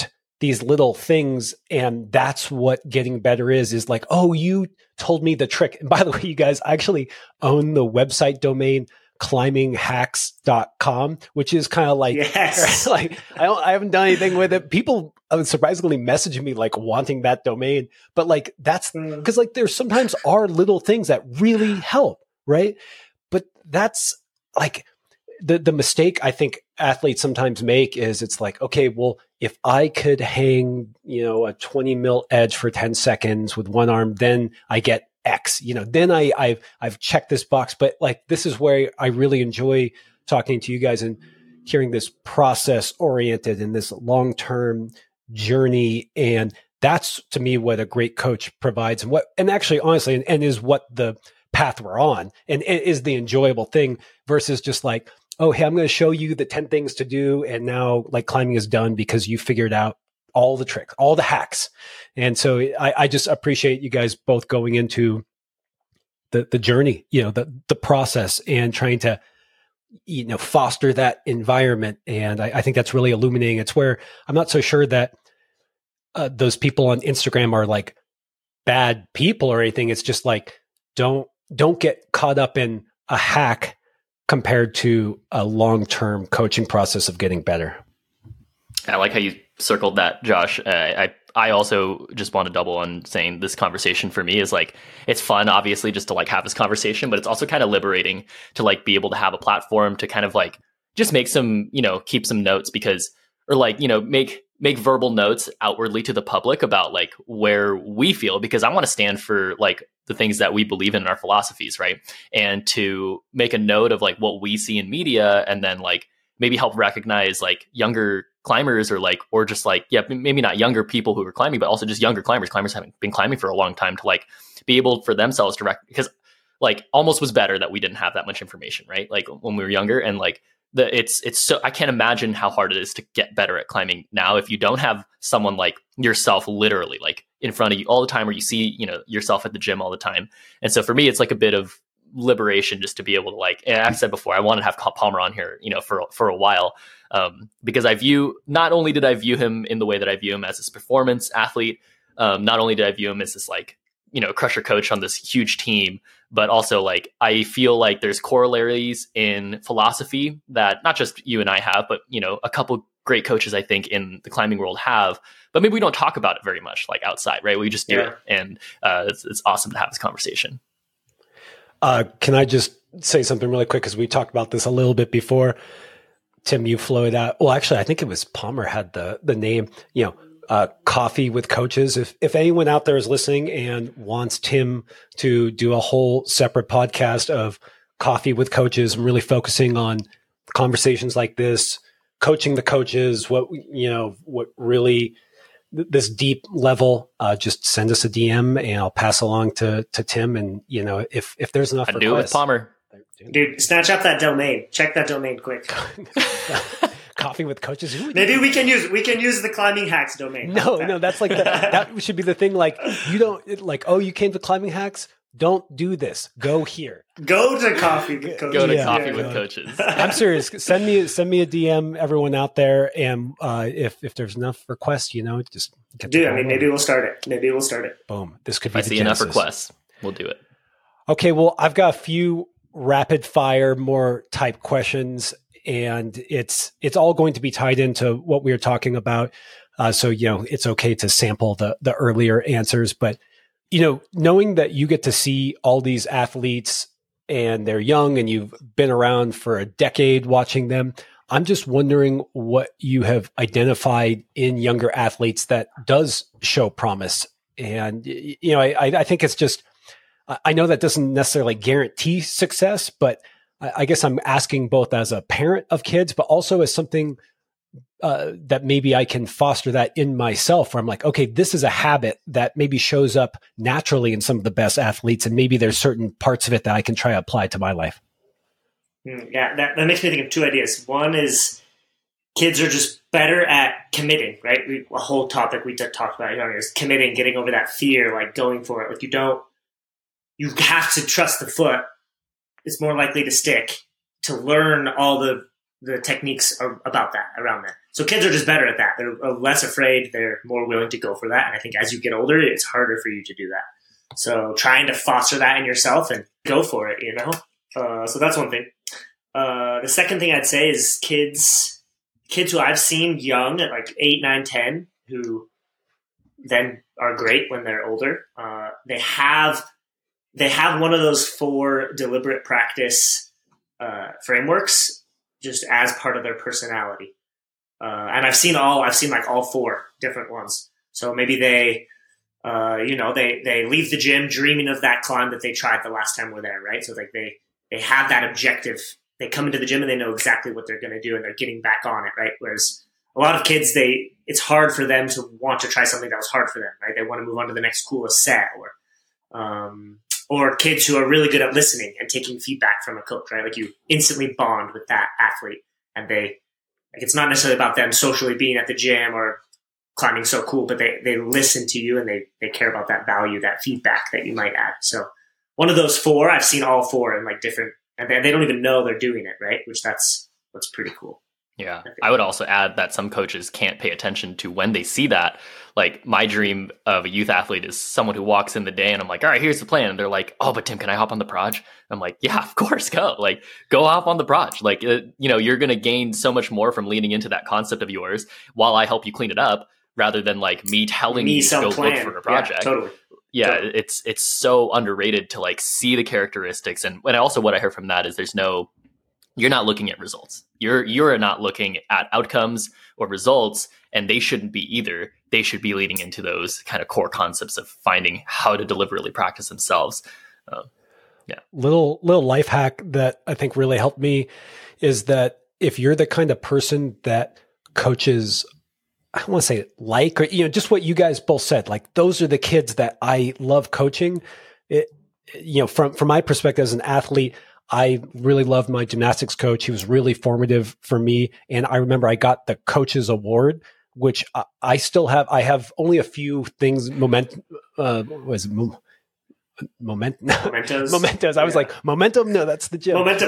these little things. And that's what getting better is, is like, oh, you told me the trick. And by the way, you guys, I actually own the website domain climbing hacks dot com, which is kind of like, yes. like I don't, I haven't done anything with it. People surprisingly message me like wanting that domain, but like that's because mm. like there sometimes are little things that really help, right? But that's like the the mistake I think athletes sometimes make is it's like, okay, well, if I could hang, you know, a twenty mil edge for ten seconds with one arm, then I get X, you know, then I, I've, I've checked this box. But like, this is where I really enjoy talking to you guys and hearing this process oriented and this long-term journey. And that's to me what a great coach provides, and what, and actually honestly, and, and is what the path we're on, and, and is the enjoyable thing versus just like, oh, hey, I'm going to show you the ten things to do. And now like climbing is done because you figured out all the tricks, all the hacks. And so I, I just appreciate you guys both going into the the journey, you know, the the process and trying to, you know, foster that environment. And I, I think that's really illuminating. It's where I'm not so sure that uh, those people on Instagram are like bad people or anything. It's just like, don't, don't get caught up in a hack compared to a long-term coaching process of getting better. I like how you circled that, Josh. Uh, I I also just want to double on saying this conversation for me is like, it's fun, obviously, just to like have this conversation, but it's also kind of liberating to like be able to have a platform to kind of like just make some, you know, keep some notes because, or like, you know, make make verbal notes outwardly to the public about like where we feel, because I want to stand for like the things that we believe in our philosophies, right? And to make a note of like what we see in media and then like maybe help recognize like younger climbers or like, or just like, yeah, maybe not younger people who are climbing, but also just younger climbers, climbers haven't been climbing for a long time to like be able for themselves to rec- because like almost was better that we didn't have that much information, right? Like when we were younger and like the, it's, it's so, I can't imagine how hard it is to get better at climbing now if you don't have someone like yourself literally like in front of you all the time, or you see, you know, yourself at the gym all the time. And so for me, it's like a bit of liberation just to be able to like, and I've said before, I wanted to have Palmer on here, you know, for, for a while. Um, because I view, not only did I view him in the way that I view him as this performance athlete, um, not only did I view him as this like, you know, crusher coach on this huge team, but also like, I feel like there's corollaries in philosophy that not just you and I have, but, you know, a couple great coaches I think in the climbing world have, but maybe we don't talk about it very much like outside, right? We just do yeah. it. And uh, it's, it's awesome to have this conversation. Uh, can I just say something really quick? Because we talked about this a little bit before. Tim, you floated out. Well, actually, I think it was Palmer had the the name, you know, uh, Coffee with Coaches. If if anyone out there is listening and wants Tim to do a whole separate podcast of Coffee with Coaches and really focusing on conversations like this, coaching the coaches, what, you know, what really this deep level, uh, just send us a D M and I'll pass along to, to Tim. And, you know, if, if there's enough I do it with Palmer. Dude, snatch up that domain. Check that domain quick. Coffee with Coaches. Maybe we can use we can use the Climbing Hacks domain. No, no, that's like the, that should be the thing. Like you don't like, oh, you came to Climbing Hacks. Don't do this. Go here. Go to Coffee with Coaches. Go to yeah, Coffee yeah, with yeah. Coaches. I'm serious. Send me send me a D M, everyone out there, and uh, if if there's enough requests, you know, just get dude. I mean, maybe we'll start it. Maybe we'll start it. Boom. This could if be. I the see genesis. enough requests, we'll do it. Okay. Well, I've got a few rapid fire, more type questions, and it's it's all going to be tied into what we were talking about. Uh, so you know, it's okay to sample the the earlier answers, but you know, knowing that you get to see all these athletes and they're young and you've been around for a decade watching them, I'm just wondering what you have identified in younger athletes that does show promise. And, you know, I, I think it's just, I know that doesn't necessarily guarantee success, but I guess I'm asking both as a parent of kids, but also as something Uh, that maybe I can foster that in myself where I'm like, okay, this is a habit that maybe shows up naturally in some of the best athletes. And maybe there's certain parts of it that I can try to apply to my life. Yeah, that, that makes me think of two ideas. One is kids are just better at committing, right? We, a whole topic we talked about here is committing, getting over that fear, like going for it. Like you don't, you have to trust the foot. It's more likely to stick, to learn all the the techniques are about that, around that. So kids are just better at that. They're less afraid. They're more willing to go for that. And I think as you get older, it's harder for you to do that. So trying to foster that in yourself and go for it, you know? Uh, so that's one thing. Uh, the second thing I'd say is kids, kids who I've seen young at like eight, nine, ten, who then are great when they're older. Uh, they have, they have one of those four deliberate practice uh, frameworks just as part of their personality. Uh, and I've seen all, I've seen like all four different ones. So maybe they, uh, you know, they, they leave the gym dreaming of that climb that they tried the last time we're there, right? So like they, they have that objective. They come into the gym and they know exactly what they're going to do and they're getting back on it, right? Whereas a lot of kids, they, it's hard for them to want to try something that was hard for them, right? They want to move on to the next coolest set, or, um, or kids who are really good at listening and taking feedback from a coach, right? Like you instantly bond with that athlete, and they, like, it's not necessarily about them socially being at the gym or climbing so cool, but they, they listen to you and they, they care about that value, that feedback that you might add. So one of those four, I've seen all four in like different, and they, they don't even know they're doing it, right? Which that's, that's pretty cool. Yeah. I, I would also add that some coaches can't pay attention to when they see that. Like my dream of a youth athlete is someone who walks in the day and I'm like, all right, here's the plan. And they're like, oh, but Tim, can I hop on the proj? I'm like, yeah, of course, go. Like, go hop on the proj. Like, uh, you know, you're going to gain so much more from leaning into that concept of yours while I help you clean it up, rather than like me telling me you to go plan. look for a project. Yeah, totally. Yeah, totally. it's it's so underrated to like see the characteristics. And, and also what I heard from that is there's no, you're not looking at results. You're you're not looking at outcomes or results, and they shouldn't be either. They should be leading into those kind of core concepts of finding how to deliberately practice themselves. Uh, yeah. Little little life hack that I think really helped me is that if you're the kind of person that coaches, I don't want to say like, or, you know, just what you guys both said, like those are the kids that I love coaching. It, you know, from, from my perspective as an athlete, I really loved my gymnastics coach. He was really formative for me. And I remember I got the coach's award, which I, I still have. I have only a few things, moment, uh, what was it? Mo- Moment, Mementos. Mementos. I was Yeah. like, momentum? No, that's the gym. Momentum.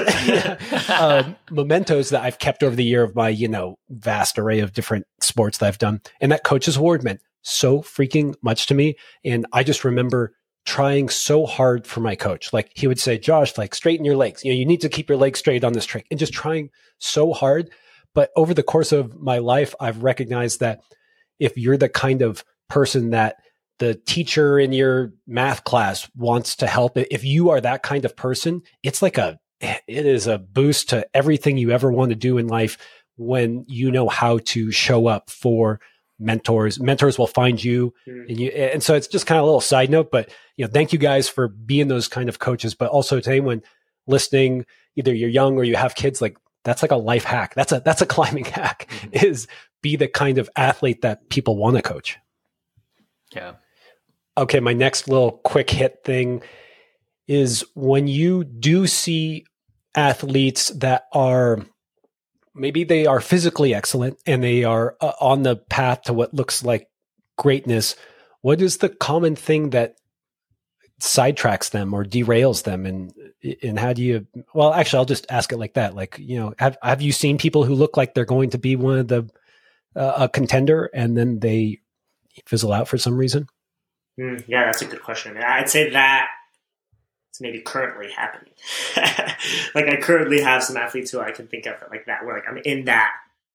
uh, mementos that I've kept over the year of my, you know, vast array of different sports that I've done. And that coach's award meant so freaking much to me. And I just remember trying so hard for my coach. Like he would say, Josh, like straighten your legs. You know, you need to keep your legs straight on this trick, and just trying so hard. But over the course of my life, I've recognized that if you're the kind of person that the teacher in your math class wants to help, if you are that kind of person, it's like a, it is a boost to everything you ever want to do in life when you know how to show up for mentors. Mentors will find you, mm. and you, and so it's just kind of a little side note, but you know, thank you guys for being those kind of coaches. But also to anyone listening, either you're young or you have kids, like that's like a life hack. That's a that's a climbing hack. Mm-hmm. Is be the kind of athlete that people want to coach. Yeah. Okay, my next little quick hit thing is when you do see athletes that are, maybe they are physically excellent and they are uh, on the path to what looks like greatness, what is the common thing that sidetracks them or derails them? And and how do you, well, actually, I'll just ask it like that. Like, you know, have, have you seen people who look like they're going to be one of the, uh, a contender, and then they fizzle out for some reason? Mm, yeah, that's a good question. I'd say that it's maybe currently happening. Like I currently have some athletes who I can think of like that, where like I'm in that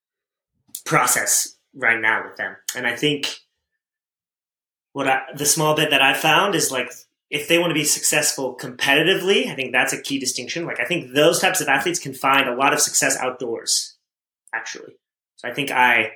process right now with them. And I think what I, the small bit that I found is like, if they want to be successful competitively, I think that's a key distinction. Like I think those types of athletes can find a lot of success outdoors, actually. So I think I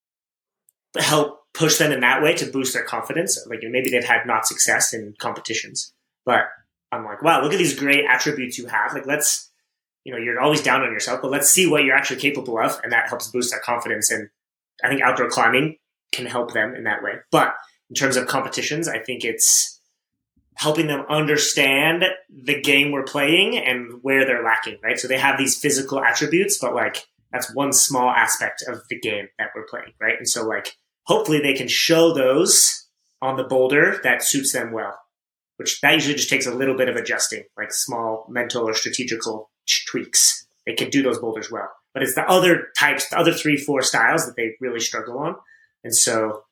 help push them in that way to boost their confidence. Like maybe they've had not success in competitions, but I'm like, wow, look at these great attributes you have. Like let's, you know, you're always down on yourself, but let's see what you're actually capable of. And that helps boost their confidence. And I think outdoor climbing can help them in that way. But in terms of competitions, I think it's helping them understand the game we're playing and where they're lacking, right? So they have these physical attributes, but like that's one small aspect of the game that we're playing, right? And so like, hopefully they can show those on the boulder that suits them well, which that usually just takes a little bit of adjusting, like small mental or strategical tweaks. They can do those boulders well. but it's the other types, the other three, four styles that they really struggle on. And so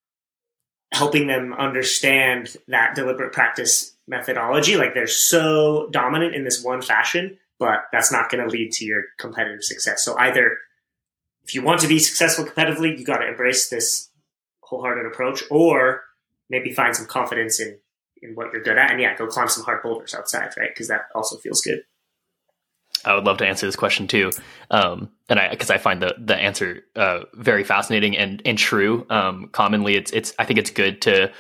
helping them understand that deliberate practice methodology, like they're so dominant in this one fashion, but that's not going to lead to your competitive success. So either if you want to be successful competitively, you got to embrace this wholehearted approach, or maybe find some confidence in, in what you're good at. And yeah, go climb some hard boulders outside, right? Because that also feels good. I would love to answer this question too. Um, and I, cause I find the, the answer, uh, very fascinating and, and true. Um, commonly it's, it's, I think it's good to,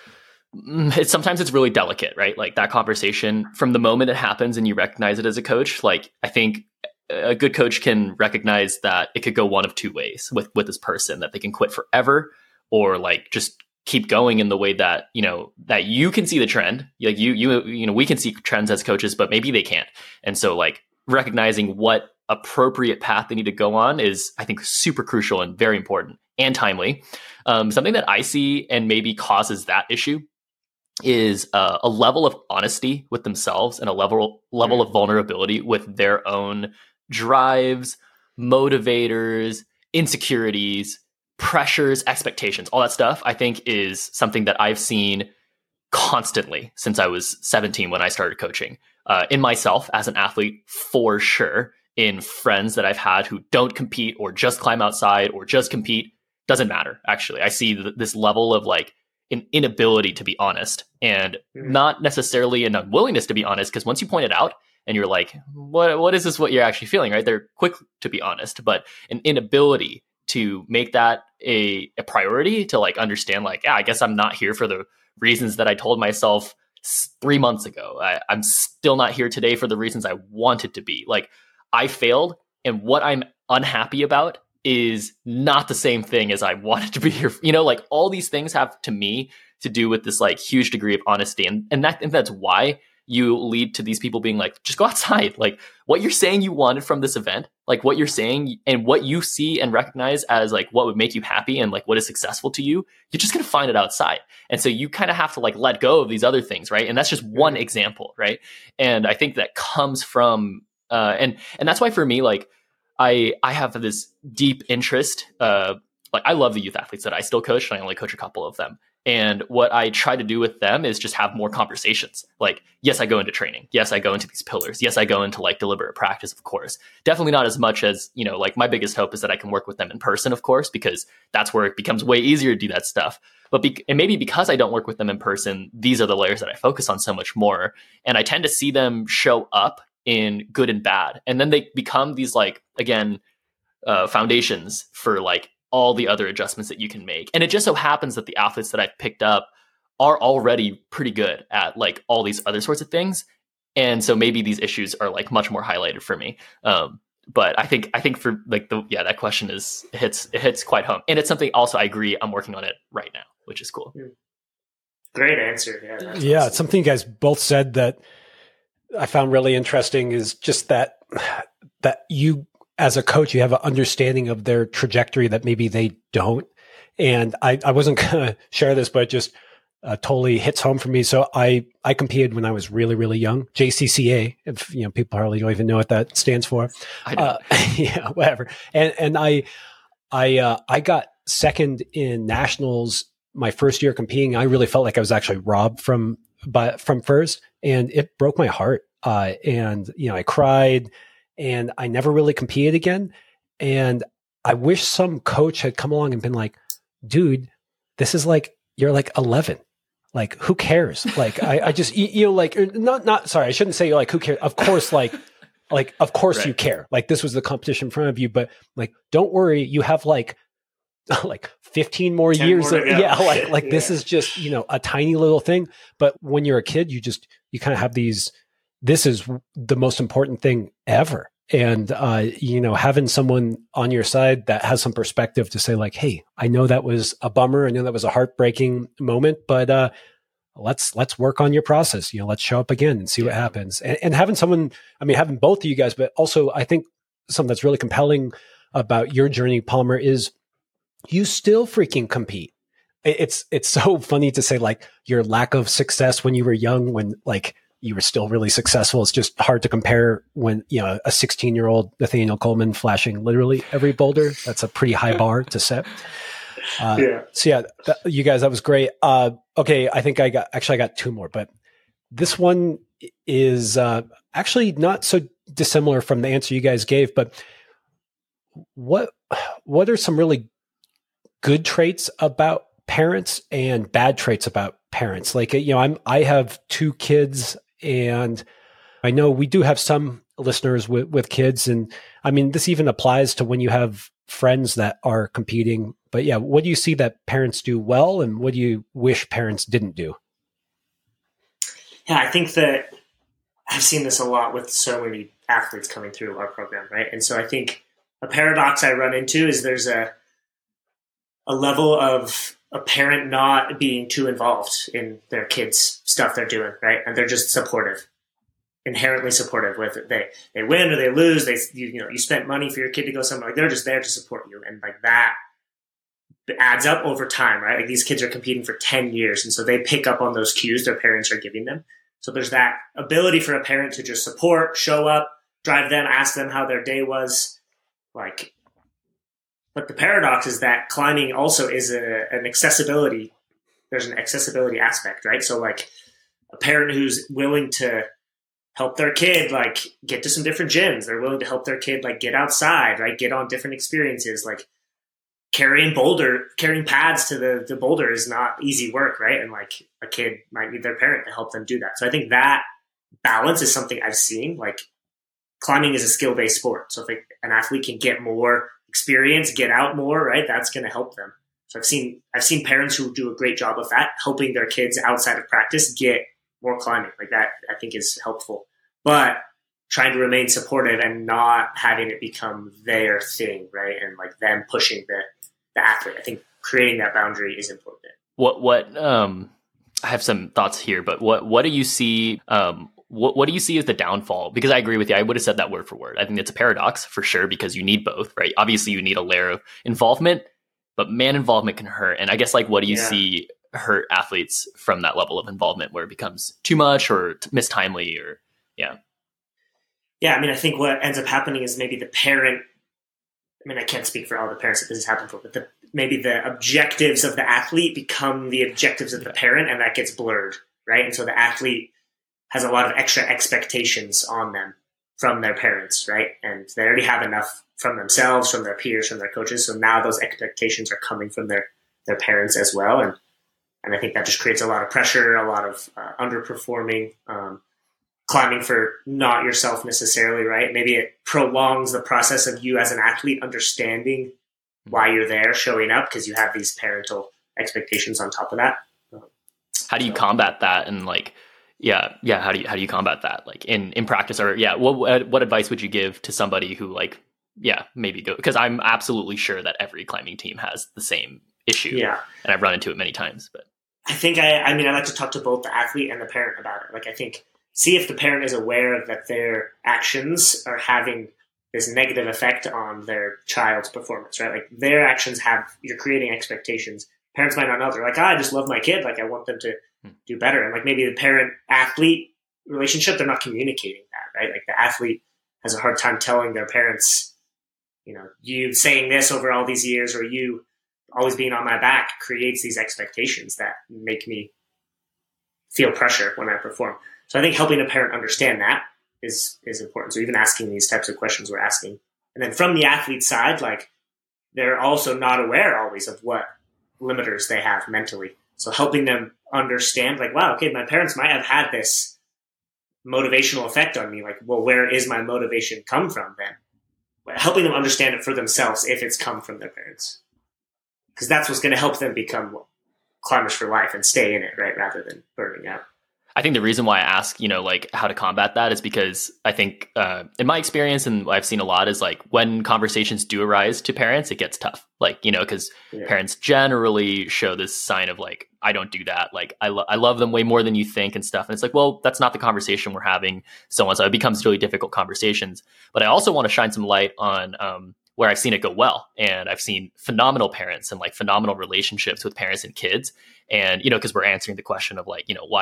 it's sometimes it's really delicate, right? Like that conversation from the moment it happens and you recognize it as a coach. Like I think a good coach can recognize that it could go one of two ways with, with this person, that they can quit forever or like just keep going in the way that, you know, that you can see the trend. Like you, you, you know, we can see trends as coaches, but maybe they can't. And so like, recognizing what appropriate path they need to go on is, I think, super crucial and very important and timely. Um, something that I see and maybe causes that issue is uh, a level of honesty with themselves and a level level of vulnerability with their own drives, motivators, insecurities, pressures, expectations, all that stuff. I think is something that I've seen constantly since I was seventeen when I started coaching. Uh, in myself as an athlete, for sure, in friends that I've had who don't compete or just climb outside or just compete, doesn't matter. Actually, I see th- this level of like an inability to be honest, and mm. not necessarily an unwillingness to be honest, because once you point it out and you're like, what, what is this, what you're actually feeling, right? They're quick to be honest, but an inability to make that a, a priority, to like understand like, yeah, I guess I'm not here for the reasons that I told myself three months ago. I, I'm still not here today for the reasons I wanted to be. Like I failed, and what I'm unhappy about is not the same thing as I wanted to be here. You know, like all these things have to me to do with this like huge degree of honesty. And, and that, and that's why you lead to these people being like, just go outside. Like what you're saying you wanted from this event, like what you're saying and what you see and recognize as like what would make you happy and like what is successful to you, you're just going to find it outside. And so you kind of have to like let go of these other things, right? And that's just one example, right? And I think that comes from, uh, and and that's why for me, like I I have this deep interest. Uh, like I love the youth athletes that I still coach, and I only coach a couple of them. And what I try to do with them is just have more conversations. Like, yes, I go into training. Yes, I go into these pillars. Yes, I go into like deliberate practice, of course. Definitely not as much as, you know, like my biggest hope is that I can work with them in person, of course, because that's where it becomes way easier to do that stuff. But be- and maybe because I don't work with them in person, these are the layers that I focus on so much more. And I tend to see them show up in good and bad. And then they become these like, again, uh, foundations for like all the other adjustments that you can make. And it just so happens that the athletes that I've picked up are already pretty good at like all these other sorts of things. And so maybe these issues are like much more highlighted for me. Um, but I think, I think for like the, yeah, that question is, it hits, it hits quite home. And it's something also I agree I'm working on it right now, which is cool. Great answer. Yeah. Yeah. Awesome. Something you guys both said that I found really interesting is just that, that you, as a coach, you have an understanding of their trajectory that maybe they don't. And I, I wasn't going to share this, but it just uh, totally hits home for me. So I, I competed when I was really, really young, J C C A, if you know, people probably don't even know what that stands for. I don't. Uh, yeah, whatever. And, and I, I, uh, I got second in nationals my first year competing. I really felt like I was actually robbed from, but from first, and it broke my heart. Uh, and, you know, I cried. And I never really competed again. And I wish some coach had come along and been like, dude, this is like, you're like eleven. Like, who cares? Like, I, I just, you know, like, not, not, sorry, I shouldn't say like, who cares? Of course, like, like, of course right. You care. Like, this was the competition in front of you, but like, don't worry. You have like, like fifteen more years. More of, yeah. Like, like yeah. This is just, you know, a tiny little thing. But when you're a kid, you just, you kind of have these, this is the most important thing ever. And, uh, you know, having someone on your side that has some perspective to say like, hey, I know that was a bummer. I know that was a heartbreaking moment, but, uh, let's, let's work on your process. You know, let's show up again and see yeah. what happens. And, and having someone, I mean, having both of you guys, but also I think something that's really compelling about your journey, Palmer, is you still freaking compete. It's, it's so funny to say like your lack of success when you were young, when like, you were still really successful. It's just hard to compare when, you know, a sixteen year old Nathaniel Coleman flashing literally every boulder. That's a pretty high bar to set. Uh, yeah. So yeah, that, you guys, that was great. Uh, okay. I think I got, actually I got two more, but this one is uh, actually not so dissimilar from the answer you guys gave, but what, what are some really good traits about parents and bad traits about parents? Like, you know, I'm, I have two kids, and I know we do have some listeners with, with kids. And I mean, this even applies to when you have friends that are competing. But yeah, what do you see that parents do well, and what do you wish parents didn't do? Yeah, I think that I've seen this a lot with so many athletes coming through our program, right? And so I think a paradox I run into is there's a a level of a parent not being too involved in their kids' stuff they're doing, right? And they're just supportive, inherently supportive. Whether they, they win or they lose, they you, you know you spent money for your kid to go somewhere, like they're just there to support you, and like that adds up over time, right? Like these kids are competing for ten years, and so they pick up on those cues their parents are giving them. So there's that ability for a parent to just support, show up, drive them, ask them how their day was, like. But the paradox is that climbing also is a, an accessibility. There's an accessibility aspect, right? So like a parent who's willing to help their kid, like get to some different gyms. They're willing to help their kid, like get outside, right? Get on different experiences. Like carrying boulder, carrying pads to the, the boulder is not easy work, right? And like a kid might need their parent to help them do that. So I think that balance is something I've seen. Like climbing is a skill-based sport. So if like an athlete can get more experience, get out more, right? That's going to help them. So I've seen, I've seen parents who do a great job of that, helping their kids outside of practice get more climbing. Like that, I think is helpful, but trying to remain supportive and not having it become their thing, right? And like them pushing the, the athlete. I think creating that boundary is important. What, what, um, I have some thoughts here, but what, what do you see, um, What what do you see as the downfall? Because I agree with you. I would have said that word for word. I think it's a paradox for sure, because you need both, right? Obviously, you need a layer of involvement, but man, involvement can hurt. And I guess, like, what do you yeah. see hurt athletes from that level of involvement where it becomes too much or mistimely or, yeah. Yeah, I mean, I think what ends up happening is maybe the parent, I mean, I can't speak for all the parents that this has happened for, but the, maybe the objectives of the athlete become the objectives of the parent, and that gets blurred, right? And so the athlete has a lot of extra expectations on them from their parents, right? And they already have enough from themselves, from their peers, from their coaches. So now those expectations are coming from their, their parents as well. And and I think that just creates a lot of pressure, a lot of uh, underperforming, um, climbing for not yourself necessarily, right? Maybe it prolongs the process of you as an athlete understanding why you're there, showing up, because you have these parental expectations on top of that. Um, How do you so. combat that? And like, Yeah. Yeah. How do you, how do you combat that? Like in, in practice, or yeah. What, what advice would you give to somebody who like, yeah, maybe go, because I'm absolutely sure that every climbing team has the same issue. Yeah. And I've run into it many times, but I think I, I mean, I like to talk to both the athlete and the parent about it. Like, I think see if the parent is aware that their actions are having this negative effect on their child's performance, right? Like their actions have, you're creating expectations. Parents might not know. They're like, oh, I just love my kid. Like I want them to do better. And like maybe the parent athlete relationship, they're not communicating that, right? Like the athlete has a hard time telling their parents, you know, you saying this over all these years, or you always being on my back creates these expectations that make me feel pressure when I perform. So I think helping a parent understand that is, is important. So even asking these types of questions we're asking. And then from the athlete side, like they're also not aware always of what limiters they have mentally. So helping them understand, like, wow, okay, my parents might have had this motivational effect on me. Like, well, where is my motivation come from then? But helping them understand it for themselves if it's come from their parents. Because that's what's going to help them become climbers for life and stay in it, right, rather than burning out. I think the reason why I ask, you know, like how to combat that is because I think uh, in my experience, and what I've seen a lot is like when conversations do arise to parents, it gets tough. Like, you know, because yeah. parents generally show this sign of like, I don't do that. Like, I, lo- I love them way more than you think and stuff. And it's like, well, that's not the conversation we're having. So on. So it becomes really difficult conversations. But I also want to shine some light on um, where I've seen it go well. And I've seen phenomenal parents and like phenomenal relationships with parents and kids. And, you know, because we're answering the question of like, you know, what,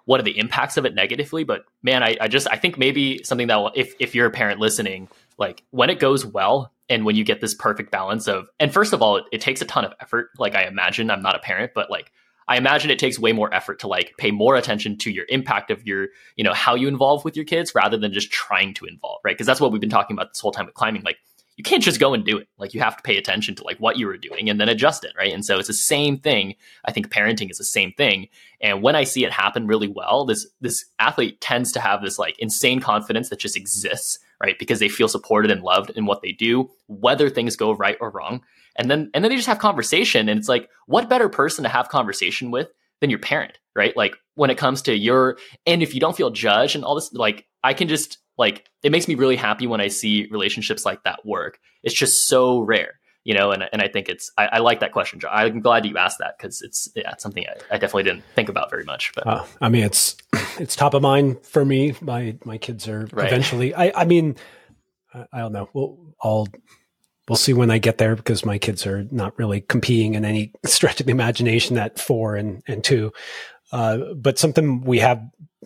what are the impacts of it negatively. But man, I, I just, I think maybe something that will, if, if you're a parent listening, like when it goes well and when you get this perfect balance of, and first of all, it, it takes a ton of effort. Like I imagine, I'm not a parent, but like, I imagine it takes way more effort to like pay more attention to your impact of your, you know, how you involve with your kids rather than just trying to involve, right? Because that's what we've been talking about this whole time with climbing. Like you can't just go and do it. Like you have to pay attention to like what you were doing and then adjust it, right? And so it's the same thing. I think parenting is the same thing. And when I see it happen really well, this this athlete tends to have this like insane confidence that just exists, right? Because they feel supported and loved in what they do, whether things go right or wrong. And then and then they just have conversation. And it's like, what better person to have conversation with than your parent, right? Like when it comes to your, and if you don't feel judged and all this, like I can just like, it makes me really happy when I see relationships like that work. It's just so rare, you know? And, and I think it's, I, I like that question, Joe. I'm glad you asked that because it's, yeah, it's something I, I definitely didn't think about very much. But uh, I mean, it's, it's top of mind for me. My, my kids are right. eventually, I, I mean, I, I don't know. We'll, I'll, we'll see when I get there because my kids are not really competing in any stretch of the imagination at four and, and two. Uh, but something we have,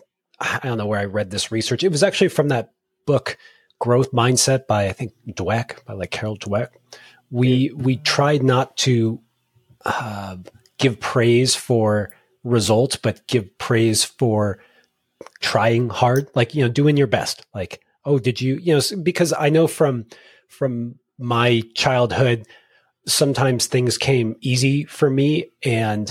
I don't know where I read this research. It was actually from that book, Growth Mindset by, I think, Dweck, by like Carol Dweck. We, we tried not to uh, give praise for results, but give praise for trying hard, like, you know, doing your best. Like, oh, did you, you know, because I know from, from my childhood, sometimes things came easy for me and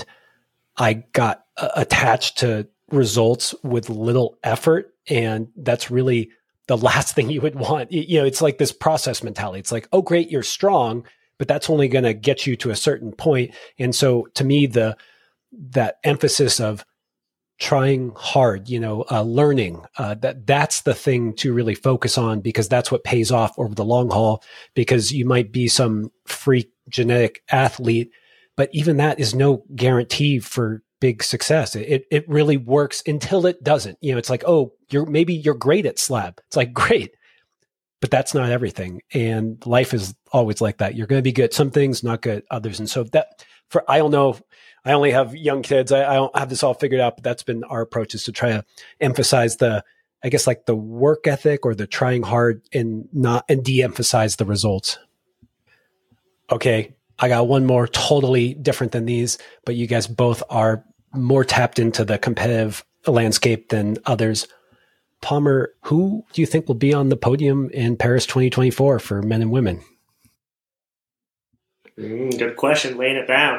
I got uh, attached to results with little effort. And that's really the last thing you would want. You know, it's like this process mentality. It's like, oh, great, you're strong, but that's only going to get you to a certain point. And so to me, the, that emphasis of trying hard, you know, uh, learning, uh, that that's the thing to really focus on because that's what pays off over the long haul, because you might be some freak genetic athlete, but even that is no guarantee for big success. It it really works until it doesn't. You know, it's like, oh, you're maybe you're great at slab. It's like, great, but that's not everything. And life is always like that. You're going to be good at some things, not good at others. And so that for, I don't know, I only have young kids. I, I don't have this all figured out, but that's been our approach, is to try to emphasize the, I guess, like the work ethic or the trying hard and not, and de-emphasize the results. Okay. I got one more totally different than these, but you guys both are more tapped into the competitive landscape than others. Palmer, who do you think will be on the podium in Paris twenty twenty-four for men and women? Mm, good question. Laying it down.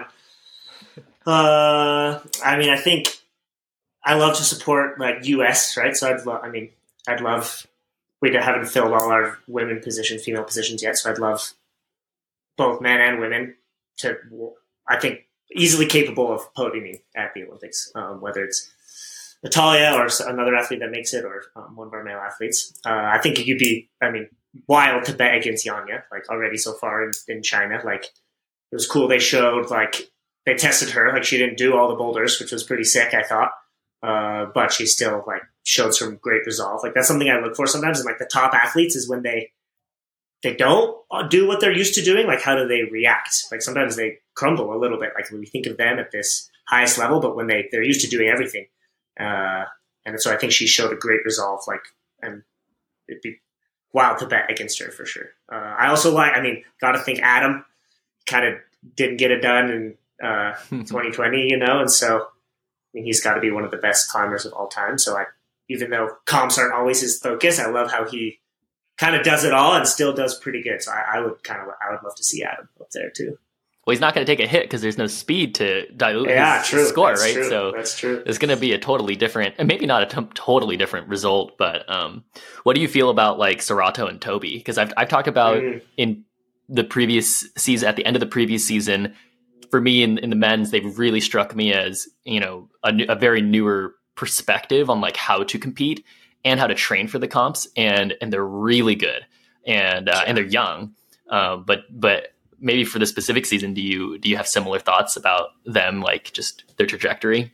Uh, I mean, I think I love to support like U S, right? So I'd love, I mean, I'd love, we haven't filled all our women positions, female positions yet. So I'd love both men and women to, I think, easily capable of podiuming at the Olympics, um, whether it's Natalia or another athlete that makes it, or um, one of our male athletes. Uh, I think it could be, I mean, wild to bet against Yanya, like already so far in, in China. Like, it was cool. They showed, like, they tested her. Like, she didn't do all the boulders, which was pretty sick, I thought. Uh, but she still, like, showed some great resolve. Like, that's something I look for sometimes in, like, the top athletes, is when they, they don't do what they're used to doing. Like, how do they react? Like, sometimes they crumble a little bit. Like, when we think of them at this highest level, but when they, they're used to doing everything. Uh, and so I think she showed a great resolve, like, and it'd be wild to bet against her for sure. Uh, I also like, I mean, got to think Adam kind of didn't get it done in uh, twenty twenty, you know, and so I mean, he's got to be one of the best climbers of all time. So I, even though comps aren't always his focus, I love how he kind of does it all and still does pretty good. So I, I would kind of, I would love to see Adam up there too. Well, he's not going to take a hit because there's no speed to dilute yeah, his true. score, That's right? True. So That's true. It's going to be a totally different, and maybe not a t- totally different result. But um, what do you feel about like Serato and Toby? Because I've I've talked about mm. in the previous season, at the end of the previous season, for me in, in the men's, they've really struck me as, you know, a, a very newer perspective on like how to compete and how to train for the comps, and and they're really good, and uh, and they're young, uh, but but. Maybe for the specific season, do you do you have similar thoughts about them, like just their trajectory?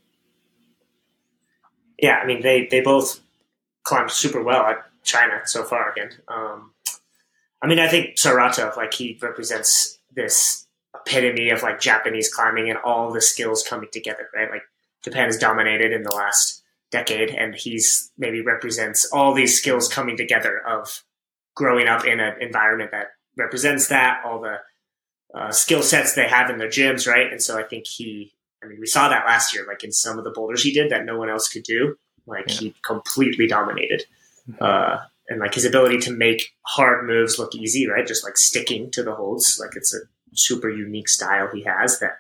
Yeah, I mean, they, they both climbed super well at China so far again. Um, I mean, I think Serato, like, he represents this epitome of like Japanese climbing and all the skills coming together, right? Like, Japan has dominated in the last decade, and he's maybe represents all these skills coming together of growing up in an environment that represents that, all the uh, skill sets they have in their gyms, right? And so I think he, I mean, we saw that last year, like in some of the boulders he did that no one else could do. Like yeah. he completely dominated. Mm-hmm. Uh, and like his ability to make hard moves look easy, right? Just like sticking to the holds. Like it's a super unique style he has that,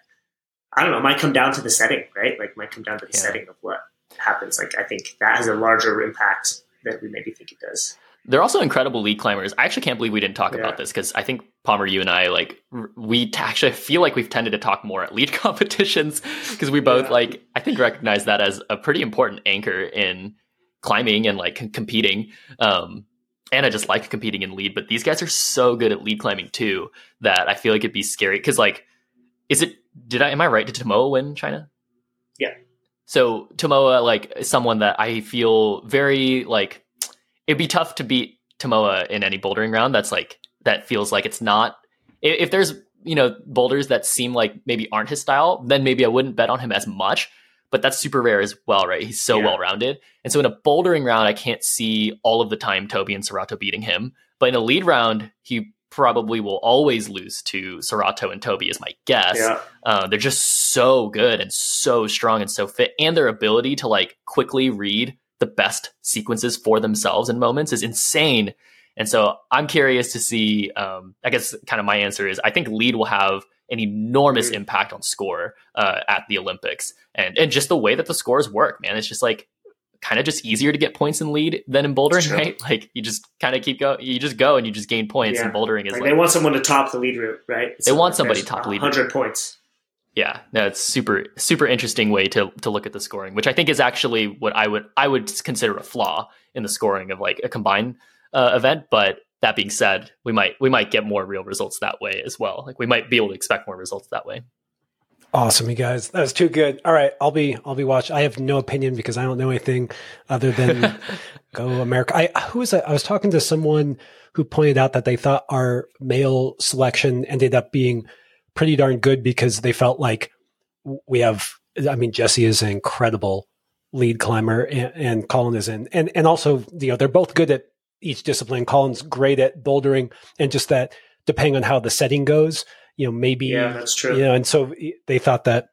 I don't know, might come down to the setting, right? Like might come down to the yeah. setting of what happens. Like I think that has a larger impact than we maybe think it does. They're also incredible lead climbers. I actually can't believe we didn't talk yeah. about this because I think Palmer, you and I, like we t- actually feel like we've tended to talk more at lead competitions because we both yeah. like, I think recognize that as a pretty important anchor in climbing and like c- competing. Um, and I just like competing in lead, but these guys are so good at lead climbing too, that I feel like it'd be scary. Cause like, is it, did I, am I right? Did Tomoa win China? Yeah. So Tomoa, like is someone that I feel very like, it'd be tough to beat Tomoa in any bouldering round. That's like, that feels like it's not, if, if there's, you know, boulders that seem like maybe aren't his style, then maybe I wouldn't bet on him as much, but that's super rare as well, right? He's so yeah. well-rounded. And so in a bouldering round, I can't see all of the time Toby and Serato beating him, but in a lead round, he probably will always lose to Serato and Toby is my guess. Yeah. Uh, they're just so good and so strong and so fit, and their ability to like quickly read the best sequences for themselves in moments is insane. And so I'm curious to see, um, I guess kind of my answer is I think lead will have an enormous mm-hmm. impact on score uh, at the Olympics and, and just the way that the scores work, man. It's just like kind of just easier to get points in lead than in bouldering, sure. right? Like you just kind of keep going, you just go and you just gain points yeah. and bouldering is like, like, they want someone to top the lead route, right? They so want somebody to top the lead one hundred route. Points. Yeah, no, it's super, super interesting way to to look at the scoring, which I think is actually what I would I would consider a flaw in the scoring of like a combined uh, event. But that being said, we might we might get more real results that way as well. Like we might be able to expect more results that way. Awesome, you guys. That was too good. All right, I'll be I'll be watching. I have no opinion because I don't know anything other than go America. I who was I? I was talking to someone who pointed out that they thought our male selection ended up being pretty darn good because they felt like we have, I mean, Jesse is an incredible lead climber and, and Colin is in, and, and also, you know, they're both good at each discipline. Colin's great at bouldering and just that depending on how the setting goes, you know, maybe, yeah, that's true. You know, and so they thought that,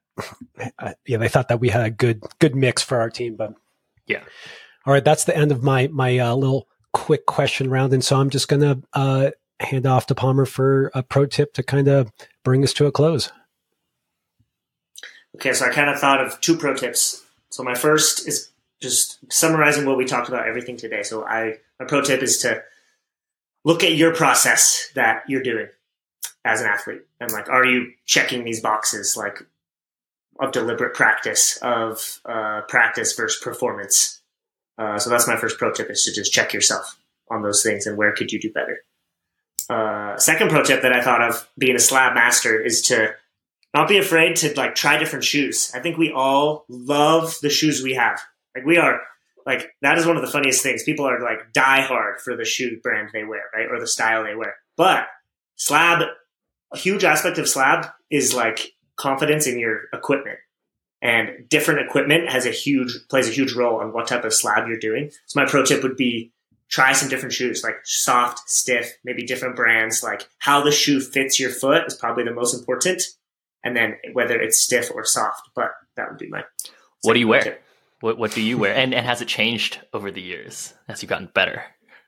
yeah, they thought that we had a good, good mix for our team, but yeah. All right. That's the end of my, my uh, little quick question round. And so I'm just going to, uh, hand off to Palmer for a pro tip to kind of bring us to a close. Okay, so I kind of thought of two pro tips. So my first is just summarizing what we talked about everything today. So I my pro tip is to look at your process that you're doing as an athlete. And like, are you checking these boxes like of deliberate practice, of uh, practice versus performance? Uh, so that's my first pro tip is to just check yourself on those things and where could you do better. Uh, second pro tip that I thought of being a slab master is to not be afraid to like try different shoes. I think we all love the shoes we have. Like we are like, that is one of the funniest things. People are like die hard for the shoe brand they wear, right? Or the style they wear. But slab, a huge aspect of slab is like confidence in your equipment, and different equipment has a huge, plays a huge role on what type of slab you're doing. So my pro tip would be try some different shoes, like soft, stiff, maybe different brands. Like how the shoe fits your foot is probably the most important. And then whether it's stiff or soft, but that would be my. What do you wear? Tip. What What do you wear? And and has it changed over the years as you've gotten better?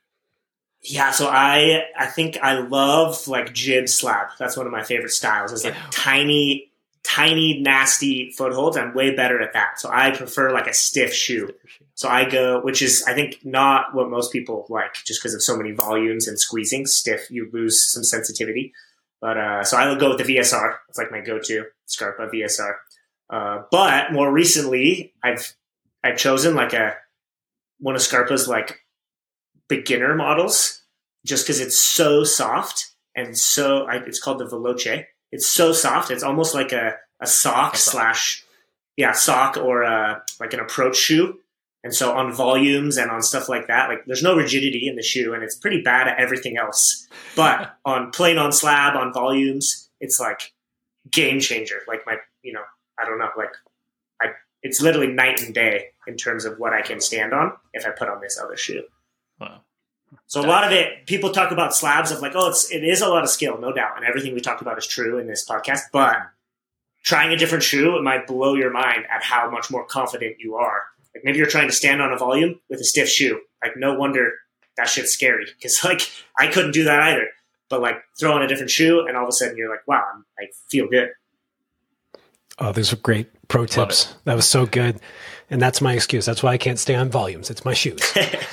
Yeah, so I I think I love like jib slab. That's one of my favorite styles. It's like yeah. tiny, tiny, nasty footholds. I'm way better at that. So I prefer like a stiff shoe. So I go, which is, I think, not what most people like just because of so many volumes and squeezing. Stiff, you lose some sensitivity. But uh, so I will go with the V S R. It's like my go-to Scarpa V S R. Uh, but more recently, I've I've chosen like a one of Scarpa's like beginner models just because it's so soft and so I, it's called the Veloce. It's so soft. It's almost like a a sock slash yeah sock or a, like an approach shoe. And so on volumes and on stuff like that, like there's no rigidity in the shoe and it's pretty bad at everything else. But on plain on slab, on volumes, it's like game changer. Like my, you know, I don't know, like I it's literally night and day in terms of what I can stand on if I put on this other shoe. Wow. So a lot of it, people talk about slabs of like, oh, it's, it is a lot of skill, no doubt. And everything we talked about is true in this podcast, but trying a different shoe, it might blow your mind at how much more confident you are. Like maybe you're trying to stand on a volume with a stiff shoe. Like no wonder that shit's scary because like I couldn't do that either. But like throw on a different shoe and all of a sudden you're like, wow, I'm, I feel good. Oh, those are great pro tips. That was so good. And that's my excuse. That's why I can't stay on volumes. It's my shoes.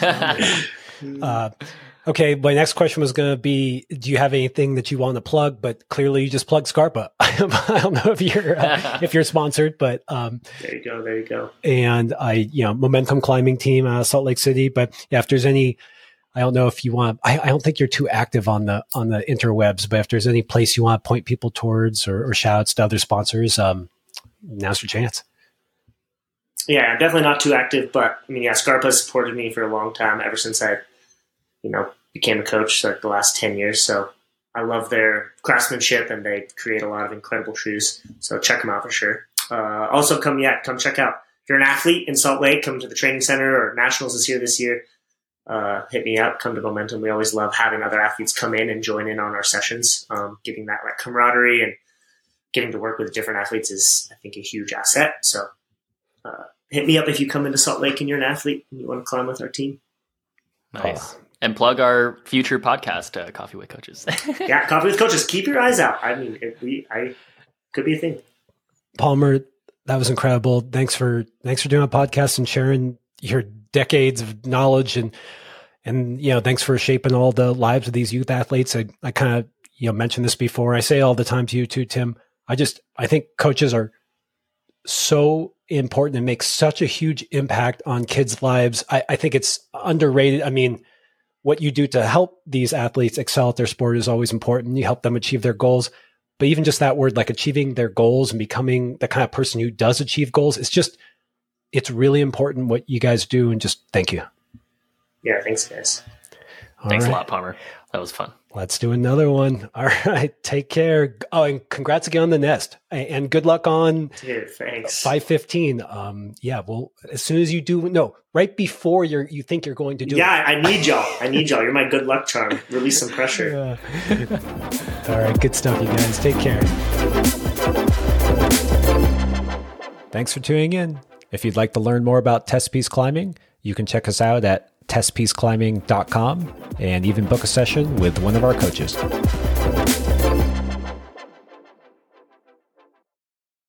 uh, okay. My next question was going to be, do you have anything that you want to plug? But clearly you just plugged Scarpa. I don't know if you're, uh, if you're sponsored, but, um, there you go. There you go. And I, you know, Momentum Climbing Team, uh, Salt Lake City. But yeah, if there's any, I don't know if you want, I, I don't think you're too active on the, on the interwebs, but if there's any place you want to point people towards or, or shout outs to other sponsors, um, now's your chance. Yeah, I'm definitely not too active, but I mean, yeah, Scarpa supported me for a long time, ever since I, you know, became a coach, like the last ten years. So I love their craftsmanship and they create a lot of incredible shoes. So check them out for sure. Uh, also come, yeah, come check out. If you're an athlete in Salt Lake, come to the training center or Nationals is here this year. Uh, hit me up, come to Momentum. We always love having other athletes come in and join in on our sessions. Um, getting that like camaraderie and getting to work with different athletes is, I think, a huge asset. So uh, hit me up if you come into Salt Lake and you're an athlete and you want to climb with our team. Nice. Oh. And plug our future podcast, uh, Coffee with Coaches. Yeah, Coffee with Coaches. Keep your eyes out. I mean, it, we, I could be a thing. Palmer, that was incredible. Thanks for thanks for doing a podcast and sharing your decades of knowledge and and you know, thanks for shaping all the lives of these youth athletes. I, I kind of you know mentioned this before. I say all the time to you too, Tim. I just I think coaches are so important and make such a huge impact on kids' lives. I, I think it's underrated. I mean, what you do to help these athletes excel at their sport is always important. You help them achieve their goals. But even just that word, like achieving their goals and becoming the kind of person who does achieve goals, it's just, it's really important what you guys do. And just thank you. Yeah, thanks, guys. All thanks right. a lot, Palmer. That was fun. Let's do another one. All right. Take care. Oh, and congrats again on the Nest. And good luck on Dude, thanks. five fifteen. Um, yeah, well, as soon as you do, no, right before you're, you think you're going to do yeah, it. Yeah, I need y'all. I need y'all. You're my good luck charm. Release some pressure. Yeah. All right. Good stuff, you guys. Take care. Thanks for tuning in. If you'd like to learn more about Test Piece Climbing, you can check us out at test piece climbing dot com and even book a session with one of our coaches.